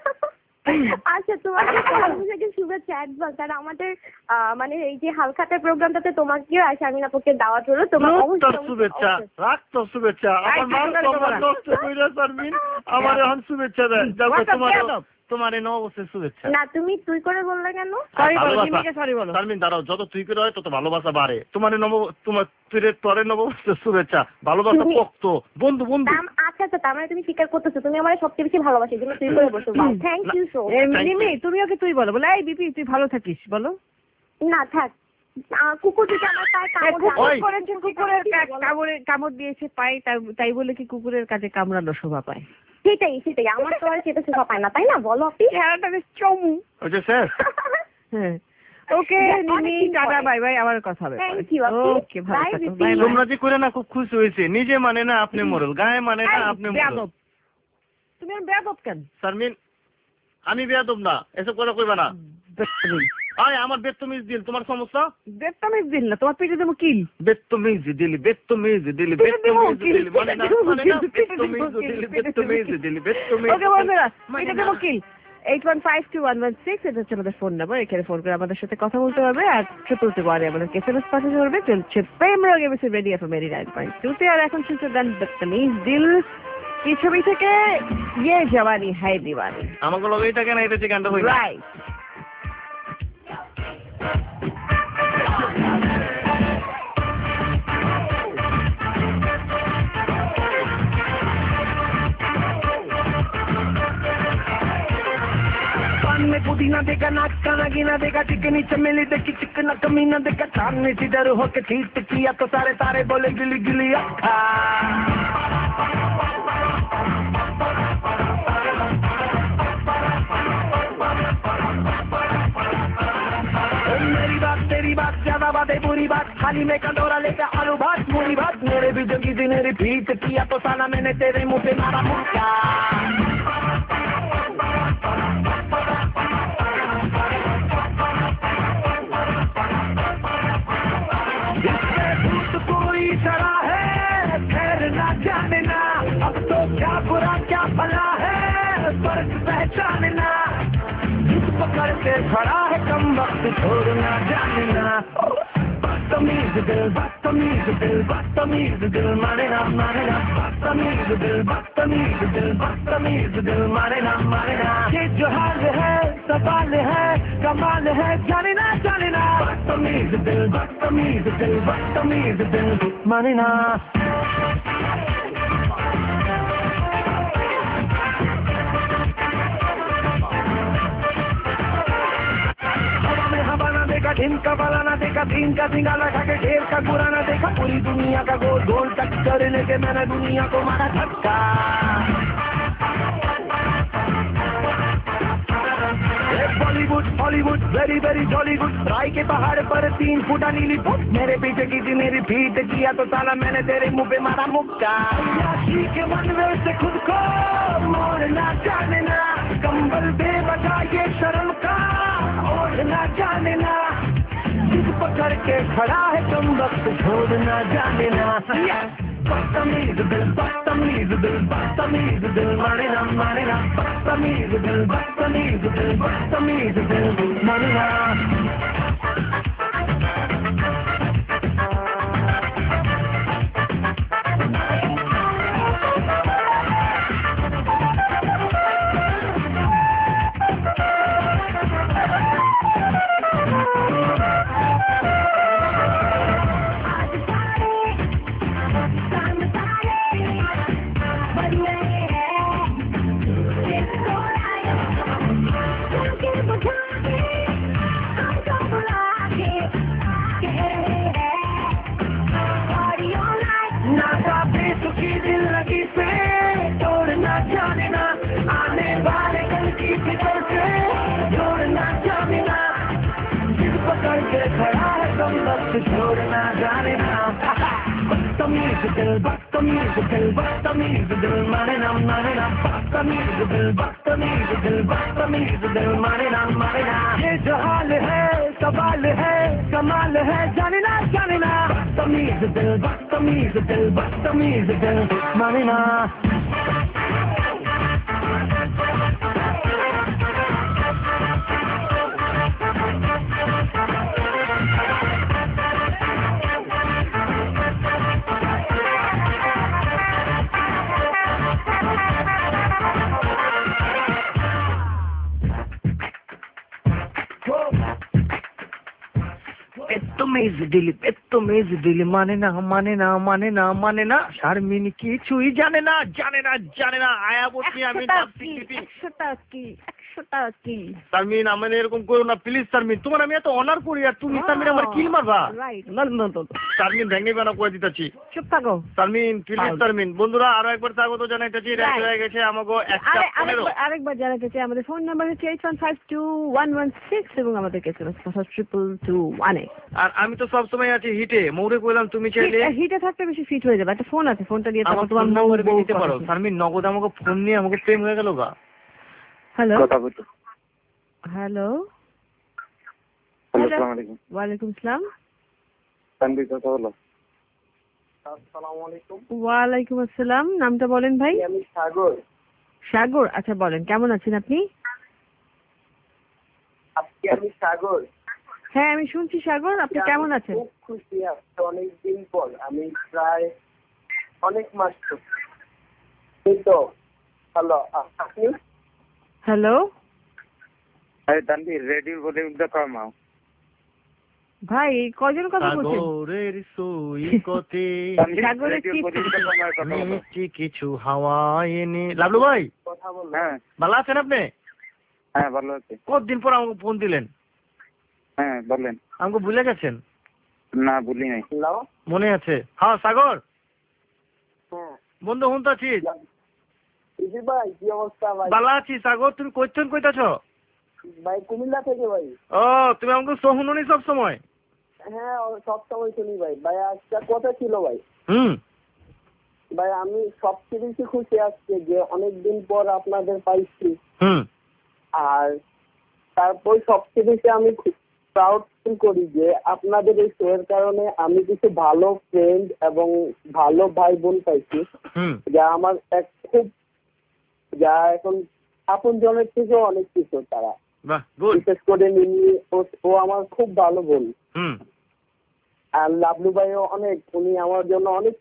আচ্ছা তোমার থেকে শুভেচ্ছা অ্যাডভান্স আর আমাদের মানে এই যে হালখাতার প্রোগ্রামটাতে তোমাকেও আসে আমি আপনাকে দাওয়াত হলো তোমার অবশ্যই শুভেচ্ছা রাখ তো শুভেচ্ছা আমার মান সম্মান নষ্ট কইরা শারমিন আমার এখন শুভেচ্ছা দেয় যাও তোমার তোমার এই নববর্ষের শুভেচ্ছা না তুমি তুই করে বললে কেন সরি বলো নিমিকে সরি বলো শারমিন দাঁড়াও যত তুই করে হয় তত ভালোবাসা বাড়ে তোমার নব তোমার তুই তোরে নববর্ষের শুভেচ্ছা ভালোবাসা পোক্ত বন্ধু বন্ধু আচ্ছা আচ্ছা তার মানে তুমি স্বীকার করতেছো তুমি আমার সবচেয়ে বেশি ভালোবাসি জন্য তুই করে বলছো থ্যাংক ইউ সো নিমি তুমি ওকে তুই বলো বলে এই বিপি তুই ভালো থাকিস বলো না থাক কুকুর দিকে আমার পায়ে কামড় করেছে কুকুরের কামড়ে কামড় দিয়েছে পায়ে তাই বলে কি কুকুরের কাছে কামড়ানো শোভা পায় সেটাই সেটাই আমার তো আর সেটা শোভা পায় না তাই না বলো আপনি চেহারাটা বেশ চমু ওকে স্যার হ্যাঁ okay Nimi tata bye bye আবার কথা হবে ওকে ভালো থাকো বাই বাই তোমরা যে করে না খুব খুশি হয়েছে নিজে মানে না আপনি মরল গায়ে মানে না আপনি মরল তুমি বেয়াদব কেন শারমিন আমি বেয়াদব না এসব কথা কইবা না আয় আমার বেত্তমিজ দিল তোমার সমস্যা বেত্তমিজ দিল না তোমার পিঠে দেবো কিল বেত্তমিজ দিলি বেত্তমিজ দিলি বেত্তমিজ দিলি মানে না মানে না বেত্তমিজ দিলি বেত্তমিজ দিলি বেত্তমিজ ওকে বন্ধুরা পিঠে দেবো কিল eight one five two one one six এটা হচ্ছে আমাদের ফোন নাম্বার এখানে ফোন করে আমাদের সাথে কথা বলতে হবে আর ট্রিপল টু ওয়ানে আমাদের এসএমএস পাঠাতে হবে চলছে প্রেম রোগ ABC radio F merry nine point টুতে আর এখন শুনতে দেন বেত্তমিজ দিল কি ছবি থেকে ইয়ে জওয়ানি হাই দিওয়ানি আমাকে লগে এটা কেন এটা গানটা হই রাইট में पुदीना देखा नाक काना गिना देखा चिकनी चमेली देखी चिकना कमीना देखा सामने सीधर होके ठीक किया तो सारे तारे बोले गिली गिली अखा मेरी बात तेरी बात ज्यादा बातें बुरी बात थाली में कंडोरा लेकर आलू भात मूरी भात मेरे भी जगी दिन रिपीट किया तो साला मैंने तेरे मुंह पे मारा मुक्का कोई चढ़ा है खैर ना जाने ना अब तो क्या बुरा क्या भला है फर्क पहचानना पकड़ के खड़ा है कम वक्त छोड़ना जानना बदतमीज दिल बदतमीज दिल बदतमीज दिल माने ना माने ना बदतमीज दिल बदतमीज दिल बदतमीज दिल माने ना माने ना ये जो हाल है सवाल है कमाल है जाने ना जाने ना बदतमीज दिल बदतमीज दिल बदतमीज दिल माने ना देखा ढिम का बलाना देखा तीन का सिंगा लगा के ढेर का पुराना देखा पूरी दुनिया का गोल गोल टक्कर लेके मैंने दुनिया को मारा धक्का Bollywood Hollywood very very Jollywood राय के पहाड़ पर तीन फुटा नीली फुट मेरे पीछे की थी मेरी भीट किया तो साला मैंने तेरे मुंह पे मारा मुक्का के मनवे से खुद को मोड़ना जाने ना कंबल बेवजह ये शर्म का ओढ़ना जाने ना जिद पकड़ के खड़ा है तुम वक्त छोड़ना जाने ना बदतमीज दिल बदतमीज दिल बदतमीज दिल माने ना माने ना बदतमीज दिल बदतमीज दिल बदतमीज दिल माने ना छोड़ना जाने ना बदतमीज दिल बदतमीज दिल बदतमीज दिल माने ना माने ना बदतमीज दिल बदतमीज दिल बदतमीज दिल माने ना माने ना ये जो हाल है सवाल है कमाल है जाने ना जाने ना बदतमीज दिल बदतमीज दिल बदतमीज दिल माने ना বেত্তমেজ দিল বেত্তমেজ দিল মানে না মানে না মানে না মানে না শারমিন কিছুই জানে না জানে না জানে না আয়াবতী আমি একশোটা কি একশোটা কি শারমিন আমি এরকম করো না প্লিজ শারমিন তোমার আমি এত অনার করি আর তুমি শারমিন আমার কিল মারবা না না না শারমিন ভেঙে বানা কই দিতেছি চুপ থাকো শারমিন প্লিজ শারমিন বন্ধুরা আরো একবার স্বাগত জানাইতেছি রেড হয়ে গেছে আমাগো একটা পনেরো আরেকবার জানাইতেছি আমাদের ফোন নাম্বার হচ্ছে eight one five two one one six এবং আমাদের এসএমএস পাঠাও ট্রিপল টু ওয়ান এইট আর আমি তো সব সময় আছি হিটে মৌরে কইলাম তুমি চাইলে হিটে থাকতে বেশি ফিট হয়ে যাবে একটা ফোন আছে ফোনটা দিয়ে তারপর তোমার নম্বর দিতে পারো শারমিন নগদ আমাকে ফোন নিয়ে আমাকে প্রেম হয়ে গেল গা হ্যালো কথা বলো হ্যালো আসসালামু আলাইকুম ওয়ালাইকুম আসসালাম তানভীর কথা বলো আসসালামু আলাইকুম ওয়ালাইকুম আসসালাম নামটা বলেন ভাই আমি সাগর সাগর আচ্ছা বলেন কেমন আছেন আপনি আপনি আমি সাগর হ্যাঁ আমি শুনছি সাগর আপনি কেমন আছেন খুব খুশি আছি অনেক দিন পর আমি প্রায় অনেক মাস এই তো হ্যালো আপনি হ্যালো আরে তানভীর রেডিওর ভলিউমটা কমাও ভাই কয়জন কথা বলছেন সাগরের সই কতে সাগরের মিষ্টি কিছু হাওয়া এনে লাভলু ভাই কথা বল হ্যাঁ ভালো আছেন আপনি হ্যাঁ ভালো আছি কতদিন পর আমাকে ফোন দিলেন হ্যাঁ বলেন আমাকে ভুলে গেছেন না ভুলি নাই হ্যালো মনে আছে হ্যাঁ সাগর হ্যাঁ বন্ধু হুন আছি ইজি ভাই কি অবস্থা ভাই ভালো আছি সাগর তুমি কইতেন কইতাছো ভাই কুমিল্লা থেকে ভাই ও তুমি আমাকে শুনুনি সব সময় হ্যাঁ সব সময় শুনি ভাই ভাই আজকে কথা ছিল ভাই হুম ভাই আমি সবচেয়ে বেশি খুশি আজকে যে অনেকদিন পর আপনাদের পাইছি হুম আর তারপর সবচেয়ে বেশি আমি খুব প্রাউড ফিল করি যে আপনাদের এই শো এর কারণে আমি কিছু ভালো ফ্রেন্ড এবং ভালো ভাই বোন পাইছি যা আমার এক খুব যা এখন আপন জনের থেকেও অনেক কিছু তারা বিশেষ করে মিমি ও আমার খুব ভালো বোন আর লাভলু ভাইও অনেক, উনি আমার জন্য অনেক,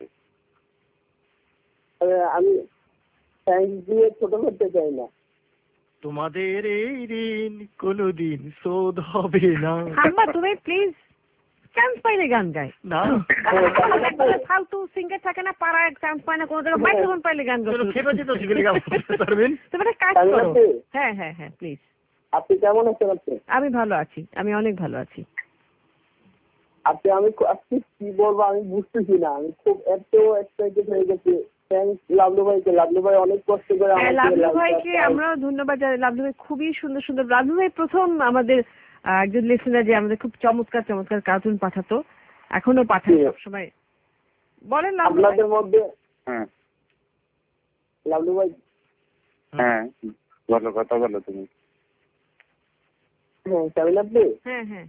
আমি থ্যাঙ্কস দিয়ে ছোট করতে চাই না। তোমাদের এই ঋণ কোনোদিন শোধ হবে না। হাম্বা তুমি প্লিজ চান্স পাইলে গান গায় না ফালতু সিঙ্গার থাকে না পাড়ায় চান্স পায় না কোনো জায়গায় মাইক্রোফোন পাইলে গান গাও তুমি একটা কাজ করো। হ্যাঁ হ্যাঁ হ্যাঁ প্লিজ। আপনি কেমন আছেন? আপনি? আমি ভালো আছি, আমি অনেক ভালো আছি। আপনি আমি আপনি কি বলবো আমি বুঝতেছি না, আমি খুব এত এক্সাইটেড হয়ে গেছি। থ্যাঙ্কস লাভলু ভাইকে, লাভলু ভাই অনেক কষ্ট করে আমাকে। লাভলু ভাইকে আমরাও ধন্যবাদ জানাই। লাভলু ভাই খুবই সুন্দর সুন্দর, লাভলু ভাই প্রথম আমাদের একজন লিসেনার যে আমাদের খুব চমৎকার চমৎকার কার্টুন পাঠাতো, এখনো পাঠায় সবসময়। বলেন আপনাদের মধ্যে। হ্যাঁ লাভলু ভাই। হ্যাঁ বলো, কথা বলো তুমি। হ্যাঁ সাবিন আপনি। হ্যাঁ হ্যাঁ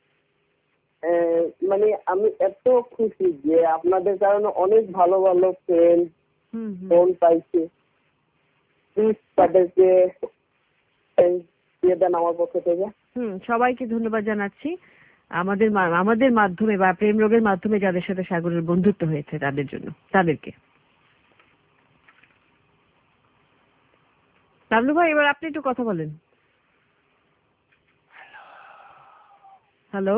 মানে আমি এত খুশি যে আপনাদের কারণে অনেক ভালো ভালো ফ্রেন্ড ফোন পাইছে, তাদেরকে দিয়ে দেন আমার পক্ষ থেকে। হুম সবাইকে ধন্যবাদ জানাচ্ছি। আমাদের আমাদের মাধ্যমে বা প্রেম রোগের মাধ্যমে যাদের সাথে সাগরের বন্ধুত্ব হয়েছে তাদের জন্য, তাদেরকে। লাভলু ভাই এবার আপনি একটু কথা বলেন। হ্যালো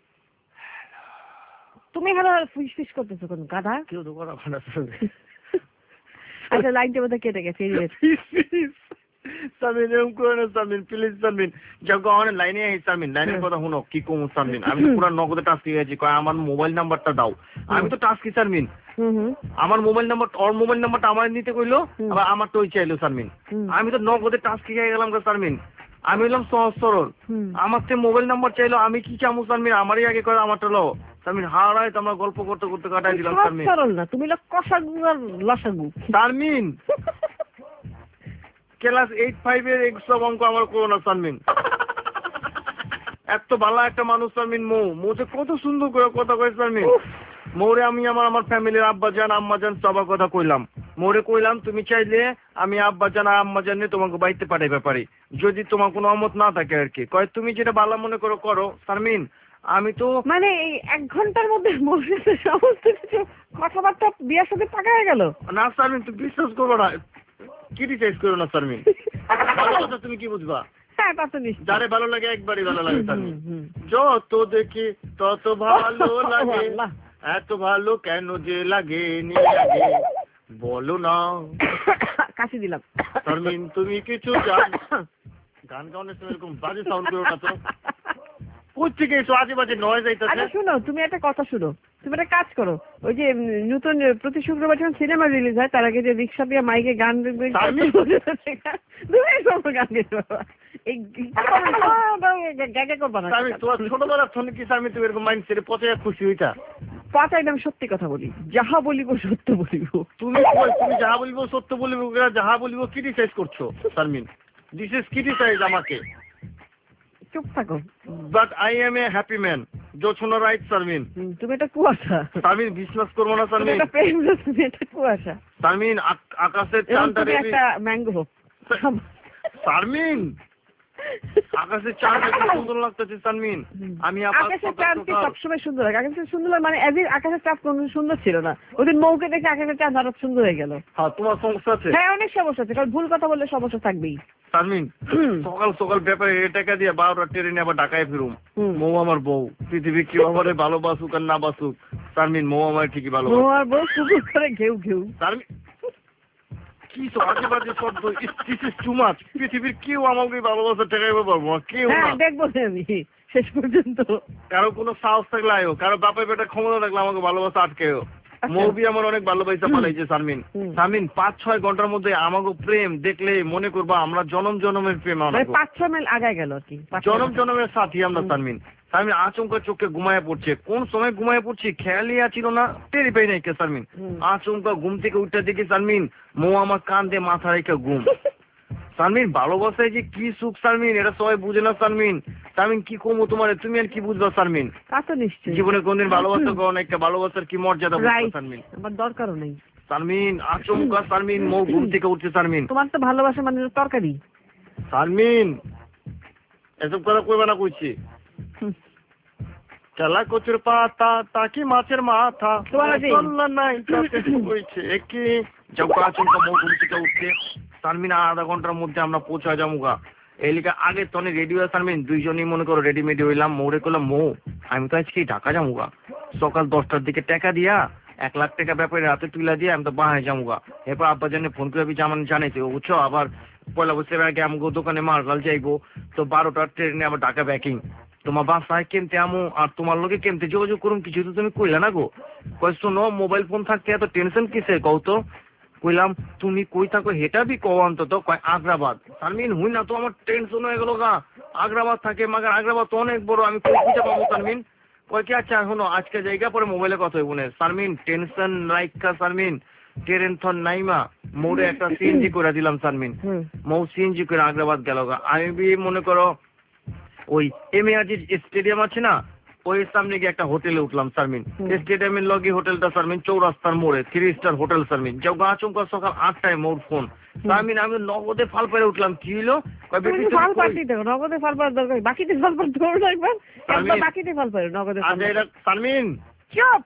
তুমি হ্যালো ফিস ফিস করতেছো কোন গাধা? কেউ তো করা ভালো। আচ্ছা লাইনটা বোধহয় কেটে গেছে। সামিন এরকম করে না সামিন, প্লিজ সামিন। যখন লাইনে আই সামিন, লাইনের কথা শুনো কি কম সামিন। আমি পুরো নগদে টাস্ক গেছি, কয় আমার মোবাইল নাম্বারটা দাও। আমি তো টাস্কি সামিন, আমার মোবাইল নাম্বার ওর মোবাইল নাম্বারটা আমার নিতে কইলো, আবার আমার তো ওই চাইলো সামিন। আমি তো নগদে টাস্কি খেয়ে গেলাম সামিন। আমি হলাম সহজ সরল, আমার তো মোবাইল নাম্বার চাইলো, আমি কি চামু সামিন, আমারই আগে করে আমারটা লো সামিন। হারাই তো আমরা গল্প করতে করতে কাটাই দিলাম সামিন। সরল না তুমি লোক কষাগু আর লসাগু সামিন। ক্লাস এইট ফাইভ এর এক্সট্রা অঙ্ক আমার করো না সামিন। এত ভালো একটা মানুষ সামিন। মৌ মৌ যে কত সুন্দর করে কথা কয় সামিন। মৌরে আমি আমার আমার ফ্যামিলির আব্বা জান আম্মা জান সবার কথা কইলাম। মৌরে কইলাম তুমি চাইলে আমি আব্বা জান আম্মা জান নিয়ে তোমাকে বাইতে পাঠাই ব্যাপারে, যদি তোমার কোনো অমত না থাকে আর কি। কয় তুমি যেটা ভালো মনে করো করো সামিন। আমি তো মানে এই এক ঘন্টার মধ্যে মসজিদের সমস্ত কিছু কথাবার্তা বিয়ার সাথে পাকা হয়ে গেল। না সামিন তুমি বিশ্বাস করো না, ক্রিটিসাইজ করো না সামিন। ভালোবাসা তুমি কি বুঝবা? যারে ভালো লাগে একবারই ভালো লাগে সামিন। যত দেখি তত ভালো লাগে, এত ভালো কেন যে লাগে নি লাগে বলো না। কাশি দিলাম সামিন তুমি কিছু জান। গান গাওয়ানোর সময় এরকম বাজে সাউন্ড করো না তো। কোথেকে এসো আজে বাজে নয়েজ আইতাছে। আচ্ছা শুনো তুমি একটা কথা শুনো, তুমি একটা কাজ করো, ওই যে নতুন প্রতি শুক্রবার যখন সিনেমা রিলিজ হয় তার আগে যে রিক্সা দিয়ে মাইকে গান তুমি গান করবা না। ছোটবেলার ফোনে কি আমি তুমি এরকম মাইন্ড সেটে পচে খুশি হইতা? পাচাই আমি সত্যি কথা বলি, যাহা বলিব সত্য বলিব। তুমি তুমি যাহা বলিব সত্য বলিব, যাহা বলিব ক্রিটিসাইজ করছো সারমিন। দিস ইজ ক্রিটিসাইজ আমাকে। চুপ থাকো। But I am a happy man. জোছনা রাইট সারমিন। তুমি এটা কুয়াশা সারমিন, বিশ্বাস করবো না সারমিন। এটা প্রেম না, তুমি এটা কুয়াশা সারমিন। আকাশের চাঁদটা একটা ম্যাঙ্গো সারমিন, আকাশের চাঁদটা কি সুন্দর লাগতেছে সারমিন। আমি আকাশের চাঁদ কি সবসময় সুন্দর লাগে? আকাশের সুন্দর মানে এদিন আকাশের চাঁদ কোন সুন্দর ছিল না, ওদিন মৌকে দেখে আকাশের চাঁদ আরো সুন্দর হয়ে গেল। হ্যাঁ তোমার সমস্যা আছে। হ্যাঁ অনেক সমস্যা আছে, কারণ ভুল কথা বললে সমস্যা থাকবেই। সারমিন সকাল সকাল ব্যাপারে এ টাকা দিয়ে বারোটা ট্রেনে আবার ঢাকায় ফিরুম। মৌ আমার বউ, পৃথিবী কেউ আমার ভালোবাসুক আর না বাসুক সারমিন, মৌ আমার ঠিকই ভালোবাসে। মৌ আর বউ কুকুর করে ঘেউ ঘেউ। সারমিন কি তো আজে বাজে শব্দ, দিস ইজ টু মাচ। পৃথিবীর কেউ আমাকে ভালোবাসা ঠেকাইতে পারবো না, কেউ না। দেখবো আমি শেষ পর্যন্ত। কারো কোনো সাহস থাকলে আয়ো, কারো বাপের পেটের ক্ষমতা থাকলে আমাকে ভালোবাসা আটকেও। মৌবি আমার অনেক ভালোবাসা পালাইছে সারমিন। সারমিন পাঁচ ছয় ঘন্টার মধ্যে আমাকে প্রেম দেখলে মনে করবা আমরা জনম জনমের প্রেম। পাঁচ ছয় মাইল আগায় গেল আর কি, জনম জনমের সাথী আমরা সারমিন। সারমিন আচমকা চোখে ঘুমায় পড়ছে, কোন সময় ঘুমায় পড়ছি খেয়ালই আছিল না, টেরি পাই নাই কে সারমিন। আচমকা ঘুম থেকে উঠতে দেখি সারমিন মৌ আমার কান দিয়ে মাথা রেখে ঘুম। সারমিন ভালোবাসায় যে কি সুখ সারমিন, এটা সবাই বুঝে না সারমিন। সারমিন কি কমো তোমার, তুমি আর কি বুঝবা সারমিন? জীবনে কোনদিন ভালোবাসা করো না, একটা ভালোবাসার কি মর্যাদা বুঝবা সারমিন? আমার দরকারও নেই সারমিন। আচমকা সারমিন মৌ ঘুম থেকে উঠছে সারমিন। তোমার তো ভালোবাসা মানে তরকারি সারমিন। এসব কথা কইবা না কইছি। চালা কচুর পাতা তাকি মাছের মাথা তোমার চল্লা নাই তাতে হয়েছে কি চৌকা চৌকা মৌ ঘুমটিতে উঠছে সানমিন আধা ঘন্টার মধ্যে আমরা পৌঁছা যাবো গা এই লিখা আগে তনে রেডি হয়ে সানমিন দুইজনই মনে করো রেডিমেডি হইলাম মৌরে করলাম মৌ আমি তো আজকে ঢাকা যাবো গা সকাল দশটার দিকে টাকা দিয়া এক লাখ টাকা ব্যাপারে রাতে তুলে দিয়ে আমি তো বাহায় যাবো গা এরপর আব্বা জানে ফোন করে আমার জানাইছে বুঝছো আবার পয়লা বছরের আগে আমাকে দোকানে মার্গাল যাইবো তো বারোটার ট্রেনে আবার ঢাকা ব্যাকিং তোমার বাসায় কেমতে আমো আর তোমার লোকে কেমতে যোগাযোগ করুন কিছু তো তুমি কইলা না গো কয় শোনো মোবাইল ফোন থাকতে এত টেনশন কিসের কও তো কইলাম তুমি কই থাকো হেটা বি কও অন্তত কয় আগ্রাবাদ সানমিন হুই না তো আমার টেনশন হয়ে গেল গা আগ্রাবাদ থাকে মাগার আগ্রাবাদ তো অনেক বড় আমি কই খুঁজে পাবো সানমিন কয় কি আচ্ছা শোনো আজকে জায়গা পরে মোবাইলে কথা হইব না সানমিন টেনশন রাইখা সানমিন ট্রেন থন নাইমা মোড়ে একটা সিএনজি করে দিলাম সানমিন মৌ সিএনজি করে আগ্রাবাদ গেল গা আমি বি মনে করো ওই এম এ আজিজ স্টেডিয়াম আছে না ওই সামনে গিয়ে একটা হোটেলে উঠলাম সারমিন স্টেডিয়ামের লগে হোটেলটা সারমিন চৌরাস্তার মোড়ে থ্রি স্টার হোটেল সারমিন যাও গা চমকা সকাল আটটায় মোড় ফোন সারমিন আমি নগদে ফাল পেরে উঠলাম কি হলো ফাল পাচ্ছি দেখো নগদে ফাল পাওয়ার দরকার বাকিতে ফাল পাওয়ার দরকার লাগবে একবার বাকিতে ফাল পারে নগদে সারমিন চুপ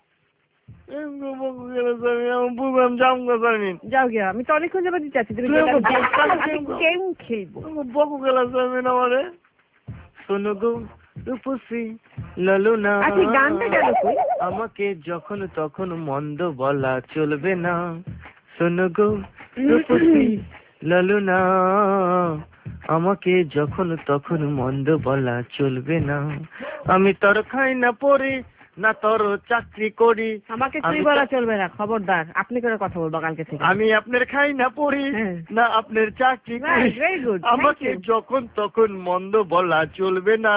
যাও গিয়া আমি তো অনেকক্ষণ যাবে দিতে চাচ্ছি তুমি গেম খেলবো বকু গেলা সারমিন আমারে শোনো গো রূপসী ললনা আমাকে যখন তখন মন্দ বলা চলবে না শোনো গো রূপসী ললনা আমাকে যখন তখন মন্দ বলা চলবে না আমি তোর খাই না পড়ি না তোর চাকরি করি আমাকে তুই বলা চলবে না খবরদার আপনি করে কথা বলবো কালকে থেকে আমি আপনার খাই না পড়ি না আপনার চাকরি করি আমাকে যখন তখন মন্দ বলা চলবে না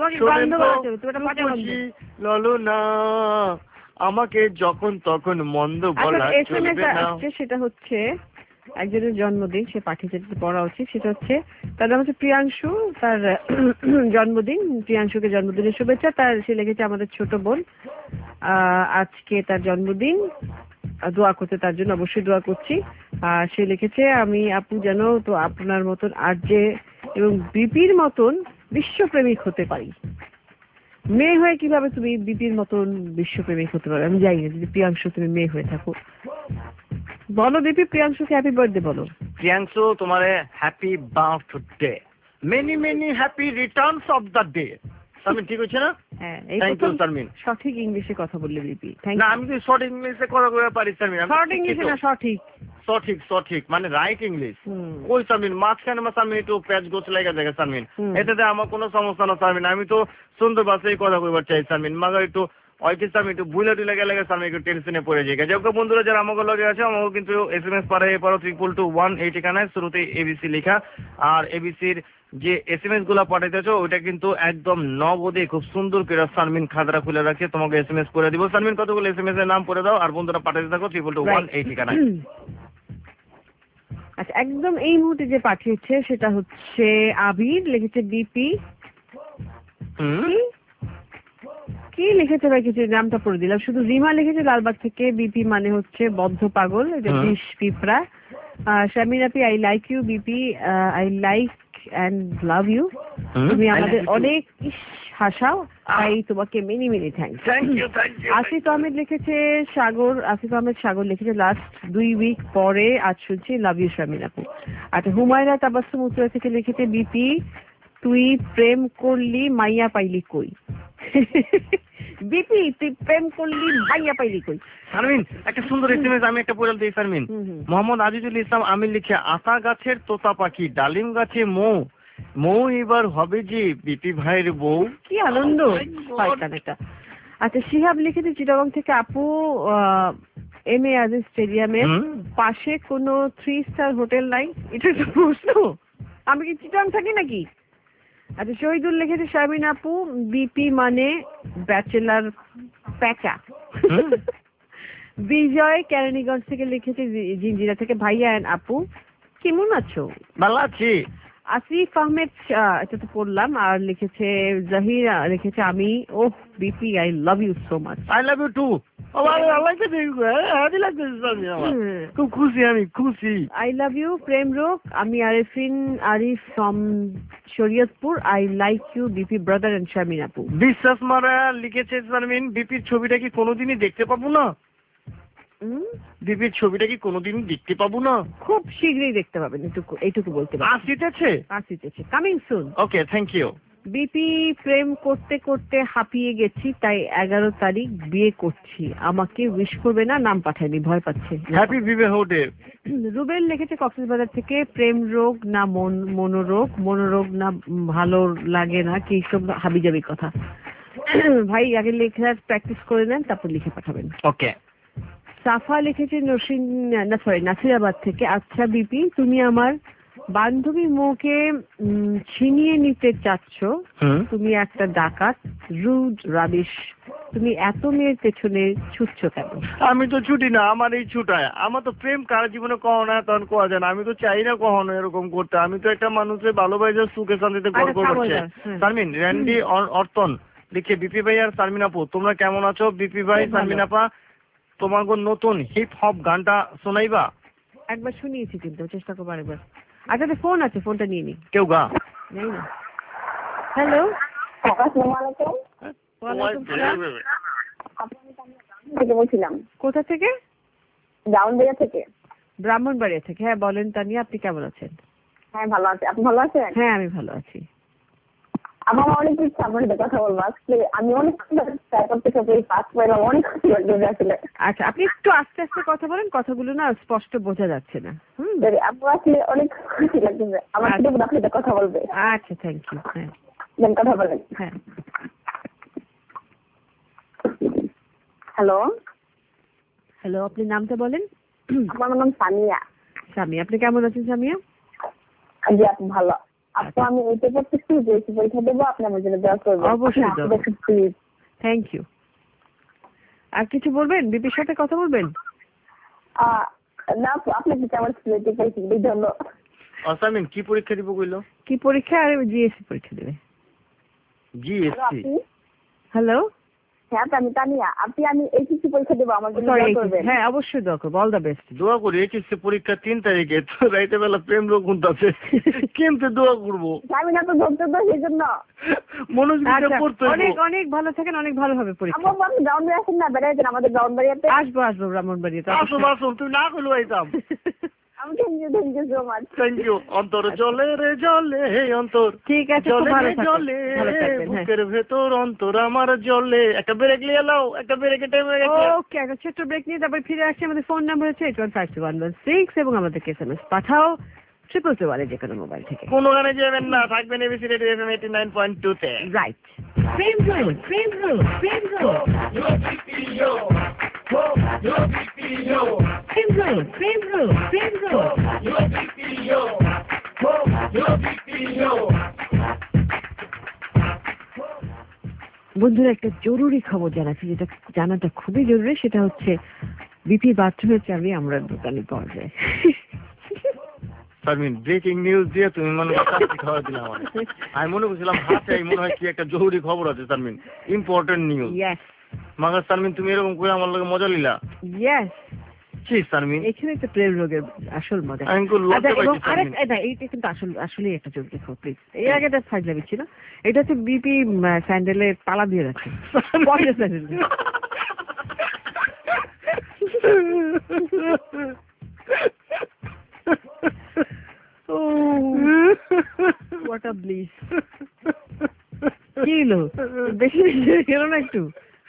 ললো না আমাকে যখন তখন মন্দ বলা চলবে না সেটা হচ্ছে একজনের জন্মদিন সে পাঠিয়েছে পড়া উচিত সেটা হচ্ছে তার নাম হচ্ছে প্রিয়াংশু তার জন্মদিন প্রিয়াংশুকে জন্মদিনের শুভেচ্ছা তার সে লিখেছে আমাদের ছোট বোন আজকে তার জন্মদিন দোয়া করতে তার জন্য অবশ্যই দোয়া করছি আর সে লিখেছে আমি আপু যেন তো আপনার মতন আর যে এবং বিপির মতন বিশ্বপ্রেমিক হতে পারি মেয়ে হয়ে কিভাবে তুমি বিপির মতন বিশ্বপ্রেমিক হতে পারো আমি জানি না যদি প্রিয়াংশু তুমি মেয়ে হয়ে থাকো বলো দিপি প্রিয়াংশুকে হ্যাপি বার্থডে বলো প্রিয়াংশু তোমারে happy birthday many many happy returns of the day Sharmin ঠিক হচ্ছে না হ্যাঁ এই প্রথম সারমিন সঠিক ইংলিশে কথা বললে দিপি থ্যাঙ্ক ইউ না আমি তো সঠিক ইংলিশে কথা বলতে পারি সারমিন সঠিক ইংলিশে না সঠিক সঠিক সঠিক মানে রাইট ইংলিশ ওই সারমিন মাঝখানে মা সারমিন একটু প্যাচ গোছ লাগা জায়গা সারমিন এটাতে আমার কোনো সমস্যা না সারমিন আমি তো সুন্দর ভাষায় কথা কইবার চাই সারমিন মাগার একটু ওইটি আমি একটু বুঝলে টুলে গেলে আমি একটু টেনশনে পড়ে যাই যাই বন্ধুরা যারা আমাকে লগে আছে আমাকে কিন্তু এস এম এস পারে পারো ট্রিপল টু ওয়ান এই ঠিকানায় শুরুতে এবিসি লেখা আর এবিসির যে এস এম এস গুলা পাঠাইতেছো ওইটা কিন্তু একদম নগদে খুব সুন্দর করে সারমিন খাদরা খুলে রাখে তোমাকে এস এম এস করে দিব সারমিন কতগুলো এস এম এস এর নাম পড়ে দাও আর বন্ধুরা পাঠাইতে থাকো ট্রিপল টু ওয়ান এই ঠিকানায় আচ্ছা একদম এই মুহূর্তে যে পাঠিয়েছে সেটা হচ্ছে আবির লিখেছে বিপি কি লিখেছে ভাই কিছু নামটা পড়ে দিলাম শুধু রিমা লিখেছে লালবাগ থেকে বিপি মানে হচ্ছে বদ্ধ পাগল এটা বিষ পিঁপড়া শামিন আপি I like you BP I like and love you তুমি আমাদের অনেক হাসাও তাই তোমাকে many many thanks Asif Ahmed লিখেছে সাগর আসিফ আহমেদ সাগর লিখেছে লাস্ট দুই উইক পরে আজ শুনছি লাভ ইউ শামিন আপু আচ্ছা হুমায়রা তাবাসসুম উত্তরা থেকে লিখেছে বিপি তুই প্রেম করলি মাইয়া পাইলি কই বিপি তুই প্রেম করলি মাইয়া পাইলি কই শারমিন একটা সুন্দর এসএমএস আমি একটা পড়ে দিই শারমিন মোহাম্মদ আজিজুল ইসলাম আমি লিখে আতা গাছের তোতা পাখি ডালিম গাছে মৌ মৌ এবার হবে যে বিপি ভাইয়ের বউ কি আনন্দ আচ্ছা শিহাব লিখেছে চিটাগং থেকে আপু এম এ আজিজ স্টেডিয়ামের পাশে কোনো থ্রি স্টার হোটেল নাই এটা তো প্রশ্ন আমি কি চিটাগং থাকি নাকি আচ্ছা শহীদুল লিখেছে শারমিন আপু বিপি মানে ব্যাচেলার প্যাকা বিজয় কেরানীগঞ্জ থেকে লিখেছে জিঞ্জিরা থেকে ভাইয়া এন্ড আপু কেমন আছো ভালো আছি আসিফ আহমেদ শাহ, এটা তো পড়লাম। আর লিখেছে জাহির, লিখেছে আমি oh BP I love you so much. I love you too. খুব খুশি আমি, খুশি। আই লাভ ইউ প্রেম রোগ, আমি Arifin Arif from Shariatpur. I like you BP brother and Sharmin আপু। বিশ্বাস মারা লিখেছে শারমিন, বিপির ছবিটা কি কোনোদিনই দেখতে পাবো না? বিপির ছবিটা কি কোনোদিন দেখতে পাবো না? খুব শীঘ্রই দেখতে পাবেন, এইটুকু এইটুকু বলতে পারি। আসিতেছে আসিতেছে, coming soon. Okay, thank you. BP প্রেম করতে করতে হাঁপিয়ে গেছি, তাই এগারো তারিখ বিয়ে করছি, আমাকে উইশ করবে না, নাম পাঠায়নি, ভয় পাচ্ছে। হ্যাপি বিবাহ ডে। রুবেল লিখেছে কক্সবাজার থেকে, প্রেম রোগ না মন মনোরোগ, মনোরোগ না ভালো লাগে না, কি সব হাবিজাবি কথা। ভাই আগে লেখার প্র্যাকটিস করে নেন, তারপর লিখে পাঠাবেন। ওকে। সাফা লিখেছে নরসিং না সরি নাসিরাবাদ থেকে, আচ্ছা বিপি তুমি আমার বান্ধবী মৌকে ছিনিয়ে নিতে চাচ্ছ, তুমি একটা ডাকাত, রুড রাবিশ, তুমি এত মেয়ের পেছনে ছুটছ কেন? আমি তো ছুটি না, আমার এই ছুটায়, আমার তো প্রেম কার জীবনে কখনো না তখন কোয়া যায় না, আমি তো চাই না কখনো এরকম করতে, আমি তো একটা মানুষের ভালোবাসে সুখে শান্তিতে গল্প করছে। শারমিন র্যান্ডি অর্তন লিখে, বিপি ভাই আর শারমিন আপু তোমরা কেমন আছো? বিপি ভাই শারমিন আপা তোমার নতুন হিপ হপ গানটা শোনাইবা? একবার শুনিয়েছি কিন্তু, চেষ্টা করবো আরেকবার। আচ্ছা ফোন আছে, ফোনটা নিয়ে নি। কেউ গা নেই না। হ্যালো, বলছিলাম। কোথা থেকে? ব্রাহ্মণবাড়িয়া থেকে। ব্রাহ্মণবাড়িয়া থেকে, হ্যাঁ বলেন তানিয়া, আপনি কেমন আছেন? হ্যাঁ ভালো আছি, আপনি ভালো আছেন? হ্যাঁ আমি ভালো আছি। আমার অনেক ইচ্ছা আপনার সাথে কথা বলবো আজকে, আমি অনেক অনেক খুশি লাগছে আসলে। আচ্ছা আপনি একটু আস্তে আস্তে কথা বলেন, কথাগুলো না স্পষ্ট বোঝা যাচ্ছে না। হুম, আপু আসলে অনেক খুশি লাগছে, আমার সাথে আপনার সাথে কথা বলবে। আচ্ছা থ্যাংক ইউ। হ্যাঁ কথা বলেন। হ্যাঁ হ্যালো। হ্যালো, আপনি নামটা বলেন। আমার নাম সামিয়া। সামিয়া, আপনি কেমন আছেন সামিয়া? জি আপনি ভালো। আপু আমি এইটা করতেছি যে পরীক্ষা দেবো, আপনি আমার জন্য দোয়া করবেন। অবশ্যই, থ্যাংক ইউ। আর কিছু বলবেন? বিপির সাথে কথা বলবেন? না আপনাকে কেমন জন্য। অসামিন কি পরীক্ষা দিব কইলো? কি পরীক্ষা? আর জিএসসি পরীক্ষা দেবে। জিএসসি? হ্যালো। হ্যাঁ আমি তানিয়া, আপনি আমি এইচএসসি পরীক্ষা দেবো, আমার জন্য দোয়া করবেন। হ্যাঁ অবশ্যই দোয়া করব, অল দ্য বেস্ট। দোয়া করি। এইচএসসি পরীক্ষা তিন তারিখে, তো রাইতে বেলা প্রেম রোগ হচ্ছে, কিন্তু দোয়া করব। আমি না তো ধরতে তো সেইজন্য মনোযোগ করতে হবে। অনেক অনেক ভালো থাকেন, অনেক ভালো হবে পরীক্ষা। আপু আপনি ব্রাহ্মণবাড়িয়া আসেন না, বেড়াইছেন আমাদের ব্রাহ্মণবাড়িয়াতে? আসবো আসবো ব্রাহ্মণবাড়িয়াতে। আসো আসো, তুমি না কইলো আইতাম। আমি thank you, thank you so much. Thank you. অন্তর জলে রে জলে, হে অন্তর। ঠিক আছে, জলে ভালো রে জলে, বুকের ভেতর অন্তর আমার জলে। একটা ব্রেক নিয়ে নাও, একটা ব্রেকের টাইম হয়ে গেছে। ওকে, একটা ছোট্ট ব্রেক নিয়ে তারপর ফিরে আসছি। আমাদের ফোন নাম্বার হচ্ছে eight one five two one one six এবং আমাদেরকে এসএমএস পাঠাও ট্রিপল টু ওয়ানে, যে কোনো মোবাইল থেকে। কোনো গানে যাবেন না, থাকবেন ABC radio FM eighty nine point two তে। রাইট। প্রেম রোড, প্রেম রোড, প্রেম রোড, প্রেম রোড, প্রেম রোড, প্রেম রোড। বন্ধুরা একটা জরুরি খবর জানাচ্ছি, যেটা জানাটা খুবই জরুরি। সেটা হচ্ছে বিপি বাথরুমের চাবি আমরা দোকানে পাওয়া যায়। শারমিন ব্রেকিং নিউজ দিয়ে তুমি মনে হয় খাওয়া দিলে আমার, আমি মনে করছিলাম হাতে মনে হয় কি একটা জরুরি খবর আছে। Sharmin important news. ইয়েস মাগা শারমিন তুমি এরকম করে আমার লগে মজা লিলা। ইয়েস কি শারমিন, এখানে তো প্রেম রোগের আসল মজা। এইটা কিন্তু আসল আসলে একটা জরুরি খবর, প্লিজ। এর আগে এটা ফাইজলামি ছিল, এটা হচ্ছে বিপি স্যান্ডেলে তালা দিয়ে রাখছে। What a bliss. কি হলো? বেশি বেশি গেল না একটু?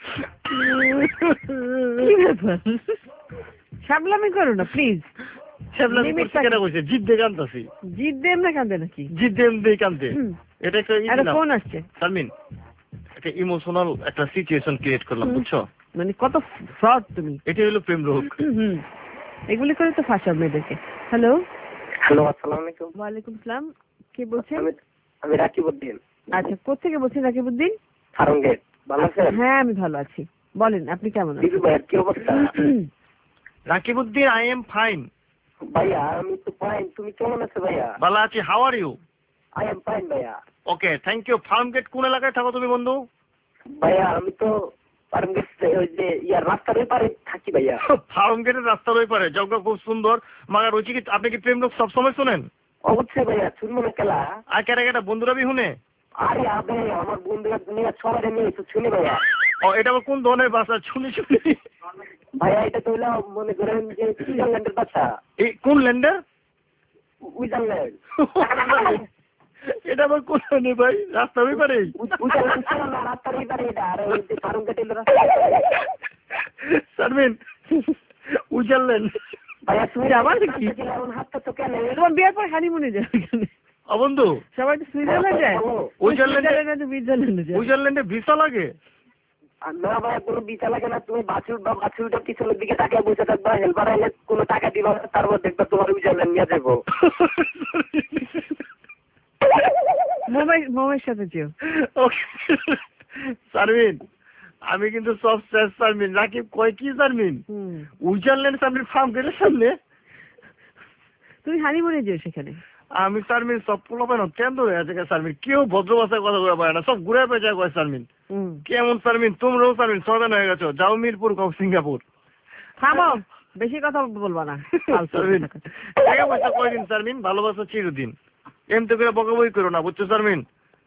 কি ব্যাপার? সাবলামি করো না প্লিজ। সাবলামি করতে কেন কইছে? জিদ দিয়ে কাঁদতাছি। জিদ দিয়ে এমনি কাঁদে নাকি? জিদ দিয়ে এমনি কাঁদে। এটা একটা একটা ফোন আসছে। শারমিন একটা ইমোশনাল একটা সিচুয়েশন ক্রিয়েট করলাম, বুঝছো? মানে কত ফ্রড তুমি। এটা হলো প্রেম রোগ। এগুলি করে তো ফাঁসাও মেয়েদেরকে। হ্যালো হ্যালো, আসসালামু আলাইকুম। ওয়ালাইকুম আসসালাম। কে বলছেন? আমি রাকিবউদ্দিন। আচ্ছা, কোথা থেকে বলছেন রাকিবউদ্দিন? ফার্মগেট। ভালো আছেন? হ্যাঁ আমি ভালো আছি, বলেন আপনি কেমন আছেন? দিদি ভাই কি অবস্থা? Rakibuddin, I am fine. ভাইয়া আমি তো ফাইন, তুমি কেমন আছো ভাইয়া? ভালো আছি। How are you? I am fine ভাইয়া। Okay, thank you. Farmgate কোন এলাকায় থাকো তুমি বন্ধু? ভাইয়া আমি তো ফার্ম গেট ওই যে ইয়ার রাস্তার ওই পারে থাকি ভাইয়া। ফার্ম গেটের রাস্তার ওই পারে, জায়গা খুব সুন্দর। মাগার রয়েছে কি আপনি কি প্রেম লোক সবসময় শোনেন? অবশ্যই ভাইয়া, শুনবো না কেলা। আর কেটা কেটা বন্ধুরা বি শুনে? আরে আবে আমার বন্ধুরা দুনিয়া সবাই নিয়ে তো শুনি ভাইয়া। ও এটা আবার কোন ধরনের ভাষা শুনি শুনি? ভাইয়া এটা তো হলো মনে করেন যে সুইজারল্যান্ডের ভাষা। এই কোন ল্যান্ডের? সুইজারল্যান্ড। এটা আবার কোন ল্যান্ডে ভাই? রাস্তা ওই পারে? সুইজারল্যান্ড ছিল না, রাস্তার ওই পারে এটা। আর ওই যে ফার্ম গেটের রাস্তা। শারমিন সুইজারল্যান্ড ভাইয়া তুমি আবার কি এমন হাতটা তো কেন? তোমার বিয়ের পর হানিমুনে যাবে কেন? ও বন্ধু সবাই তো সুইজারল্যান্ড যায়। সুইজারল্যান্ডে সুইজারল্যান্ডে যায়। সুইজারল্যান্ডে ভিসা লাগে? না ভাইয়া কোনো ভিসা লাগে না। তুমি বাছুর বা বাছুরটা পিছনের দিকে তাকিয়ে বসে থাকবা, হেল্পার আইলে কোনো টাকা দিবা, তারপর দেখবা তোমার সুইজারল্যান্ড নিয়ে যাবো। মোবাইল মোবাইলের সাথে যেও। শারমিন আমি কিন্তু সব শেষ। শারমিন রাকিব কয় কি শারমিন? সুইজারল্যান্ড শারমিন ফার্ম গেটের সামনে তুমি হানিমুনে যেও সেখানে। আমি শারমিন সব পোলা পাই না কেন্দ্র হয়ে আছে শারমিন, কেউ ভদ্র ভাষায় কথা বলে পারে না, সব ঘুরে পেঁচা কয় শারমিন। কেমন শারমিন তোমরাও শারমিন সদান হয়ে গেছো, যাও মিরপুর কও সিঙ্গাপুর। থামো, বেশি কথা বলবা না। শারমিন টাকা পয়সা কয়দিন শারমিন, ভালোবাসা চিরদিন। এমনি করে বকাবই করো না বুঝছো শারমিন?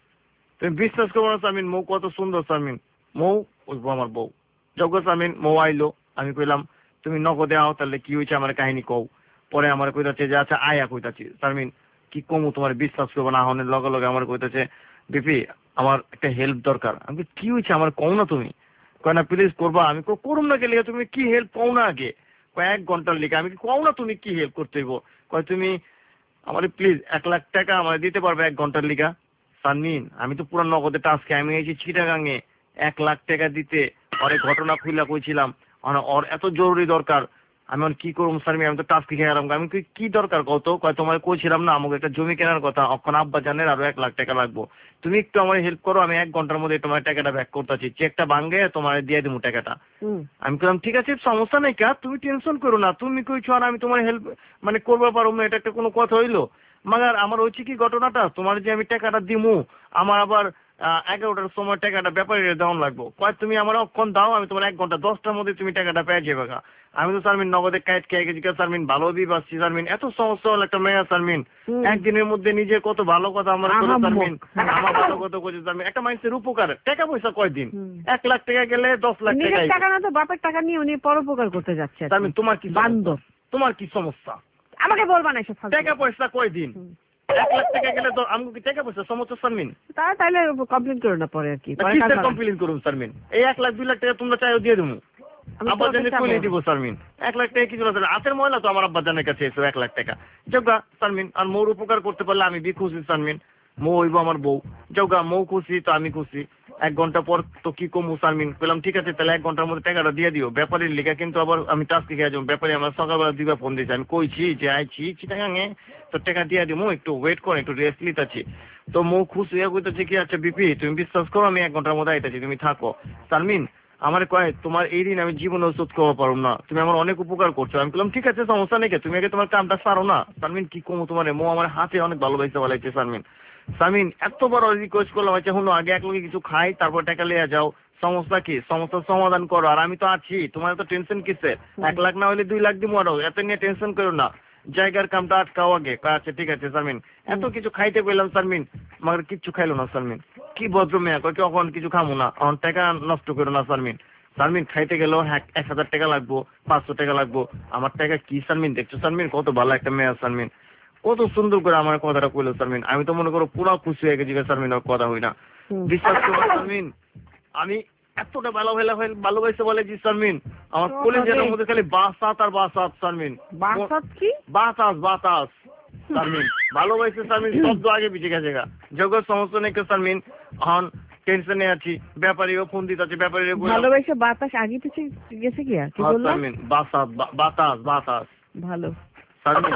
তুমি বিশ্বাস করবো না শারমিন, মৌ কত সুন্দর শারমিন। মৌ বুঝবো আমার বউ যোগ্য শারমিন। মৌ আইলো, আমি কইলাম তুমি নগদে আও, তাহলে কি হয়েছে আমার কাহিনী কও। পরে আমার কইতাছে যে আচ্ছা আয়া কইতাছি। শারমিন কি কমু তোমার বিশ্বাস করবো না, হনের লগে লগে আমার কইতাছে বিপি আমার একটা হেল্প দরকার। আমি কি হয়েছে আমার কও না তুমি? কয় না প্লিজ করবা। আমি করুম না গেলে তুমি কি হেল্প কও না আগে, কয়েক ঘন্টার লিখে। আমি কও না তুমি কি হেল্প করতে হইব। কয় তুমি আমার প্লিজ এক লাখ টাকা আমার দিতে পারবে এক ঘন্টার লিগা? শারমিন আমি তো পুরো নগদে টাস্কে আমি এই যে চিটাগাঙে এক লাখ টাকা দিতে ওর ঘটনা খুইলা কইছিলাম, ওর এত জরুরি দরকার। আমি কি করবো শারমিন, আমি তো টাস্কে খেয়ে গেলাম। আমি কি দরকার কত? কয় তোমার কইছিলাম না আমাকে একটা জমি কেনার কথা, অখন আব্বা জানের আরো এক লাখ টাকা লাগবো, তুমি একটু আমার হেল্প করো, আমি এক ঘন্টার মধ্যে তোমার টাকাটা ব্যাক করতেছি, চেকটা ভাঙ্গে তোমার দিয়ে দিব টাকাটা। আমি বললাম ঠিক আছে সমস্যা নেই কা, তুমি টেনশন করো না, তুমি কইছো আর আমি তোমার হেল্প মানে করবো পারবো না, এটা একটা কোনো কথা হইলো? মাগার আমার হচ্ছে কি ঘটনাটা, তোমার যে আমি টাকাটা দিমু আমার আবার এগারোটার সময় টাকাটা ব্যাপারে দেওয়ান লাগবো। কয় তুমি আমার অক্ষণ দাও, আমি তোমার এক ঘন্টা দশটার মধ্যে তুমি টাকাটা পেয়ে যাবে। আমি তো শারমিন নগদে কাজ খেয়ে গেছি শারমিন, ভালো দিয়ে পাচ্ছি শারমিন, এত সমস্যা হলো একটা মেয়া শারমিন, একদিনের মধ্যে নিজে কত ভালো কথা আমার শারমিন, আমার ভালো কথা করছে শারমিন। একটা মানুষের উপকার টাকা পয়সা কয়দিন, এক লাখ টাকা গেলে দশ লাখ টাকা টাকা না তো বাপের টাকা নিয়ে উনি পরোপকার করতে যাচ্ছে শারমিন। তোমার কি বান্দর, তোমার কি সমস্যা? আমাকে বলবা না এসব টাকা পয়সা কয়দিন, এক লাখ টাকা গেলে তো আমাকে কি টাকা পয়সা সমস্যা শারমিন? তা তাহলে কমপ্লেন করো না পরে আর কি, কমপ্লেন করুন শারমিন। এই এক লাখ দুই লাখ টাকা তোমরা চাইও দিয়ে দেবো, আব্বা জানে কইলে দিব শারমিন। এক লাখ টাকা কিছু না, হাতের ময়লা তো আমার আব্বা জানের কাছে এসো এক লাখ টাকা যোগা শারমিন। আর মৌর উপকার করতে পারলে আমি বি খুশি শারমিন, মৌ হইব আমার বউ যোগা, মৌ খুশি তো আমি খুশি। এক ঘন্টা পর তো কি কমু শারমিন, বললাম ঠিক আছে তাহলে এক ঘন্টার মধ্যে টাকাটা দিয়ে দিও। ব্যাপারের লিখা কিন্তু আবার আমি টাস্কে খেয়ে যাবো, ব্যাপারে আমার সকালবেলা দিবা ফোন দিয়েছে, আমি কইছি যে আইছি চিটাগাঙে তো টাকা দিয়ে দিব, একটু ওয়েট করো একটু রেস্ট লিতাছি। তো মৌ খুশি হয়ে কইতেছে কি আচ্ছা বিপি তুমি বিশ্বাস করো আমি এক ঘন্টার মধ্যে আইতাছি, তুমি থাকো। শারমিন আমার কয় তোমার এই দিন আমি জীবনে শোধ করতে পারবো না, তুমি আমার অনেক উপকার করছো। আমি বললাম ঠিক আছে সমস্যা নেই, তুমি আগে তোমার কামটা সারো না। শারমিন কি কমু তোমার, মো আমার হাতে অনেক ভালোবাসতে বলাইছে শারমিন। শারমিন এত বড় রিকোয়েস্ট করলাম আচ্ছা শুনো আগে এক লোকে কিছু খাই তারপর টাকা লিয়ে যাও, সমস্যা কি সমস্যার সমাধান করো, আর আমি তো আছি, তোমার তো টেনশন কিসের, এক লাখ না হলে দুই লাখ দিব আরো, এত নিয়ে টেনশন করো না, জায়গার কামটা আটকাও আগে। আচ্ছা ঠিক আছে শারমিন। এত কিছু খাইতে পেলাম শারমিন, মার কিচ্ছু খাইলো না শারমিন। কি ভদ্র মেয়া কয় কখন কিছু খামো না, এখন টাকা নষ্ট করো না শারমিন। শারমিন খাইতে গেলেও এক হাজার টাকা লাগবো, পাঁচশো টাকা লাগবো, আমার টাকা কি শারমিন দেখছো শারমিন, কত ভালো একটা মেয়া শারমিন, কত সুন্দর করে আমার কথাটা কইলো শারমিন। আমি তো মনে করো পুরো খুশি হয়ে গেছি শারমিন, কথা হই না। বিশ্বাস করো শারমিন আমি এতটা ভালো ভালো ভালোবাসে বলে জি শারমিন, আমার কলেজের মধ্যে খালি বাসাত আর বাসাত শারমিন, বাসাত কি বাতাস বাতাস শারমিন, ভালোবাসে শারমিন শব্দ আগে পিছিয়ে গেছে গা জগৎ সমস্ত নেই শারমিন। এখন টেনশনে আছি, ব্যাপারীও ফোন দিতে আছে, ব্যাপারী ভালোবাসে বাতাস আগে পিছিয়ে গেছে কি আর কি বললাম শারমিন, বাসাত বাতাস বাতাস ভালো শারমিন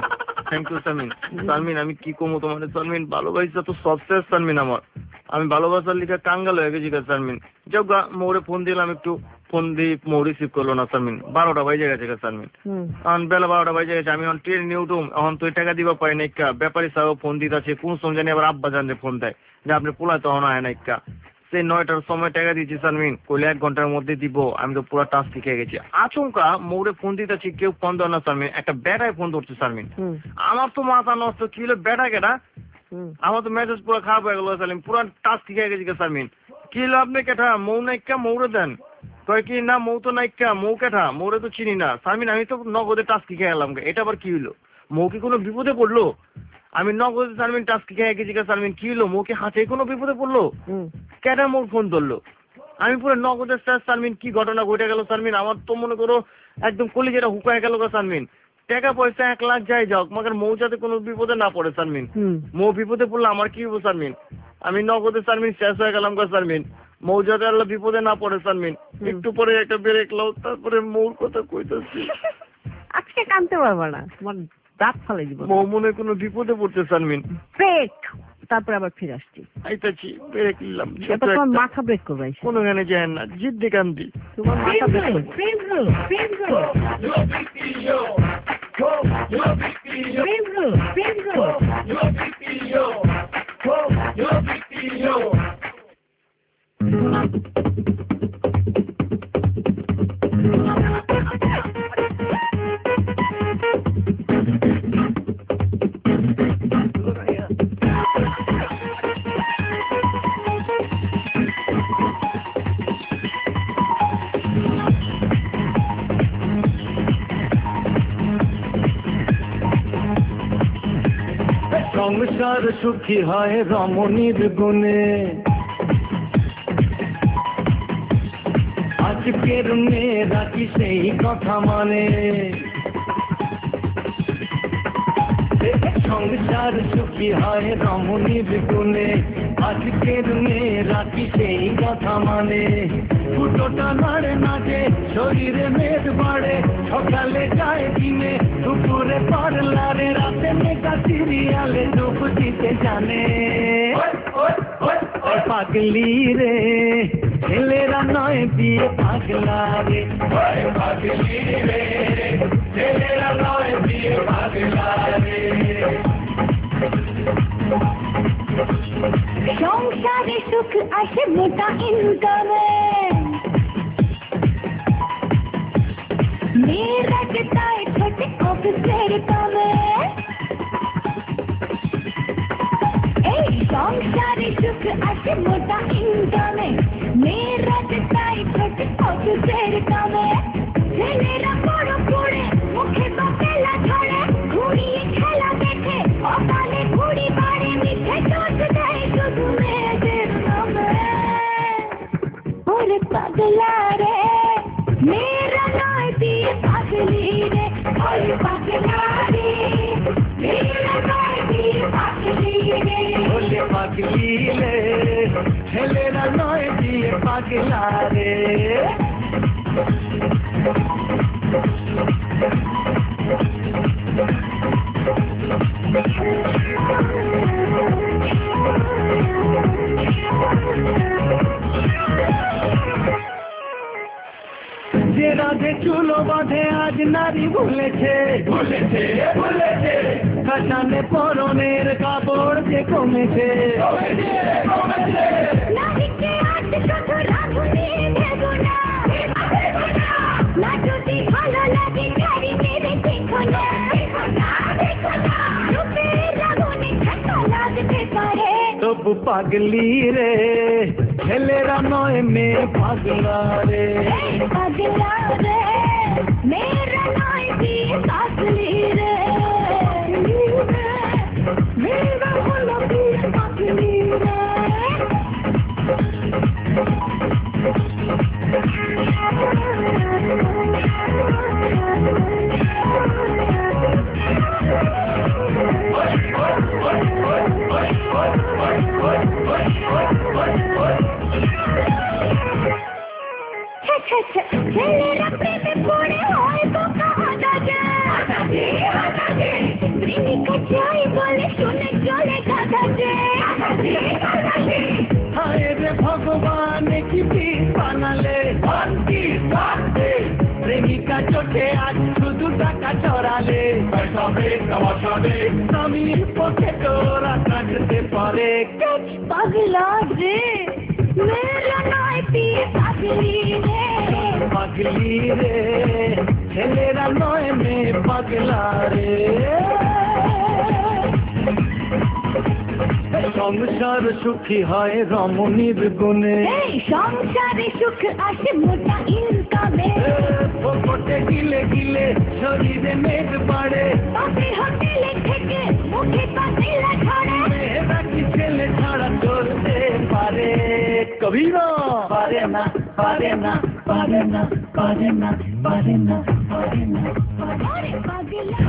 থ্যাংক ইউ সালমিন। সালমিন আমি কি কমো তোমার সালমিন, ভালোবাসা তো সবচেয়ে সালমিন আমার, আমি ভালোবাসার লিখে কাঙ্গাল হয়ে গেছি সালমিন। যাও গা মৌরে ফোন দিলাম, একটু ফোন দিয়ে মৌ রিসিভ করলো না সালমিন, বারোটা বাজে গেছে সালমিন, এখন বেলা বারোটা বাজে গেছে, আমি এখন ট্রেন নিয়ে উঠুম, এখন তুই টাকা দিবা পাই না ইকা, ব্যাপারী সাহেব ফোন দিতে আছে, কোন সময় জানি আবার আব্বা জানলে ফোন দেয় যে আপনি পোলায় তখন আয় না ইকা, সেই নয়টার সময় টাকা দিচ্ছি সালমিন, কইলে এক ঘন্টার মধ্যে দিব, আমি তো পুরো টাস্ক শিখে গেছি। আচমকা মৌরে ফোন দিতেছি, কেউ ফোন দেয় না সালমিন, একটা বেটায় ফোন ধরছে সালমিন, আমার তো মাথা নষ্ট, কি হলো বেটা কেটা, আমার তো মেসেজ পুরো খারাপ হয়ে গেল সালমিন, পুরো টাস্ক শিখে গেছি সালমিন। কি হলো আপনি কেটা, মৌ নাইকা মৌরে দেন, কয় কি না মৌ তো নাইকা, মৌ কেটা, মৌরে তো চিনি না সালমিন, আমি তো নগদে টাস্ক শিখে গেলাম, এটা আবার কি হলো, মৌ কি কোনো বিপদে পড়লো, আমি নগদে সালমিন টাস্ক শিখে গেছি সালমিন, কি হলো মৌ কি হাতে কোনো বিপদে পড়লো, কেটা মোর ফোন ধরলো, আমি পুরো নগদের সালমিন, কি ঘটনা ঘটে গেল সালমিন, আমার তো মনে করো একদম কলিজাটা হুকায় গেল সালমিন, টাকা পয়সা এক লাখ যাই যাও, মাকে মৌ যাতে কোনো বিপদে না পড়ে সালমিন, মৌ বিপদে পড়লে আমার কি হবো সালমিন, আমি নগদে সালমিন শেষ হয়ে গেলাম গো সালমিন, মৌ যাতে আল্লাহ বিপদে না পড়ে সালমিন, একটু পরে একটা ব্রেক লাও, তারপরে মৌর কথা কইতাছি। আজকে কানতে পারবা না, তোমার দাঁত ফালে দিব, মৌ মনে কোনো বিপদে পড়ছে সালমিন, ব্রেক, তারপরে আবার ফিরে আসছি, আইতাছি ব্রেক নিলাম, তোমার মাথা ব্রেক করবে, কোনো গানে যায় না, জিদ দিয়ে কান্দি, তোমার মাথা ব্রেক করবে, প্রেম রো প্রেম রো প্রেম রো প্রেম রো সংসার সুখী হয় রমণীর গুণে, আজকের মেয়েরা কি সেই কথা মানে, সংসার সুখী হয় রমণীর গুণে, আজকের মেয়েরা কি সেই কথা মানে, ফুটোটা নাড়ে নাচে শরীরে মেদ বাড়ে, সকালে যায় দিনে দুপুরে পার্লারে, রাতে মেঘা সিরিয়ালে ডুব দিতে জানে, পাগলি রে ছেলেরা নয় বিয়ে পাগলা রে, পাগলি রে ছেলেরা নয় বিয়ে পাগলা রে। সংসারে সুখ আসে মোটা ইনকামে, মেয়েরা কে তাই ছোটে অফিসের কামে, এই সংসারে সুখ আসে মোটা ইনকামে, মেয়েরা কে তাই ছোটে অফিসের কামে, ছেলেরা বড় পড়ে মুখে বাপেলা ধরে, ঘুরিয়ে খেলা দেখে অকালে ঘুড়ি বাড়ি মিঠে চোট দেয় শুধু মেয়েদের নামে, ওরে পাগলা রে মেয়েরা নয় বিয়ে পাগলি রে, ওরে পাগলা রে মেয়েরা নয় বিয়ে পাগলি রে, ওরে পাগলি রে ছেলেরা নয় বিয়ে পাগলা রে। যে রাধে চুলো বাঁধে আজ নারী ভুলেছে ভুলেছে ভুলেছে, কাটানে পরনের কাপড় যে কমেছে কমেছে, নারীকে আজ শুধু রাধুনি দেব না, না যদি ভালো লাগে গাড়ি মেরে দেখো না, রূপের রাগুনে ঠান্ডা লাগতে পারে, তবু পাগলি রে ছেলেরা নয় মেয়ে পাগলা রে, পাগলা রে মেয়েরা নয় বিয়ে পাগলি রে, মেয়েরা হলো বিয়ে পাগলি রে। ছেলেরা প্রেমে পড়ে হয় বোকা হাজারে, প্রেমিকা চাই বলে শুনে চলে কাঁদাতে হায় রে ভগবান কি পিস বানালে ভক্তি ভক্তি প্রেমিকা চোখে আজ শুধু টাকা চড়ালে সবে সবে স্বামীর পক্ষে তোরা কাটতে পারে পাগলা রে মেরা নয় পিয়ে পাগলি রে পাগলি রে ছেলেরা নয় মে পাগলা রে সংসার সুখী হয় রমণীর গুণে এই সংসারে সুখ আসে মোটা ইনকামে পকেটে গিলে গিলে শরীরে মেঘ বাড়ে পাপি হোটেলে থেকে মুখে পাতিলা ছড়ে মেয়েরা কি ছেলে ছাড়া চলতে পারে কবি না পারে না পারে না পারে না পারে না পারে না পারে না আরে পাগলা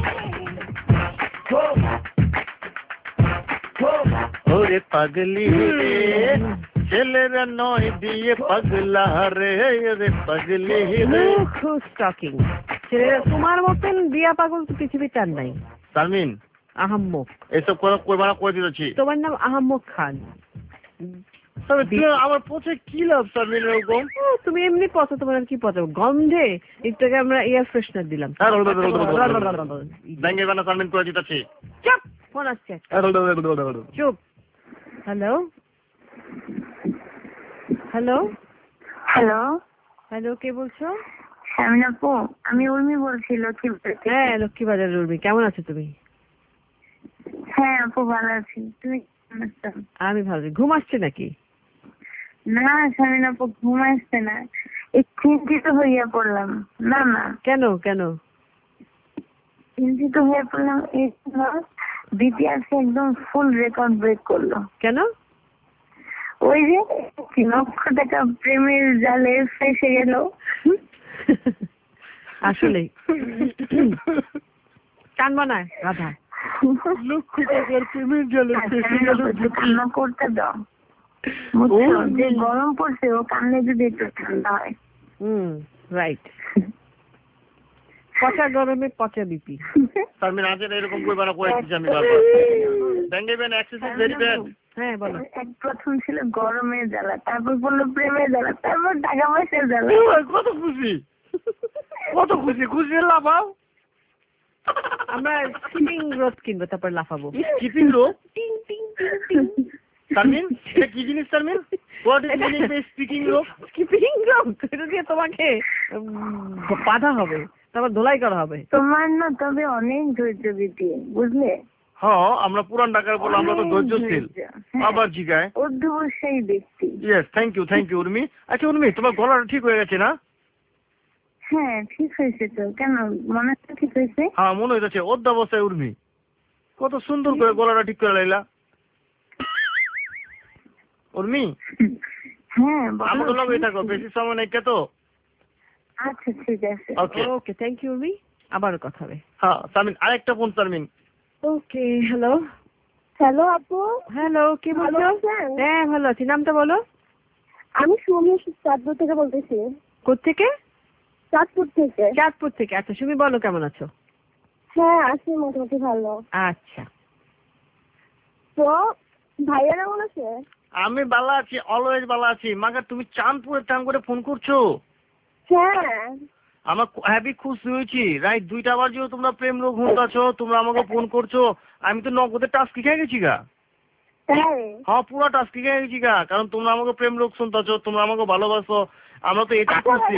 ওরে পাগলি রে ছেলেরা নয় দিয়ে পাগলা রে রে পাগলি রে খুব স্টকিং ছেলেরা তোমার মতন বিয়া পাগল তো পৃথিবীতে আর নাই শারমিন আহাম্মক এসব করে কইবানা করে দিতেছি তোমার নাম আহাম্মক খান তবে তুই আমার পথে কি লাভ শারমিন এরকম তুমি এমনি পথে তোমার আর কি পথে গন্ধে একটুকে আমরা এয়ার ফ্রেশনার দিলাম ব্যাঙ্গে বানা শারমিন করে দিতেছি চুপ ফোন আসছে চুপ হ্যালো হ্যালো হ্যালো হ্যালো কে বলছো শামিন আপু আমি উর্মি বলছি লক্ষ্মীবাজার থেকে। হ্যাঁ লক্ষ্মীবাজার উর্মি কেমন আছো তুমি হ্যাঁ আপু ভালো আছি তুমি কেমন আছো? আমি ভালো আছি ঘুম আসছে নাকি না শামিন আপু ঘুম আসছে না এই চিন্তিত হইয়া পড়লাম না না কেন কেন চিন্তিত হয়ে পড়লাম এই বিপিএস একদম ফুল রেকর্ড ব্রেক করলো কেন ওই যে লক্ষ টাকা প্রেমের জালে ফেসে গেল আসলে কান বানায় রাধা লক্ষ টাকার প্রেমের জালে ফেসে গেল কান্না করতে দাও বুঝছো যে গরম পড়ছে ও কান্নে যদি একটু ঠান্ডা হয় হুম রাইট পচা গরমে পচা বিপি শারমিন আজ এরকম কইবানা করে দিচ্ছি আমি বারবার ব্যাঙ্গে বানা অ্যাক্সেস ইজ ভেরি ব্যাড হ্যাঁ বলো এক প্রথম ছিল গরমের জ্বালা তারপর বললো প্রেমের জ্বালা তারপর টাকা পয়সার জ্বালা কত খুশি কত খুশি খুশি লাফাও আমরা স্কিপিং রোপ কিনবো তারপর লাফাবো স্কিপিং রোপ টিং টিং টিং টিং শারমিন এটা কি জিনিস Sharmin what is meaning by speaking rope skipping rope এটা দিয়ে তোমাকে বাধা হবে তারপর ধোলাই করা হবে তোমার না তবে অনেক ধৈর্য দিতে বুঝলে হ্যাঁ আমরা পুরান ঢাকার বলে আমরা তো ধৈর্যশীল আবার জিগায় অধ্যবসায়ী ব্যক্তি yes thank you thank you Urmi আচ্ছা উর্মি তোমার গলাটা ঠিক হয়ে গেছে না হ্যাঁ ঠিক হয়েছে তো কেন মনে হচ্ছে ঠিক হয়েছে হ্যাঁ মনে হইতেছে অধ্যবসায় উর্মি কত সুন্দর করে গলাটা ঠিক করে লাইলা উর্মি হ্যাঁ আমাদের লগে থাকো বেশি সময় নেই তো আচ্ছা ঠিক আছে okay okay thank you Urmi আবার কথা হবে হ্যাঁ শারমিন আরেকটা phone Sharmin okay hello hello আপু হ্যালো কে বলছো হ্যাঁ ভালো আছি নামটা বলো আমি সুমি চাঁদপুর থেকে বলতেছি কোত্থেকে চাঁদপুর থেকে চাঁদপুর থেকে আচ্ছা সুমি বলো কেমন আছো হ্যাঁ আছি মোটামুটি ভালো আচ্ছা তো ভাইয়া কেমন আছে আমি ভালো আছি অলওয়েজ ভালো আছি মাগার তুমি চাঁদপুরের টাইম করে ফোন করছো হ্যাঁ আমার হ্যাপি খুশি হয়েছি রাইট দুইটা বাজেও তোমরা প্রেম লোক শুনতেছো তোমরা আমাকে ফোন করছো আমি তো নগদের টাস্ক খেয়ে গেছি গা হ্যাঁ পুরো টাস্ক খেয়ে গেছি গা কারণ তোমরা আমাকে প্রেম লোক শুনতেছো তোমরা আমাকে ভালোবাসো আমরা তো এটা করছি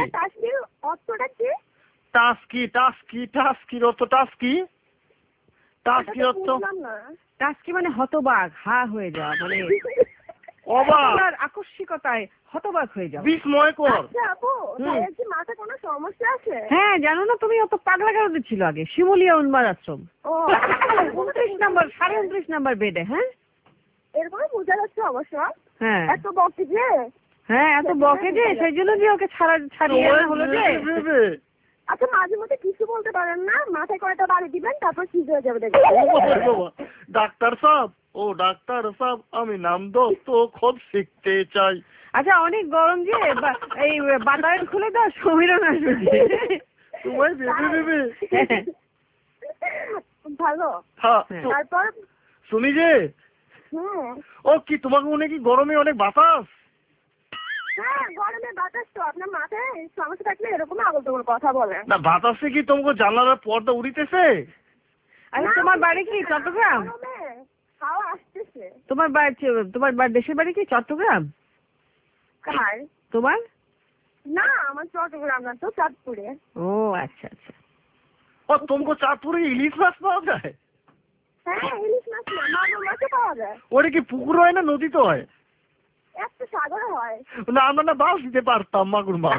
টাস্কি টাস্কি টাস্কি অর্থ টাস্কি টাস্কি অর্থ টাস্কি মানে হতবাক হা হয়ে যাওয়া মানে অবাক আকস্মিকতায় হতবাক হয়ে যাও বিস্ময়কর মাথা কোনো সমস্যা আছে হ্যাঁ জানো না তুমি অত পাগলা কেন ছিল আগে শিমুলিয়া উন্মাদ আশ্রম উনত্রিশ নাম্বার সাড়ে উনত্রিশ নাম্বার বেডে হ্যাঁ এরকম বোঝা যাচ্ছে অবশ্য হ্যাঁ এত বকে যে হ্যাঁ এত বকে যে সেই জন্য যে ওকে ছাড়া ছাড়িয়ে হলো যে আচ্ছা মাঝে মধ্যে কিছু বলতে পারেন না মাথায় কয়টা বাড়ি দিবেন তারপর ঠিক হয়ে যাবে দেখবেন ডাক্তার সাহেব ও ডাক্তার সাহেব আমি নাম দত্ত খোদ শিখতে চাই আচ্ছা অনেক গরম যে এই বাতায়ন খুলে দাও সমীরণ আসবে তোমায় বেঁধে দেবে ভালো। হ্যাঁ তারপর শুনি যে হুম ও কি তোমাকে মনে কি গরমে অনেক বাতাস? হ্যাঁ গরমে বাতাস তো আপনার মাথায় সমস্যা থাকলে এরকম আগল তগল কথা বলে। না বাতাসে কি তোমাকে জানালার পর্দা উড়িতেছে? আরে তোমার বাড়ি কি চট্টগ্রাম? হাওয়া আসতেছে। তোমার বাড়ি তোমার বাড়ি দেশের বাড়ি কি চট্টগ্রাম? কার? তোমার? না আমার চট্টগ্রাম না তো চাঁদপুরে। ও আচ্ছা আচ্ছা। ও তোমাকে চাঁদপুরে ইলিশ মাছ পাওয়া যায়? হ্যাঁ ইলিশ মাছ না মাগুর মাছও পাওয়া যায়। ওটা কি পুকুর হয় না নদীতে হয়? একটা সাগরে হয়। না আমরা না বাস দিতে পারতাম মাগুর মাছ।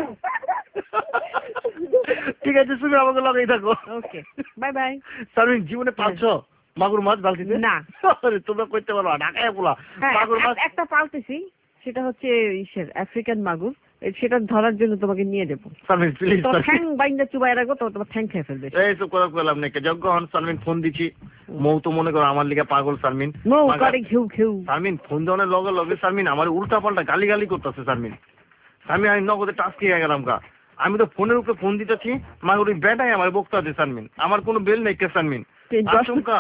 ঠিক আছে তুমি আমাকে লাগাই থাকো। Okay bye bye. সার্ভিন জীবনে পাচ্ছ মাগুর মাছ বালতিতে? না তোমরা করতে পারো ঢাকায় বলা মাগুর মাছ একটা পালতেছি, সেটা হচ্ছে ইসের আফ্রিকান মাগুর, সেটা ধরার জন্য তোমাকে নিয়ে যাবো। সার্ভিন প্লিজ ঠ্যাং বাইন্দা চুবাই রাখো তো তোমার ঠ্যাং খেয়ে ফেলবে। এই তো কথা বললাম নাকি যখন সার্ভিন ফোন দিছি মৌ তো মনে করো আমার লিগে পাগল সার্মিন। মৌ করে ঘেউ ঘেউ। সার্মিন ফোন দেওয়ার লগে লগে সার্মিন আমার উল্টা পাল্টা গালি গালি করতেছে সার্মিন। আমি আমি নগদে টাচ খেয়ে গেলাম গা। আমি তো ফোনের উপরে ফোন দিতেছি মাগুর ওই ব্যাটাই আমার বক্তা আছে সার্মিন। আমার কোনো বেল নেই কে সার্মিন। আচমকা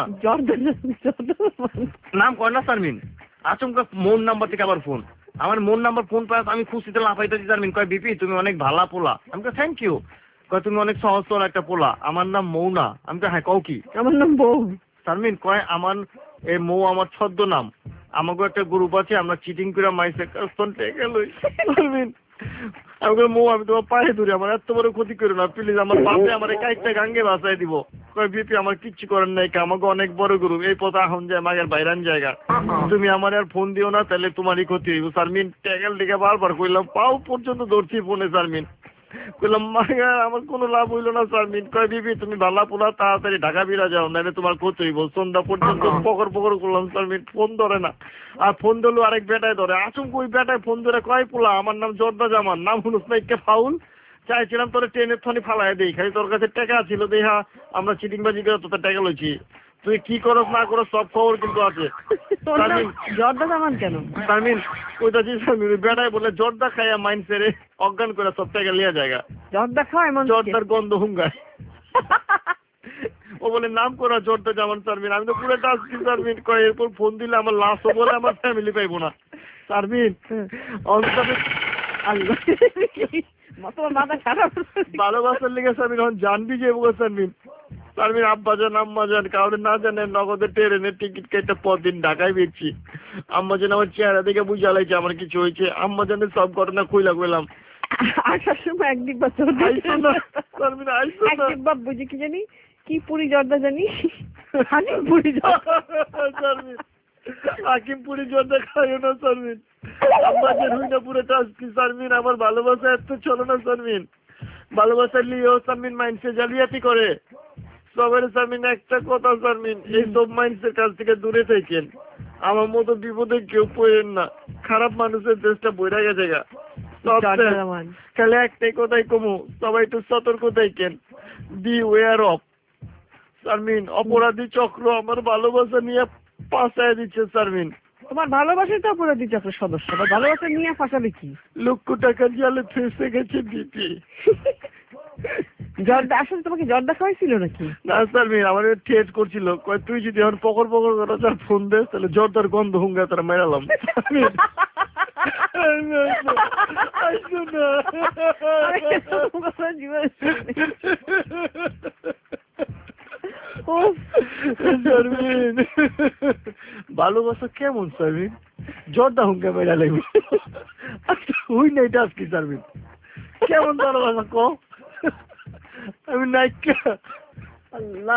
নাম কয় না সার্মিন, আচমকা মন নাম্বার থেকে আবার ফোন। আমার মন নাম্বার ফোন পাস আমি খুশিতে লাফাইতেছি সার্মিন। কয় বিপি তুমি অনেক ভালা পোলা। আমি কই থ্যাংক ইউ। কয় তুমি অনেক সহজ সরল একটা পোলা। আমার নাম মৌনা। আমি কই হ্যাঁ কও কি? আমার নাম বউ। সার্মিন কয় আমার এই মৌ আমার ছদ্ম নাম। আমাকে একটা গ্রুপ আছে আমরা চিটিং করে মাইসে কাস্টনটে গেল সার্মিন। আমি কই মৌ আমি তোমার পায়ে ধরি আমার এত বড় ক্ষতি করো না প্লিজ আমার বাপে আমার একটা গাঙ্গে বাঁচাই দিব। কয় বিপি আমার কিচ্ছু করেন নাই আমাকে অনেক বড় গ্রুপ এই পথ এখন যায় মাগের বাইরান জায়গা তুমি আমার আর ফোন দিও না তাহলে তোমারই ক্ষতি হইব। সার্মিন ট্যাগেল দিকে বারবার কইলাম পাও পর্যন্ত ধরছি ফোনে সার্মিন। কইলাম মাগা আমার কোনো লাভ হইলো না সার্মিন। কয় বিপি তুমি ভালা পোলা তাড়াতাড়ি ঢাকা বিরা যাও নাহলে তোমার ক্ষতি হইব। সন্ধ্যা পর্যন্ত পকর পকর করলাম সার্মিন ফোন ধরে না। আর ফোন ধরলো আরেক বেটায় ধরে আচমকা ওই বেটায় ফোন ধরে কয় পোলা আমার নাম জর্দা জামান নাম হুনুস নাইকে ফাউল চাইছিলাম তোর ট্রেনের থনি ফালাই দেই খালি তোর কাছে টাকা ছিল দেখা আমরা চিটিংবাজি করে তোর টাকা লইছি তুই কি করস না করস সব খবর কিন্তু আছে। জর্দা জামান কেন সার্মিন ওইটা জি সার্মিন বেটায় বলে জর্দা খাইয়া মাইন্ড সেরে অজ্ঞান করে সব টাকা লিয়া জায়গা জর্দা খায় এমন জর্দার গন্ধ হুঙ্গায়। ও বলে নাম করা জর্দা জামান সার্মিন। আমি তো পুরো টাস্কি সার্মিন কয় এরপর ফোন দিলে আমার লাশও বলে আমার ফ্যামিলি পাইবো না সার্মিন। মাথা খারাপ ভালোবাসার লেগে সার্মিন এখন জানবি যে এবার সার্মিন সার্মিন আব্বা যান আম্মা যান কাউরে না জানেন নগদের ট্রেনের টিকিট কেটে পরদিন ঢাকায় বেরছি। আম্মা যেন আমার চেহারা দেখে বুঝা লাগছে আমার কিছু হয়েছে। আম্মা জানের সব ঘটনা কইলা কইলাম আসার সময় এক ডিব্বা ডিব্বা বুঝি কি জানি কি পুরি জর্দা জানি হাকিম পুরি সার্মিন হাকিম পুরি জর্দা খাইও না সার্মিন। আব্বাদের হই না পুরো টাস্কি সার্মিন আমার ভালোবাসা এত চলো না সার্মিন। ভালোবাসার লিয়েও সার্মিন মাইন্ডসে জালিয়াতি করে সবাই সার্মিন একটা কথা সার্মিন এই সব মাইন্ডসের কাছ থেকে দূরে থাকেন। আমার মতো বিপদে কেউ পড়েন না খারাপ মানুষের দেশটা বইরা গেছে গা খালি একটাই কথাই কমু সবাই একটু সতর্ক থাকেন বি ওয়ার অফ সার্মিন। অপরাধী চক্র আমার ভালোবাসা নিয়ে পাশায় দিচ্ছে সার্মিন। তোমার ভালোবাসাই তো অপরাধী চক্রের সদস্য ভালোবাসা নিয়ে ফাঁসাবে কি লক্ষ টাকার জালে ফেসে গেছে বিপি। জর্দা আসলে তোমাকে জর্দা খাওয়াইছিল নাকি? না সার্মিন আমার ঠেট করছিল কয় তুই যদি এখন পকর পকর করে তার ফোন দেস তাহলে জর্দার গন্ধ হুঙ্গা তারা মেরালাম। ভালোবাসা কেমন সার্মিন জর্দা হুঙ্গা মেরা লাগবে হুই নাই টাস্কি সার্মিন কেমন ভালোবাসা ক আমি নাইকা আল্লাহ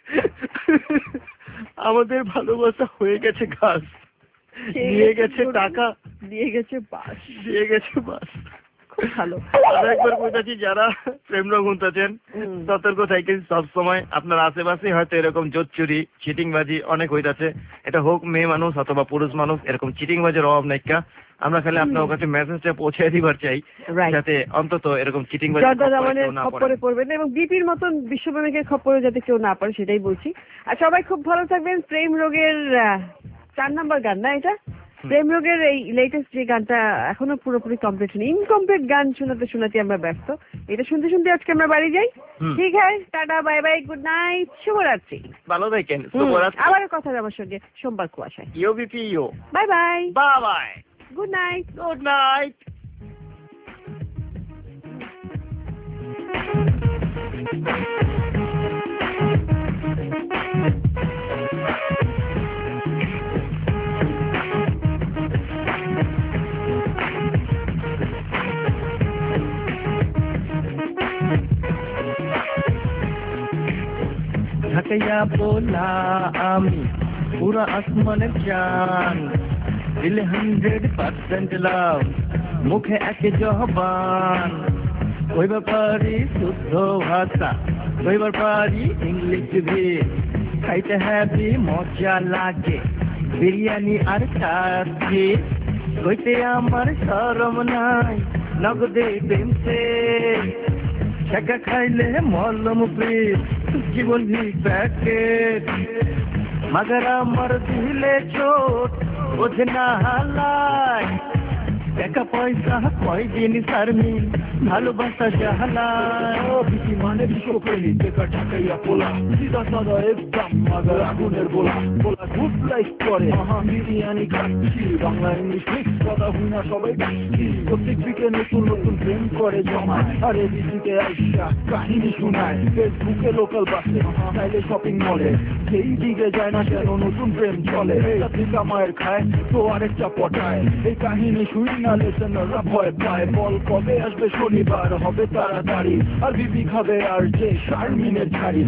আমাদের ভালোবাসা হয়ে গেছে ঘাস নিয়ে গেছে টাকা দিয়ে গেছে বাস দিয়ে গেছে বাস। খুব ভালো। একবার বলতেছি যারা প্রেম গুনতেছেন সতর্ক থাকেন সব সময় আপনার আশেপাশে হয়তো এরকম জোর চুরি চিটিংবাজি অনেক হইতাছে এটা হোক মেয়ে মানুষ অথবা পুরুষ মানুষ এরকম চিটিংবাজির অভাব নাইকা আমরা খালি আপনার কাছে মেসেজটা পৌঁছে দিবার চাই যাতে অন্তত এরকম চিটিংবাজি খপ্পরে পড়বে না এবং বিপির মতন বিশ্বপ্রেমিকের খপ্পরে যাতে কেউ না পড়ে সেটাই বলছি। আর সবাই খুব ভালো থাকবেন। প্রেম রোগের চার নাম্বার গান না এটা প্রেম রোগের এই লেটেস্ট যে গানটা এখনো পুরোপুরি কমপ্লিট হয়নি, ইনকমপ্লিট গান শোনাতে শোনাতে আমরা ব্যস্ত। এটা শুনতে শুনতে আজকে আমরা বাড়ি যাই। ঠিক আছে, টাটা, বাই বাই, গুড নাইট, শুভরাত্রি। ভালো থাকেন। আবার কথা আমার সঙ্গে সোমবার কুয়াশায়। ইও বিপি ইও। Bye bye. Bye bye. Good night. Good night. ঢাকাইয়া বলা আমি পুরা আসমানের চান, দিলে হান্ড্রেড পার্সেন্ট লাভ, মুখে একে জহবান, কইবার পারি শুদ্ধ ভাষা, কইবার পারি ইংলিশ ভি, খাইতে হ্যাপি মজা লাগে বিরিয়ানি আর কাচ্ছি, কইতে আমার শরম নাই নগদে প্রেমসে, ছেঁকা খাইলে মলম প্রিয় জীবন ভি প্যাকেট, মগর আমার দিলে চোট বোঝে না হালাই, টাকা পয়সা কয়দিন সারমি ভালোবাসা জাহালাই, বিকি মানে বিশ্বপ্রেমী বেকার ঢাকাইয়া পোলা, সিধা সাদা একদম মাগার আগুনের গোলা, পোলা গুড লাইফ করে আহা বিরিয়ানি খাচ্ছি, বাংলা ইংলিশ মিক্স কথা হুই না সবাই গাচ্ছি, প্রত্যেক দিকে নতুন নতুন প্রেম করে জমায়, আর এদিকে আইসা কাহিনী শোনায়, ফেসবুকে লোকাল বাসে চাইলে শপিং মলে, সেই দিকে যায় না কেন নতুন প্রেম চলে, একটা মায়ের খায় তো আরেকটা পটায়, এই কাহিনী শুনি না লেসেনাররা ভয় পায়, বল কবে আসবে শনিবার হবে তাড়াতাড়ি, আর বিবি খাবে আর যে শারমিনের ছাড়ি,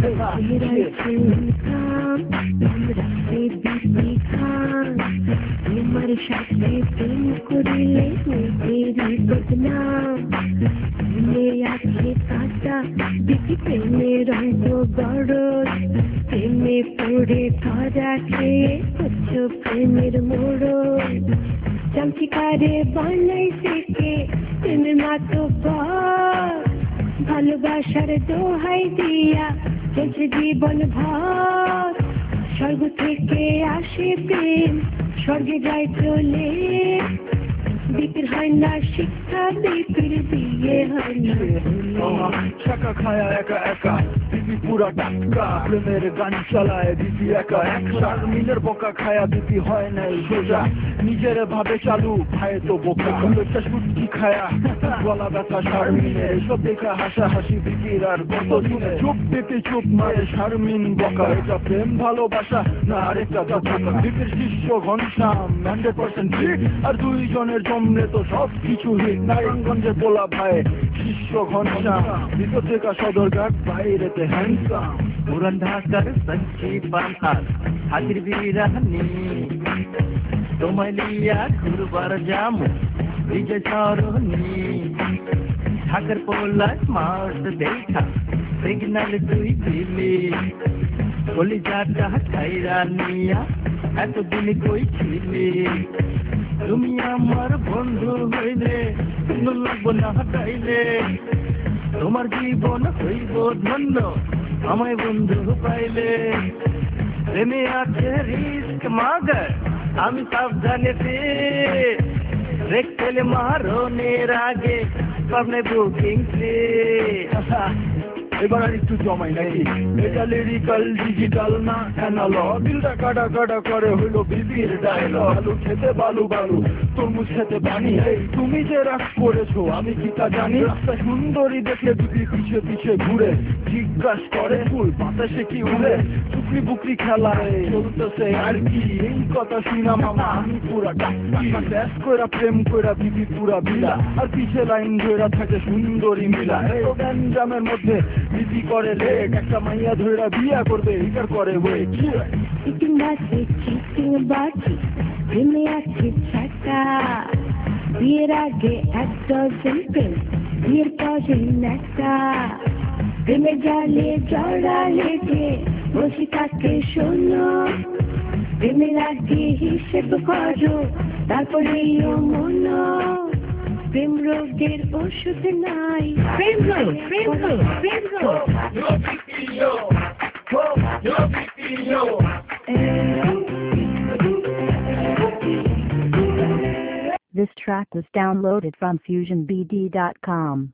আমার সাথে প্রেম করিলে মেয়েদেরই বদনাম, আছে কাঁচা দেখি প্রেমের রঙ বড়, প্রেমে পড়ে ধরা খেয়ে হচ্ছ প্রেমের মোড়, চমচিকারে বানাই থেকে প্রেমের মাতো বর, ভালোবাসার দোহাই দিয়া চলছে জীবন ভর, স্বর্গ থেকে আসে প্রেম স্বর্গে যায় চলে, বিক্রি হয় না শিক্ষা বিক্রি বিয়ে হয় না, টাকা খায়া একা একা বিপি পুরা টাকা, প্রেমের গান চালায় বিপি একা এক, শারমিনের বোকা খায়া বিপি হয় নাই সোজা, নিজের ভাবে চালু খায় তো বোকা, সুটকি খায়া গলা ব্যথা শারমিনের, সব দেখা হাসা হাসি বিপির আর কত শুনে, চুপ বিপি চুপ মারে শারমিন বোকা, এটা প্রেম ভালোবাসা না আরেকটা ধোকা, বিপির শিষ্য ঘনশ্যাম হান্ড্রেড পার্সেন্ট ঠিক, আর দুইজনের জমলে তো সব কিছু হিট, নারায়ণগঞ্জে পোলা ভাই শিষ্য ঘনশ্যাম, ভিতর থেকে সদরঘাট বাইরেতে হ্যান্ডসাম, পুরান ঢাকার সঞ্চি পান্থার হাজির বিরানি, তোমায় লিয়া ঘুরবার যামু বিজয় সরণি, ঢাকার পোলা স্মার্ট দেখা সিগন্যাল তুই দিলি, কলিজাটা খাইরা নিয়া এতদিন কই ছিলি, তুমি আমার বন্ধু হইলে লাগবো না হাঁটাইলে, তোমার জীবন হইব ধন্য আমায় বন্ধু পাইলে, প্রেমে আছে রিস্ক মাগার আমি সাবধানে রেখেলে মারণের আগে সামনে বুকিং সে, এবার আর একটু জমাই নাকি, এটা লিরিক্যাল ডিজিটাল না অ্যানালগ, দিলটা কাটা কাটা করে হইলো বিবির ডায়লগ, আলু খেতে বালু বালু তরমুজ খেতে পানি, এই তুমি যে রাগ করেছো আমি কি তা জানি, রাস্তা সুন্দরী দেখে বিবি পিছে পিছে ঘুরে জিজ্ঞাস করে ফুল বাতাসে কি উড়ে, চুকরি বুকরি খেলায় চলতেছে আর কি, এই কথা শুনা মামা আমি পুরা ডাক কইরা প্রেম কইরা বিবি পুরা বিলা, আর পিছে লাইন ধইরা থাকে সুন্দরী মিলা, এই গ্যাঞ্জামের মধ্যে বিবি করে লেট, একটা মাইয়া ধইরা বিয়া করবে এটার করে ওয়েট, চিটিং বাসে চিটিং বাটি প্রেমে আছে ছাটা, বিয়ের আগে এক ডজন প্রেম বিয়ের পরে একটা, প্রেমের জালে জড়া লেগে বসে থাকে শোনো, প্রেমের আগে হিসেব করো তারপরেও মনো, প্রেম রোগের ওষুধ নাই, প্রেম রোগ প্রেম রোগ প্রেম রোগ Yo, yo, yo, yo. track was downloaded from fusion b d dot com.